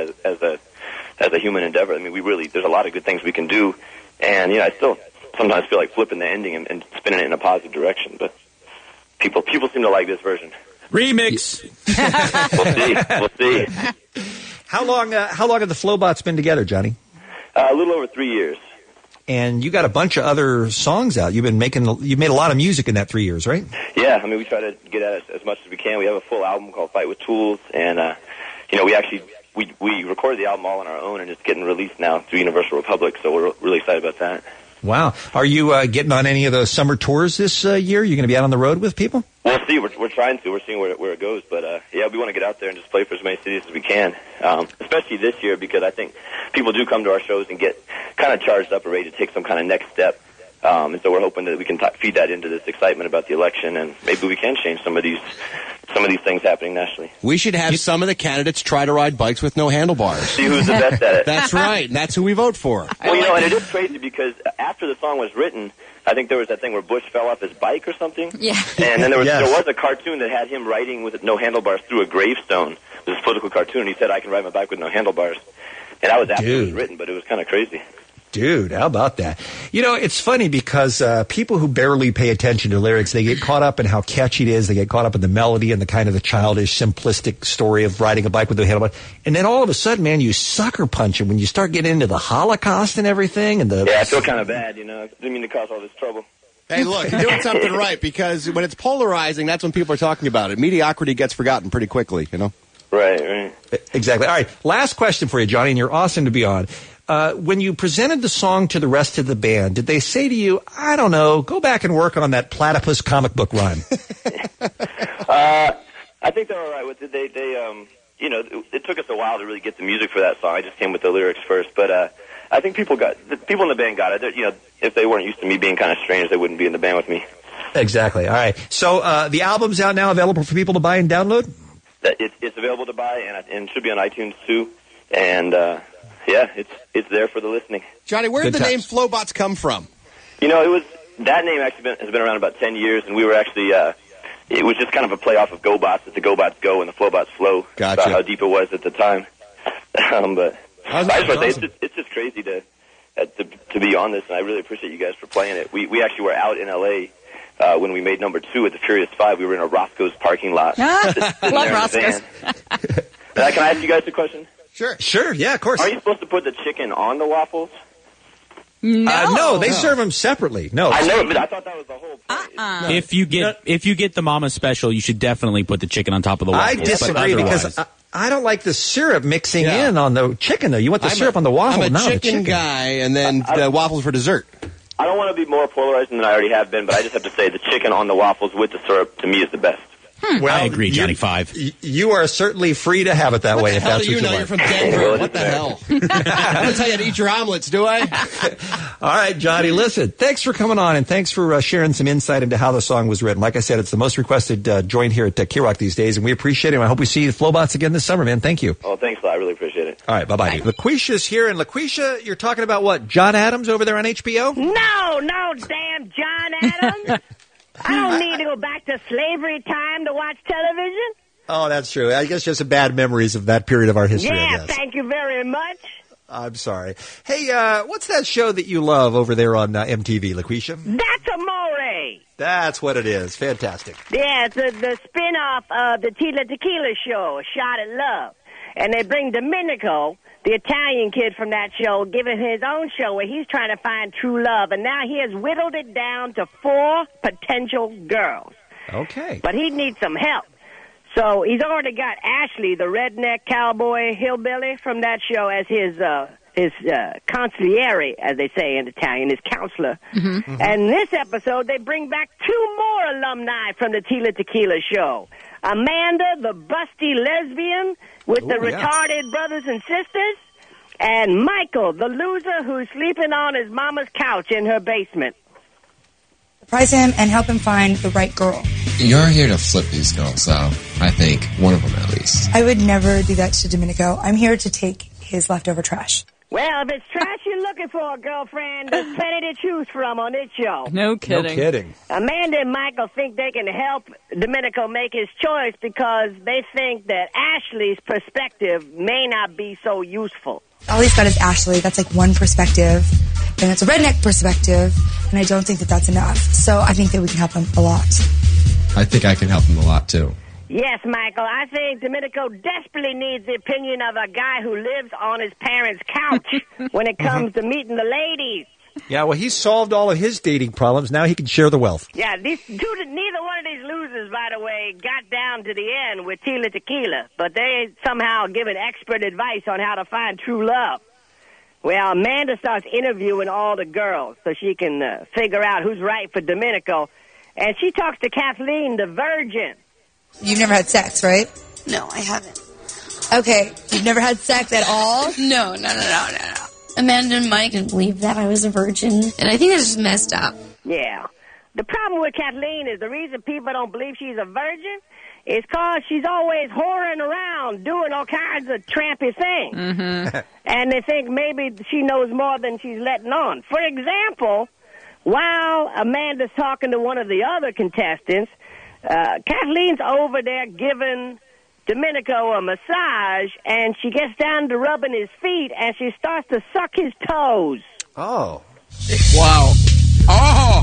as a human endeavor. I mean, there's a lot of good things we can do, and you know, I still sometimes feel like flipping the ending and spinning it in a positive direction. But people seem to like this version. Remix. We'll see. How long have the Flobots been together, Johnny? A little over 3 years. And you got a bunch of other songs out. You've made a lot of music in that 3 years, right? Yeah, I mean, we try to get at it as much as we can. We have a full album called Fight with Tools, and you know, we recorded the album all on our own, and it's getting released now through Universal Republic. So we're really excited about that. Wow. Are you getting on any of those summer tours this year? You're going to be out on the road with people? We'll see. We're trying to. We're seeing where it goes. But, yeah, we want to get out there and just play for as many cities as we can, especially this year, because I think people do come to our shows and get kind of charged up or ready to take some kind of next step. And so we're hoping that we can feed that into this excitement about the election, and maybe we can change some of these things happening nationally. We should have some of the candidates try to ride bikes with no handlebars. See who's the best at it. That's right. And that's who we vote for. Well, you know, and it is crazy because after the song was written, I think there was that thing where Bush fell off his bike or something. Yeah. And then there was a cartoon that had him riding with no handlebars through a gravestone. It was a political cartoon. He said, "I can ride my bike with no handlebars." And that was after it was written, but it was kind of crazy. Dude, how about that? You know, it's funny because people who barely pay attention to lyrics, they get caught up in how catchy it is. They get caught up in the melody and the kind of the childish, simplistic story of riding a bike with a handlebar. And then all of a sudden, man, you sucker punch it when you start getting into the Holocaust and everything. And yeah, I feel kind of bad, you know. I didn't mean to cause all this trouble. Hey, look, you're doing something right, because when it's polarizing, that's when people are talking about it. Mediocrity gets forgotten pretty quickly, you know? Right. Exactly. All right, last question for you, Johnny, and you're awesome to be on. When you presented the song to the rest of the band, did they say to you, I don't know, go back and work on that platypus comic book rhyme? I think they're all right with it. They you know, it took us a while to really get the music for that song. I just came with the lyrics first, but I think people in the band got it. You know, if they weren't used to me being kind of strange, they wouldn't be in the band with me. Exactly. All right. So the album's out now, available for people to buy and download? It's available to buy, and should be on iTunes too. And yeah, it's there for the listening. Johnny, where did the name Flobots come from? You know, that name actually has been around about 10 years, and we were actually it was just kind of a play off of GoBots, that the GoBots go and the Flobots flow. Gotcha. About how deep it was at the time. But I just want to say it's just crazy to be on this, and I really appreciate you guys for playing it. We actually were out in L.A. When we made number 2 at the Furious 5. We were in a Roscoe's parking lot. Love Roscoe's. Can I ask you guys a question? Sure. Yeah, of course. Are you supposed to put the chicken on the waffles? No, they serve them separately. No, I know, but I thought that was the whole point. If you get the Mama Special, you should definitely put the chicken on top of the I waffles. disagree because I don't like the syrup mixing in on the chicken, though. You want the syrup on the waffle, I'm a not the chicken chicken. guy, and then the waffles for dessert. I don't want to be more polarizing than I already have been, but I just have to say the chicken on the waffles with the syrup, to me, is the best. Well, I agree, Johnny Five. You are certainly free to have it that way if that's what you know? like. You're from Denver. What the hell? I don't tell you to eat your omelets, do I? All right, Johnny, listen, thanks for coming on, and thanks for sharing some insight into how the song was written. Like I said, it's the most requested joint here at K-Rock these days, and we appreciate it. And I hope we see the Flowbots again this summer, man. Thank you. Oh, thanks, I really appreciate it. All right, bye-bye. LaQuisha's here, and LaQuisha, you're talking about what, John Adams over there on HBO? No, damn John Adams. I don't need to go back to slavery time to watch television. Oh, that's true. I guess you have some bad memories of that period of our history, I Yeah, guess. thank you very much. I'm sorry. Hey, what's that show that you love over there on MTV, LaQuisha? That's Amore. That's what it is. Fantastic. Yeah, it's the spin-off of the Tila Tequila show, A Shot at Love. And they bring Domenico, the Italian kid from that show, giving his own show where he's trying to find true love. And now he has whittled it down to 4 potential girls. Okay. But he needs some help. So he's already got Ashley, the redneck cowboy hillbilly from that show, as his consigliere, as they say in Italian, his counselor. Mm-hmm. And this episode, they bring back 2 more alumni from the Tila Tequila show. Amanda, the busty lesbian with the retarded brothers and sisters, and Michael, the loser who's sleeping on his mama's couch in her basement. Surprise him and help him find the right girl. You're here to flip these girls, so I think one of them at least. I would never do that to Domenico. I'm here to take his leftover trash. Well, if it's trash you're looking for, girlfriend, there's plenty to choose from on this show. No kidding. No kidding. Amanda and Michael think they can help Domenico make his choice because they think that Ashley's perspective may not be so useful. All he's got is Ashley. That's like one perspective, and it's a redneck perspective, and I don't think that that's enough. So I think that we can help him a lot. I think I can help him a lot, too. Yes, Michael, I think Domenico desperately needs the opinion of a guy who lives on his parents' couch when it comes to meeting the ladies. Yeah, well, he's solved all of his dating problems. Now he can share the wealth. Yeah, neither one of these losers, by the way, got down to the end with Tila Tequila, but they somehow given expert advice on how to find true love. Well, Amanda starts interviewing all the girls so she can figure out who's right for Domenico, and she talks to Kathleen, the virgin. You've never had sex, right? No, I haven't. Okay, you've never had sex at all? No. Amanda and Mike didn't believe that I was a virgin, and I think that's just messed up. Yeah. The problem with Kathleen is the reason people don't believe she's a virgin is because she's always whoring around, doing all kinds of trampy things. Mm-hmm. And they think maybe she knows more than she's letting on. For example, while Amanda's talking to one of the other contestants, Kathleen's over there giving Domenico a massage, and she gets down to rubbing his feet, and she starts to suck his toes. Oh. Wow. Oh!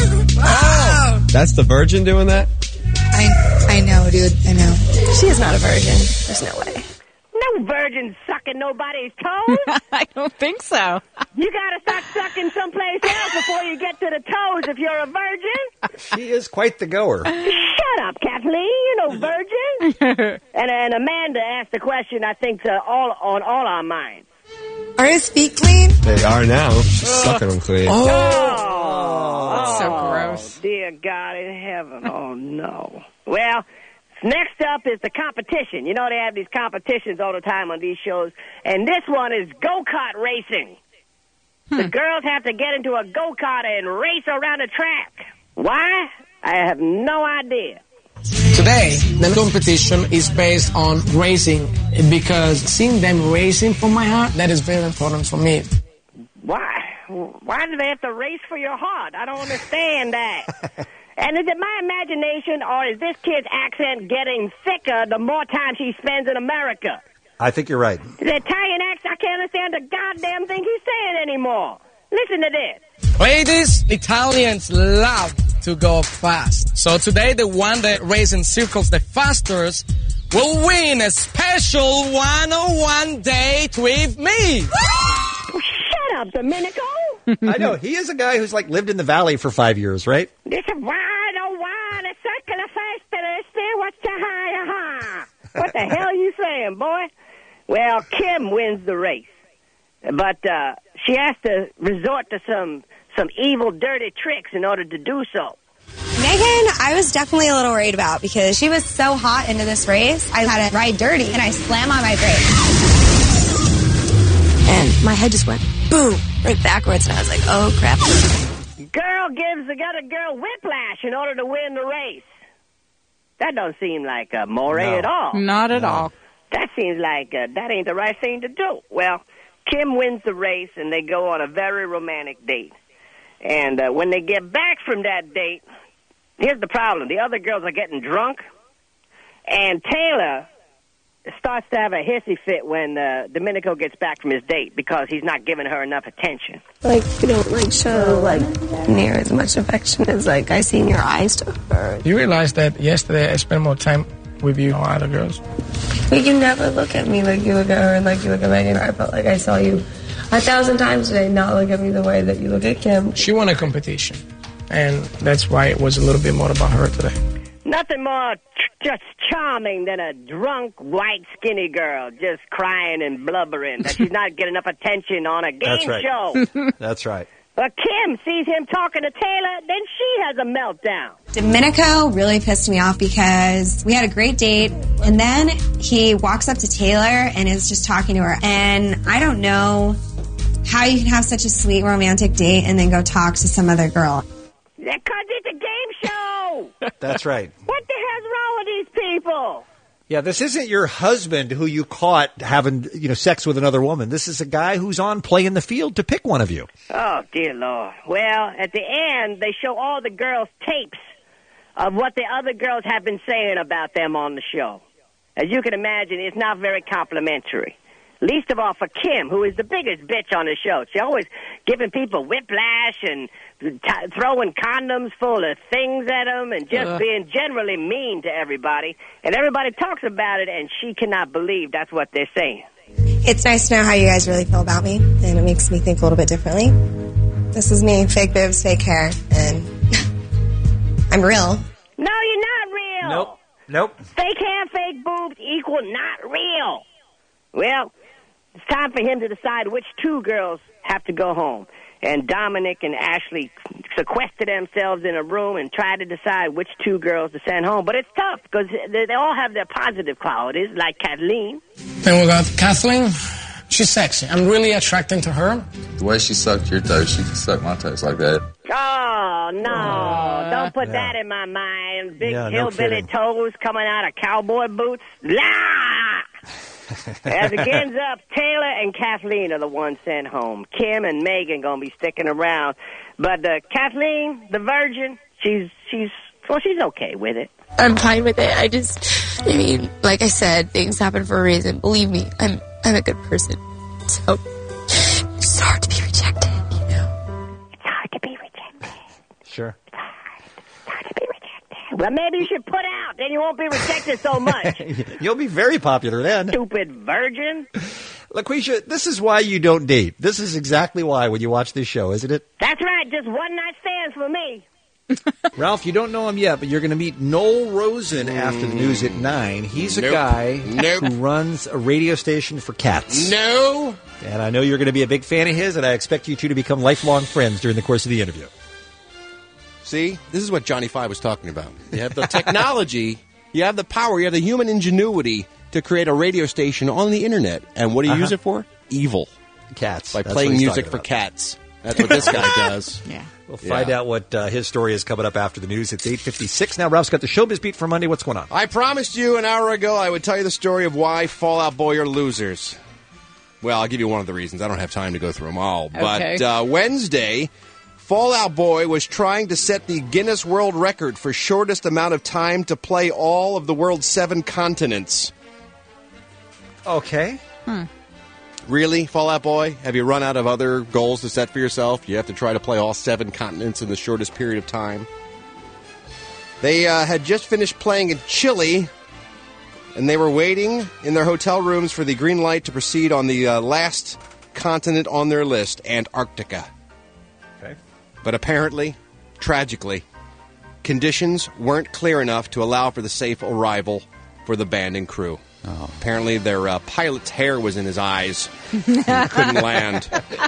That's the virgin doing that? I know, dude. I know. She is not a virgin. There's no way. No virgin sucking nobody's toes. I don't think so. You gotta start sucking someplace else before you get to the toes if you're a virgin. She is quite the goer. Shut up, Kathleen. You're no virgin. and Amanda asked the question, I think, on all our minds. Are his feet clean? They are now. She's sucking them clean. That's so gross. Dear God in heaven. Oh, no. Well, next up is the competition. You know they have these competitions all the time on these shows. And this one is go-kart racing. The girls have to get into a go-kart and race around a track. Why? I have no idea. Today, the competition is based on racing because seeing them racing for my heart, that is very important for me. Why? Why do they have to race for your heart? I don't understand that. And is it my imagination, or is this kid's accent getting thicker the more time she spends in America? I think you're right. The Italian accent, I can't understand the goddamn thing he's saying anymore. Listen to this. Ladies, Italians love to go fast. So today, the one that races in circles the fastest will win a special one-on-one date with me. Shut up, Domenico. I know. He is a guy who's like lived in the valley for 5 years, right? This is wide, oh, wide, a circle of face to the still, what's the high, What the hell are you saying, boy? Well, Kim wins the race. But she has to resort to some evil, dirty tricks in order to do so. Megan, I was definitely a little worried about because she was so hot into this race. I had to ride dirty, and I slammed on my brakes. And my head just went boom, right backwards, and I was like, oh, crap. Girl gives the other girl whiplash in order to win the race. That don't seem like a moray at all. Not at all. That seems like that ain't the right thing to do. Well, Kim wins the race, and they go on a very romantic date. And when they get back from that date, here's the problem. The other girls are getting drunk, and Taylor starts to have a hissy fit when Domenico gets back from his date because he's not giving her enough attention. Like, you don't, show, near as much affection as, I see in your eyes to her. You realize that yesterday I spent more time with you than other girls? But you never look at me like you look at her and like you look at Megan. I felt like I saw you 1,000 times today not look at me the way that you look at Kim. She won a competition, and that's why it was a little bit more about her today. Nothing more just charming than a drunk, white, skinny girl just crying and blubbering that she's not getting enough attention on a game show. That's right. But Kim sees him talking to Taylor, then she has a meltdown. Domenico really pissed me off because we had a great date, and then he walks up to Taylor and is just talking to her. And I don't know how you can have such a sweet, romantic date and then go talk to some other girl. Because it's a game show. That's right. What the hell's wrong with these people? Yeah, this isn't your husband who you caught having, sex with another woman. This is a guy who's on Play in the Field to pick one of you. Oh, dear Lord. Well, at the end, they show all the girls' tapes of what the other girls have been saying about them on the show. As you can imagine, it's not very complimentary. Least of all for Kim, who is the biggest bitch on the show. She's always giving people whiplash and throwing condoms full of things at them and just being generally mean to everybody. And everybody talks about it, and she cannot believe that's what they're saying. It's nice to know how you guys really feel about me, and it makes me think a little bit differently. This is me, fake boobs, fake hair, and I'm real. No, you're not real. Nope. Fake hair, fake boobs equal not real. Well, it's time for him to decide which two girls have to go home. And Dominic and Ashley sequester themselves in a room and try to decide which two girls to send home. But it's tough because they all have their positive qualities, like Kathleen. Then we got Kathleen. She's sexy. I'm really attracted to her. The way she sucked your toes, she can suck my toes like that. Oh, no. Don't put that in my mind. Big hillbilly toes coming out of cowboy boots. La! As it ends up, Taylor and Kathleen are the ones sent home. Kim and Megan going to be sticking around. But Kathleen, the virgin, she's okay with it. I'm fine with it. Like I said, things happen for a reason. Believe me, I'm a good person. So it's hard to be rejected, It's hard to be rejected. Sure. It's hard to be rejected. Well, maybe you should put out. Then you won't be rejected so much. You'll be very popular then. Stupid virgin. LaQuisha, this is why you don't date. This is exactly why when you watch this show, isn't it? That's right. Just one night stands for me. Ralph, you don't know him yet, but you're going to meet Noel Rosen after the news at 9. He's a guy who runs a radio station for cats. No. And I know you're going to be a big fan of his, and I expect you two to become lifelong friends during the course of the interview. See, this is what Johnny Five was talking about. You have the technology, you have the power, you have the human ingenuity to create a radio station on the internet. And what do you use it for? Evil. Cats. By playing music for cats. That's what this guy does. Yeah. We'll find out what his story is coming up after the news. It's 8:56 now. Ralph's got the Showbiz Beat for Monday. What's going on? I promised you an hour ago I would tell you the story of why Fall Out Boy are losers. Well, I'll give you one of the reasons. I don't have time to go through them all. Okay. But Wednesday, Fall Out Boy was trying to set the Guinness World Record for shortest amount of time to play all of the world's 7 continents. Okay. Really, Fall Out Boy? Have you run out of other goals to set for yourself? You have to try to play all 7 continents in the shortest period of time. They had just finished playing in Chile, and they were waiting in their hotel rooms for the green light to proceed on the last continent on their list, Antarctica. But apparently, tragically, conditions weren't clear enough to allow for the safe arrival for the band and crew. Oh. Apparently, their pilot's hair was in his eyes and couldn't land.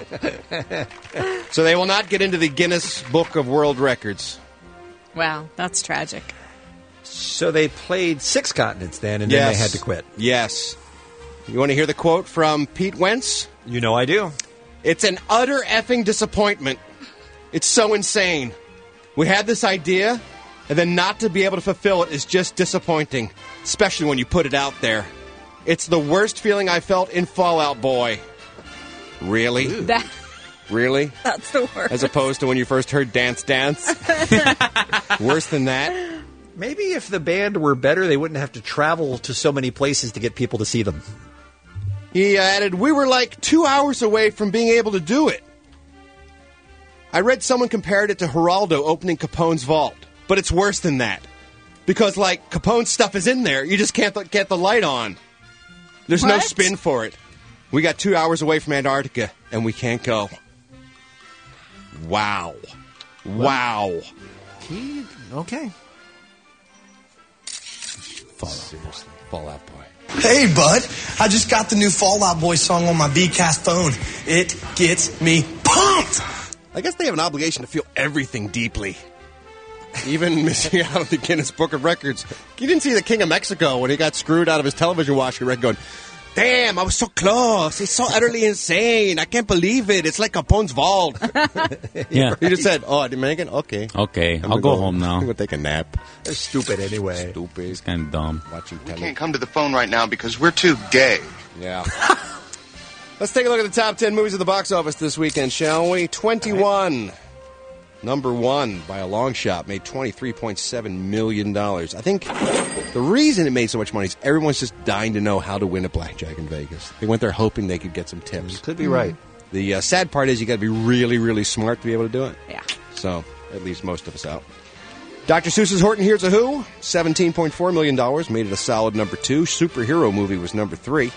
So they will not get into the Guinness Book of World Records. Wow, that's tragic. So they played 6 continents then, and then they had to quit. Yes. You want to hear the quote from Pete Wentz? You know I do. It's an utter effing disappointment. It's so insane. We had this idea, and then not to be able to fulfill it is just disappointing, especially when you put it out there. It's the worst feeling I felt in Fall Out Boy. Really? Really? That's the worst. As opposed to when you first heard Dance Dance? Worse than that? Maybe if the band were better, they wouldn't have to travel to so many places to get people to see them. He added, we were like 2 hours away from being able to do it. I read someone compared it to Geraldo opening Capone's vault, but it's worse than that. Because, like, Capone's stuff is in there, you just can't get the light on. There's no spin for it. We got 2 hours away from Antarctica, and we can't go. Wow. Wow. Okay. Fall Out Boy. Hey, bud. I just got the new Fall Out Boy song on my Bcast phone. It gets me pumped! I guess they have an obligation to feel everything deeply. Even missing out on the Guinness Book of Records. You didn't see the King of Mexico when he got screwed out of his television watching record going, damn, I was so close. It's so utterly insane. I can't believe it. It's like Capone's vault. Yeah. He just said, oh, I didn't make it? Okay. Okay, I'll go home now. I'm going to take a nap. They're stupid anyway. Stupid. It's kind of dumb. Watching We can't come to the phone right now because we're too gay. Yeah. Let's take a look at the top 10 movies at the box office this weekend, shall we? 21. Number 1, by a long shot, made $23.7 million. I think the reason it made so much money is everyone's just dying to know how to win at blackjack in Vegas. They went there hoping they could get some tips. Could be right. The sad part is you got to be really, really smart to be able to do it. Yeah. So, at least most of us out. Dr. Seuss's Horton Hears a Who, $17.4 million, made it a solid number 2. Superhero Movie was number 3,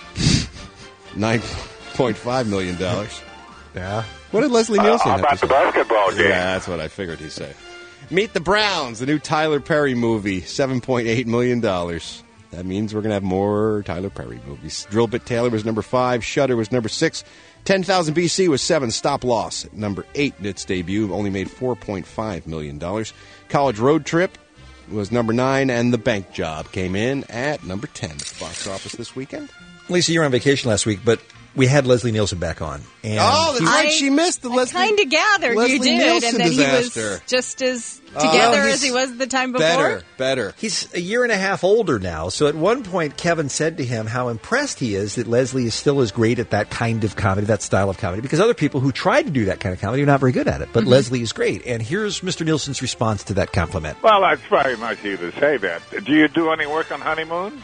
$9.5 million. Yeah. What did Leslie Nielsen How have to about say? the basketball game? Yeah, that's what I figured he'd say. Meet the Browns, the new Tyler Perry movie, $7.8 million. That means we're going to have more Tyler Perry movies. Drill Bit Taylor was number 5. Shudder was number 6. 10,000 BC was 7. Stop Loss at number 8 in its debut. Only made $4.5 million. College Road Trip was number 9. And The Bank Job came in at number 10 at the box office this weekend. Lisa, you were on vacation last week, but we had Leslie Nielsen back on. And oh, that's right. She missed the Leslie. Kind of gathered Leslie you did, Nielsen and then disaster. he was just as together as he was the time before. Better. He's a year and a half older now. So at one point, Kevin said to him how impressed he is that Leslie is still as great at that kind of comedy, that style of comedy, because other people who tried to do that kind of comedy are not very good at it. But Leslie is great. And here's Mr. Nielsen's response to that compliment. Well, that's very nice of you to say that. Do you do any work on honeymoons?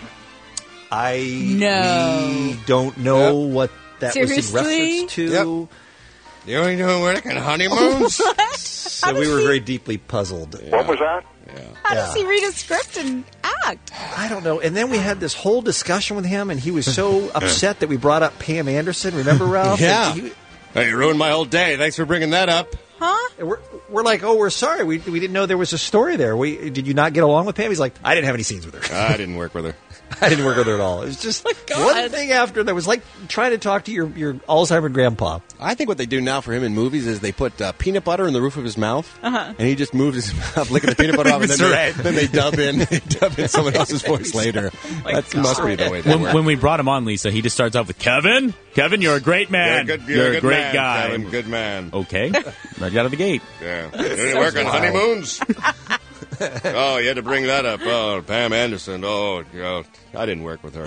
We don't know what that was in reference to. Yep. You ain't doing work on honeymoons? So we were very deeply puzzled. What was that? How does he read a script and act? I don't know. And then we had this whole discussion with him, and he was so upset that we brought up Pam Anderson. Remember, Ralph? Yeah. And Hey, you ruined my whole day. Thanks for bringing that up. Huh? We're like, oh, we're sorry. We didn't know there was a story there. Did you not get along with Pam? He's like, I didn't have any scenes with her. I didn't work with her. I didn't work with her at all. It was just one thing after that was like trying to talk to your Alzheimer's grandpa. I think what they do now for him in movies is they put peanut butter in the roof of his mouth, and he just moves his mouth, licking the peanut butter off, and then they dub in someone else's voice later. That must be the way they work. When we brought him on, Lisa, he just starts off with, Kevin, you're a great man. You're a great man, guy. Kevin, good man. Okay. Right out of the gate. Yeah. You didn't work on honeymoons? Oh, you had to bring that up. Oh, Pam Anderson. Oh, I didn't work with her.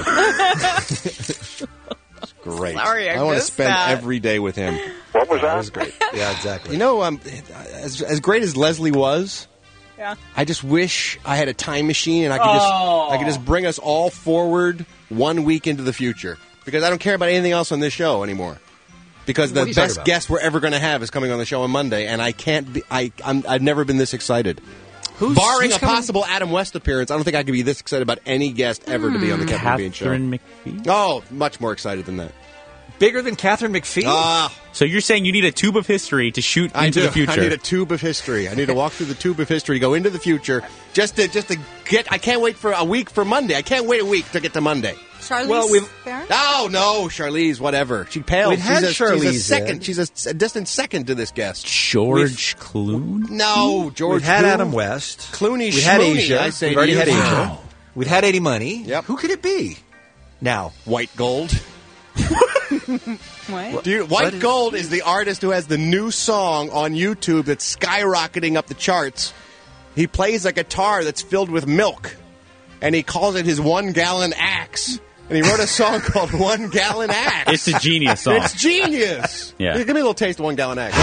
It's great. Sorry, I want to missed spend that. every day with him. What was that? That was great. Yeah, exactly. You know, as great as Leslie was, Yeah. I just wish I had a time machine and I could just bring us all forward 1 week into the future, because I don't care about anything else on this show anymore. Because the best guest we're ever going to have is coming on the show on Monday, and I can't be. I've never been this excited. Barring a possible Adam West appearance, I don't think I could be this excited about any guest ever to be on the Kevin and Bean Show. Catherine McPhee? Oh, much more excited than that. Bigger than Catherine McPhee? So you're saying you need a tube of history to shoot into the future? I need a tube of history. I need to walk through the tube of history, go into the future, just to get. I can't wait for a week for Monday. I can't wait a week to get to Monday. Charlize Theron? Oh no, Charlize, whatever. She pales. We've had Charlize she's a second. She's a distant second to this guest. George Clooney? No, George. We've had Clooney. Adam West. Clooney. We had Schmooney, Asia. I say We've already to had you. Asia. Wow. We've had Eddie Money. Yep. Who could it be? Now, White Gold. What? Dude, White Gold is the artist who has the new song on YouTube that's skyrocketing up the charts. He plays a guitar that's filled with milk, and he calls it his 1 gallon axe. And he wrote a song called 1 Gallon Axe. It's a genius song. It's genius. Yeah. Give me a little taste of 1 Gallon Axe.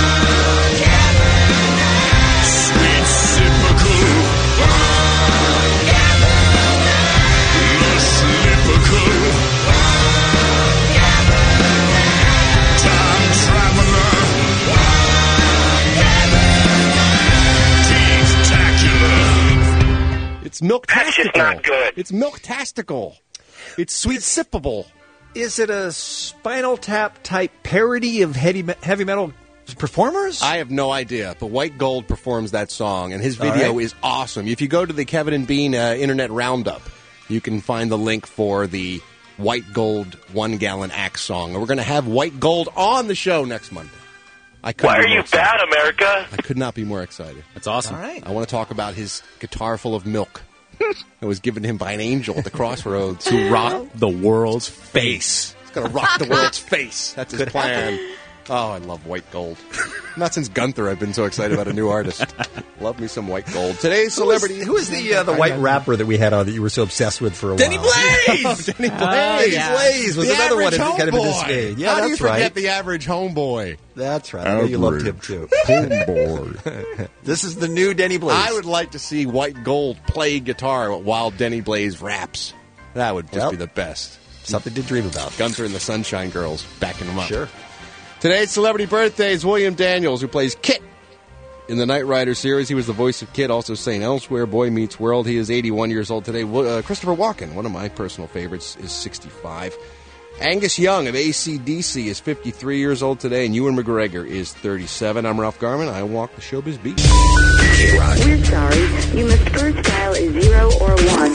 It's milk-tastical. not good. It's milk-tastical. It's sweet-sippable. is it a Spinal Tap type parody of heavy metal performers? I have no idea, but White Gold performs that song, and his video is awesome. If you go to the Kevin and Bean Internet Roundup, you can find the link for the White Gold 1 Gallon Axe song. And we're going to have White Gold on the show next Monday. Why are you bad, America? I could not be more excited. That's awesome. All right. I want to talk about his guitar full of milk that was given to him by an angel at the crossroads To rock the world's face. He's going to rock the world's face. That's his plan. Oh, I love White Gold. Not since Gunther I've been so excited about a new artist. Love me some White Gold. Today's celebrity. Who is the white rapper that we had on that you were so obsessed with for a Denny while? Blaze! Denny Blaze! Blaze was The another one average that kind of in this homeboy. vein. Yeah, How do you that's forget right. the average homeboy? That's right. I know you loved him too. Homeboy. This is the new Denny Blaze. I would like to see White Gold play guitar while Denny Blaze raps. That would just be the best. Something to dream about. Gunther and the Sunshine Girls backing him up. Sure. Today's celebrity birthday is William Daniels, who plays Kit in the Knight Rider series. He was the voice of Kit, also St. Elsewhere, Boy Meets World. He is 81 years old today. Christopher Walken, one of my personal favorites, is 65. Angus Young of AC/DC is 53 years old today, and Ewan McGregor is 37. I'm Ralph Garman. I walk the showbiz beat. We're sorry. You must first dial a 0 or 1.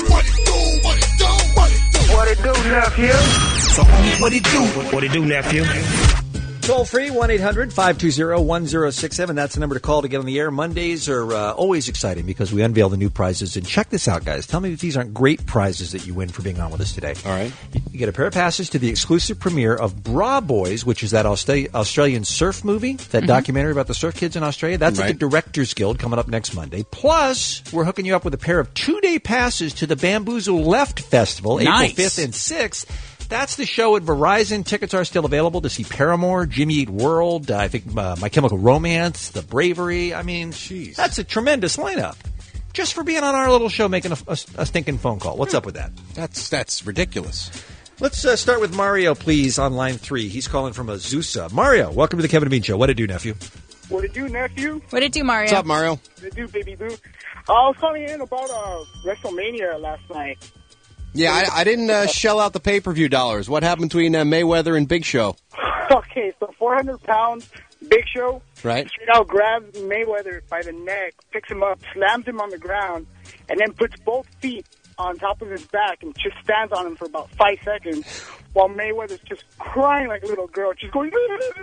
What it do, nephew? So, homie, what it do? What it do, nephew? Toll free, 1-800-520-1067. That's the number to call to get on the air. Mondays are always exciting because we unveil the new prizes. And check this out, guys. Tell me if these aren't great prizes that you win for being on with us today. All right. You get a pair of passes to the exclusive premiere of Bra Boys, which is that Australian surf movie, that documentary about the surf kids in Australia. That's at the Directors Guild coming up next Monday. Plus, we're hooking you up with a pair of 2-day passes to the Bamboozle Left Festival, Nice. April 5th and 6th. That's the show at Verizon. Tickets are still available to see Paramore, Jimmy Eat World, I think My Chemical Romance, The Bravery. I mean, that's a tremendous lineup. Just for being on our little show making a stinking phone call. What's up with that? That's ridiculous. Let's start with Mario, please, on line 3. He's calling from Azusa. Mario, welcome to the Kevin and Bean Show. What it do, nephew? What it do, nephew? What it do, Mario? What's up, Mario? What it do, baby boo? I was calling in about WrestleMania last night. Yeah, I didn't shell out the pay-per-view dollars. What happened between Mayweather and Big Show? Okay, so 400-pound Big Show Right. straight out grabs Mayweather by the neck, picks him up, slams him on the ground, and then puts both feet on top of his back and just stands on him for about 5 seconds while Mayweather's just crying like a little girl, just going.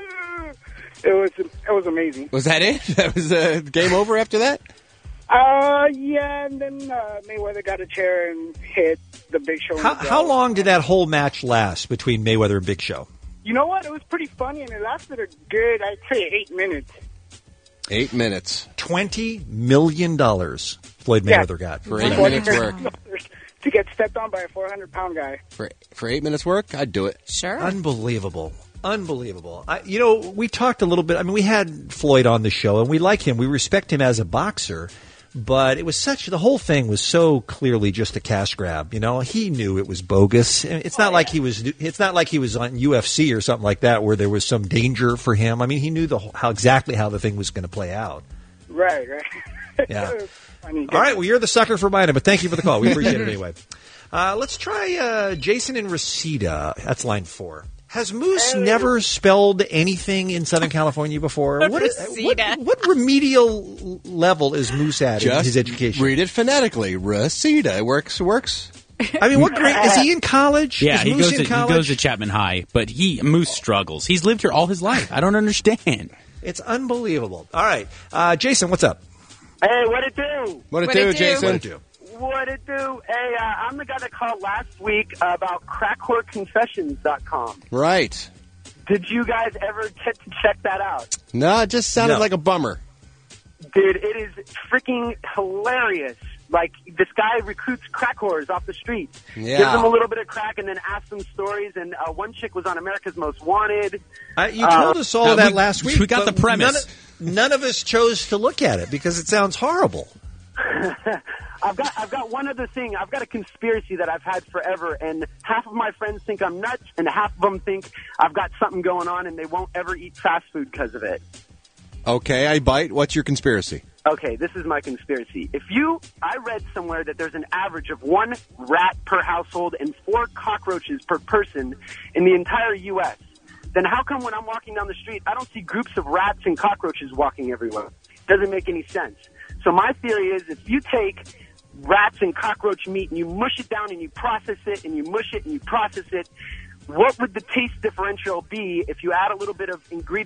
It was amazing. Was that it? That was game over after that? Yeah, and then Mayweather got a chair and hit the Big Show. How long did that whole match last between Mayweather and Big Show? You know what? It was pretty funny, and it lasted a good, I'd say, 8 minutes. 8 minutes. $20 million Floyd Mayweather got for 8 minutes work. To get stepped on by a 400-pound guy. For 8 minutes work, I'd do it. Sure. Unbelievable. We talked a little bit. I mean, we had Floyd on the show, and we like him. We respect him as a boxer. But it was the whole thing was so clearly just a cash grab. You know, he knew it was bogus. It's not like he was on UFC or something like that where there was some danger for him. I mean, he knew exactly how the thing was going to play out. Right. Yeah. All right. Well, you're the sucker for mine, but thank you for the call. We appreciate it anyway. Let's try Jason in Reseda. That's line 4. Has Moose never spelled anything in Southern California before? What remedial level is Moose at in his education? Read it phonetically. Reseda. It works. I mean, what grade? Is he in college? Yeah, is he Moose goes, in to, college? he goes to Chapman High, but Moose struggles. He's lived here all his life. I don't understand. It's unbelievable. All right. Jason, what's up? Hey, what it do? What it do, Jason? What it do? What it do? Hey, I'm the guy that called last week about crackcoreconfessions.com. Right. Did you guys ever get to check that out? No, it just sounded like a bummer. Dude, it is freaking hilarious. Like, this guy recruits crack whores off the street. Yeah. Gives them a little bit of crack and then asks them stories. And one chick was on America's Most Wanted. You told us all that last week. We got the premise. None of us chose to look at it because it sounds horrible. I've got one other thing. I've got a conspiracy that I've had forever, and half of my friends think I'm nuts, and half of them think I've got something going on, and they won't ever eat fast food because of it. Okay, I bite. What's your conspiracy? Okay, this is my conspiracy. I read somewhere that there's an average of 1 rat per household and 4 cockroaches per person in the entire U.S. Then how come when I'm walking down the street, I don't see groups of rats and cockroaches walking everywhere? Doesn't make any sense. So my theory is if you take rats and cockroach meat and you mush it down and you process it and you mush it and you process it, what would the taste differential be if you add a little bit of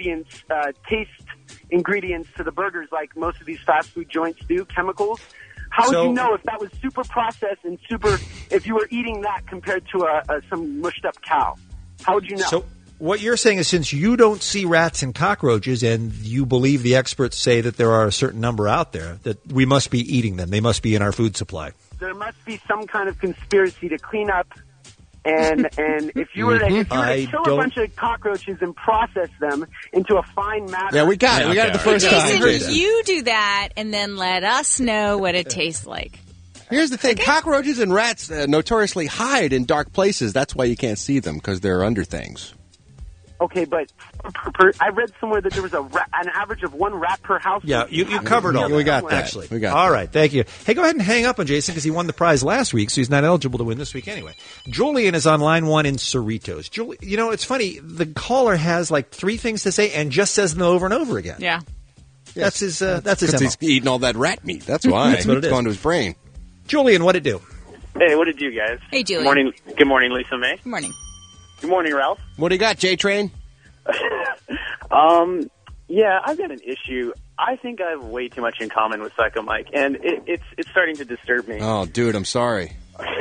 taste ingredients to the burgers like most of these fast food joints do, chemicals? How would you know if that was super processed and if you were eating that compared to some mushed up cow? How would you know? So what you're saying is since you don't see rats and cockroaches and you believe the experts say that there are a certain number out there, that we must be eating them. They must be in our food supply. There must be some kind of conspiracy to clean up. And if you were to kill a bunch of cockroaches and process them into a fine matter. Yeah, we got it. We got it the first time. Jason, you do that and then let us know what it tastes like. Here's the thing. Okay. Cockroaches and rats notoriously hide in dark places. That's why you can't see them, because they're under things. Okay, but I read somewhere that there was an average of 1 rat per household. Yeah, you covered all that. We got that. Actually. We got all that. right, thank you. Hey, go ahead and hang up on Jason because he won the prize last week, so he's not eligible to win this week anyway. Julian is on line 1 in Cerritos. It's funny. The caller has like 3 things to say and just says them over and over again. Yeah. That's his MO. He's eating all that rat meat. That's why. That's what it is. It's going to his brain. Julian, what'd it do? Hey, what did you guys? Hey, Julian. Good morning, Lisa May. Good morning. Good morning, Ralph. What do you got, J-Train? Yeah, I've got an issue. I think I have way too much in common with Psycho Mike, and it's starting to disturb me. Oh, dude, I'm sorry.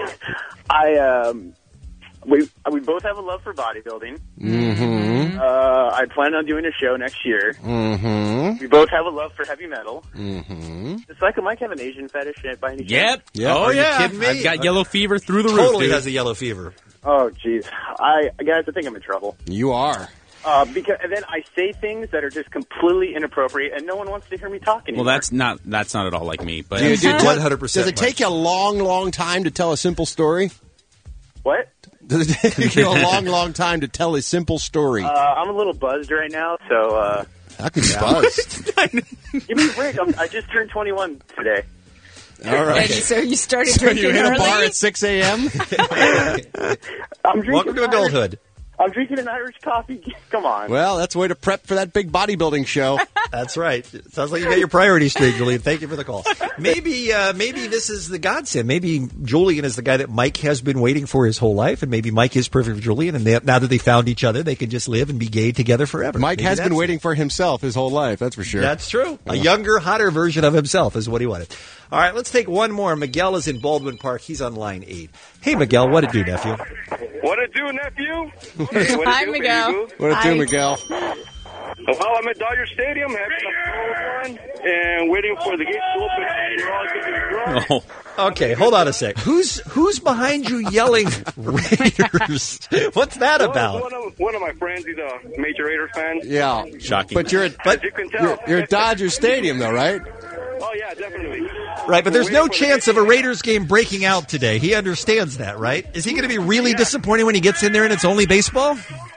We both have a love for bodybuilding. Mm-hmm. I plan on doing a show next year. Mm-hmm. We both have a love for heavy metal. Mm-hmm. Does Psycho Mike have an Asian fetish by any chance? Yep. Oh, yeah. Are you kidding me? I've got yellow fever through the roof, Totally dude. has the yellow fever. Oh, jeez. Guys, I think I'm in trouble. You are. Because and then I say things that are just completely inappropriate, and no one wants to hear me talk anymore. Well, that's not at all like me. But Dude, 100%. Does it take you a long, long time to tell a simple story? What? Does it take you a long, long time to tell a simple story? I'm a little buzzed right now, so... How can you buzzed? Give me a break. I just turned 21 today. All right. And so you started drinking you hit early? a bar at 6 a.m.? Welcome to adulthood. I'm drinking an Irish coffee. Come on. Well, that's a way to prep for that big bodybuilding show. That's right. It sounds like you got your priorities straight, Julian. Thank you for the call. Maybe this is the godsend. Maybe Julian is the guy that Mike has been waiting for his whole life, and maybe Mike is perfect for Julian, and now that they found each other, they can just live and be gay together forever. Mike has been waiting for himself his whole life, that's for sure. That's true. A younger, hotter version of himself is what he wanted. All right, let's take one more. Miguel is in Baldwin Park. He's on line 8. Hey, Miguel, what it do, nephew? What it do, nephew? Hi, Miguel. What it do, Miguel? Well, I'm at Dodger Stadium having a phone and waiting for the gates to open. Okay, hold on a sec. Who's behind you yelling Raiders? What's that about? One of my friends, he's a major Raiders fan. Yeah. Shocking. But you're at Dodger Stadium, though, right? Oh, yeah, definitely. Right, but there's no chance of a Raiders game breaking out today. He understands that, right? Is he going to be really disappointed when he gets in there and it's only baseball?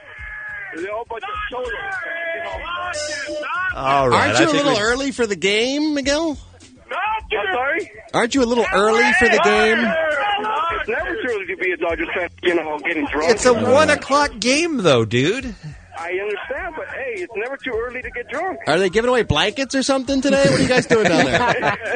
All right. Aren't you a little early for the game, Miguel? I'm sorry? Aren't you a little early for the game? it's never too early to be a Dodgers fan, getting drunk. It's a 1 o'clock game, though, dude. I understand, but hey, it's never too early to get drunk. Are they giving away blankets or something today? What are you guys doing down there?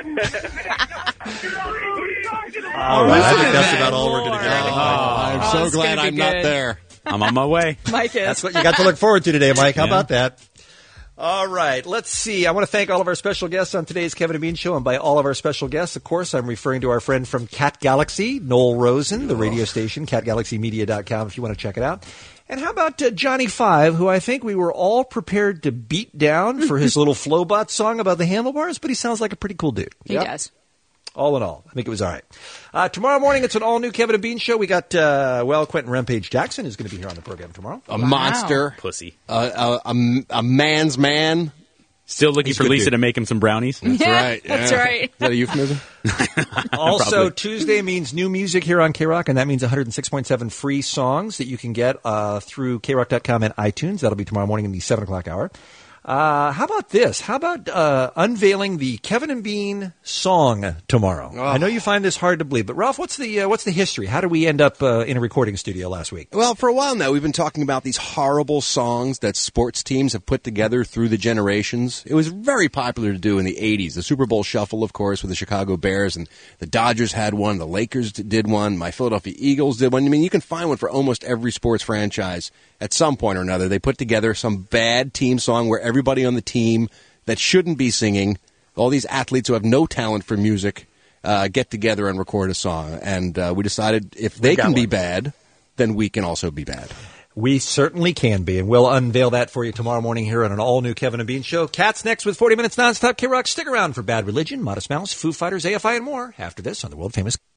All right, I think that's about all we're going to get. I'm so glad I'm not there. I'm on my way. Mike is. That's what you got to look forward to today, Mike. How about that? All right, let's see. I want to thank all of our special guests on today's Kevin and Bean Show. And by all of our special guests, of course, I'm referring to our friend from Cat Galaxy, Noel Rosen, the radio station, catgalaxymedia.com if you want to check it out. And how about Johnny Five, who I think we were all prepared to beat down for his little Flowbot song about the handlebars, but he sounds like a pretty cool dude. He does. All in all, I think it was all right. Tomorrow morning, it's an all-new Kevin and Bean Show. We got, Quentin Rampage Jackson is going to be here on the program tomorrow. A monster. Pussy. A man's man. Still looking for Lisa to make him some brownies. That's right. Yeah. That's right. Is that a euphemism? Also, Probably. Tuesday means new music here on K-Rock, and that means 106.7 free songs that you can get through KRock.com and iTunes. That'll be tomorrow morning in the 7 o'clock hour. How about this? How about unveiling the Kevin and Bean song tomorrow? Oh. I know you find this hard to believe, but Ralph, what's the history? How did we end up in a recording studio last week? Well, for a while now, we've been talking about these horrible songs that sports teams have put together through the generations. It was very popular to do in the 80s. The Super Bowl Shuffle, of course, with the Chicago Bears, and the Dodgers had one, the Lakers did one, my Philadelphia Eagles did one. I mean, you can find one for almost every sports franchise at some point or another. They put together some bad team song where everybody on the team that shouldn't be singing, all these athletes who have no talent for music, get together and record a song. And we decided if they can be bad, then we can also be bad. We certainly can be, and we'll unveil that for you tomorrow morning here on an all-new Kevin and Bean Show. Cats next with 40 Minutes Nonstop K-Rock. Stick around for Bad Religion, Modest Mouse, Foo Fighters, AFI, and more after this on the world-famous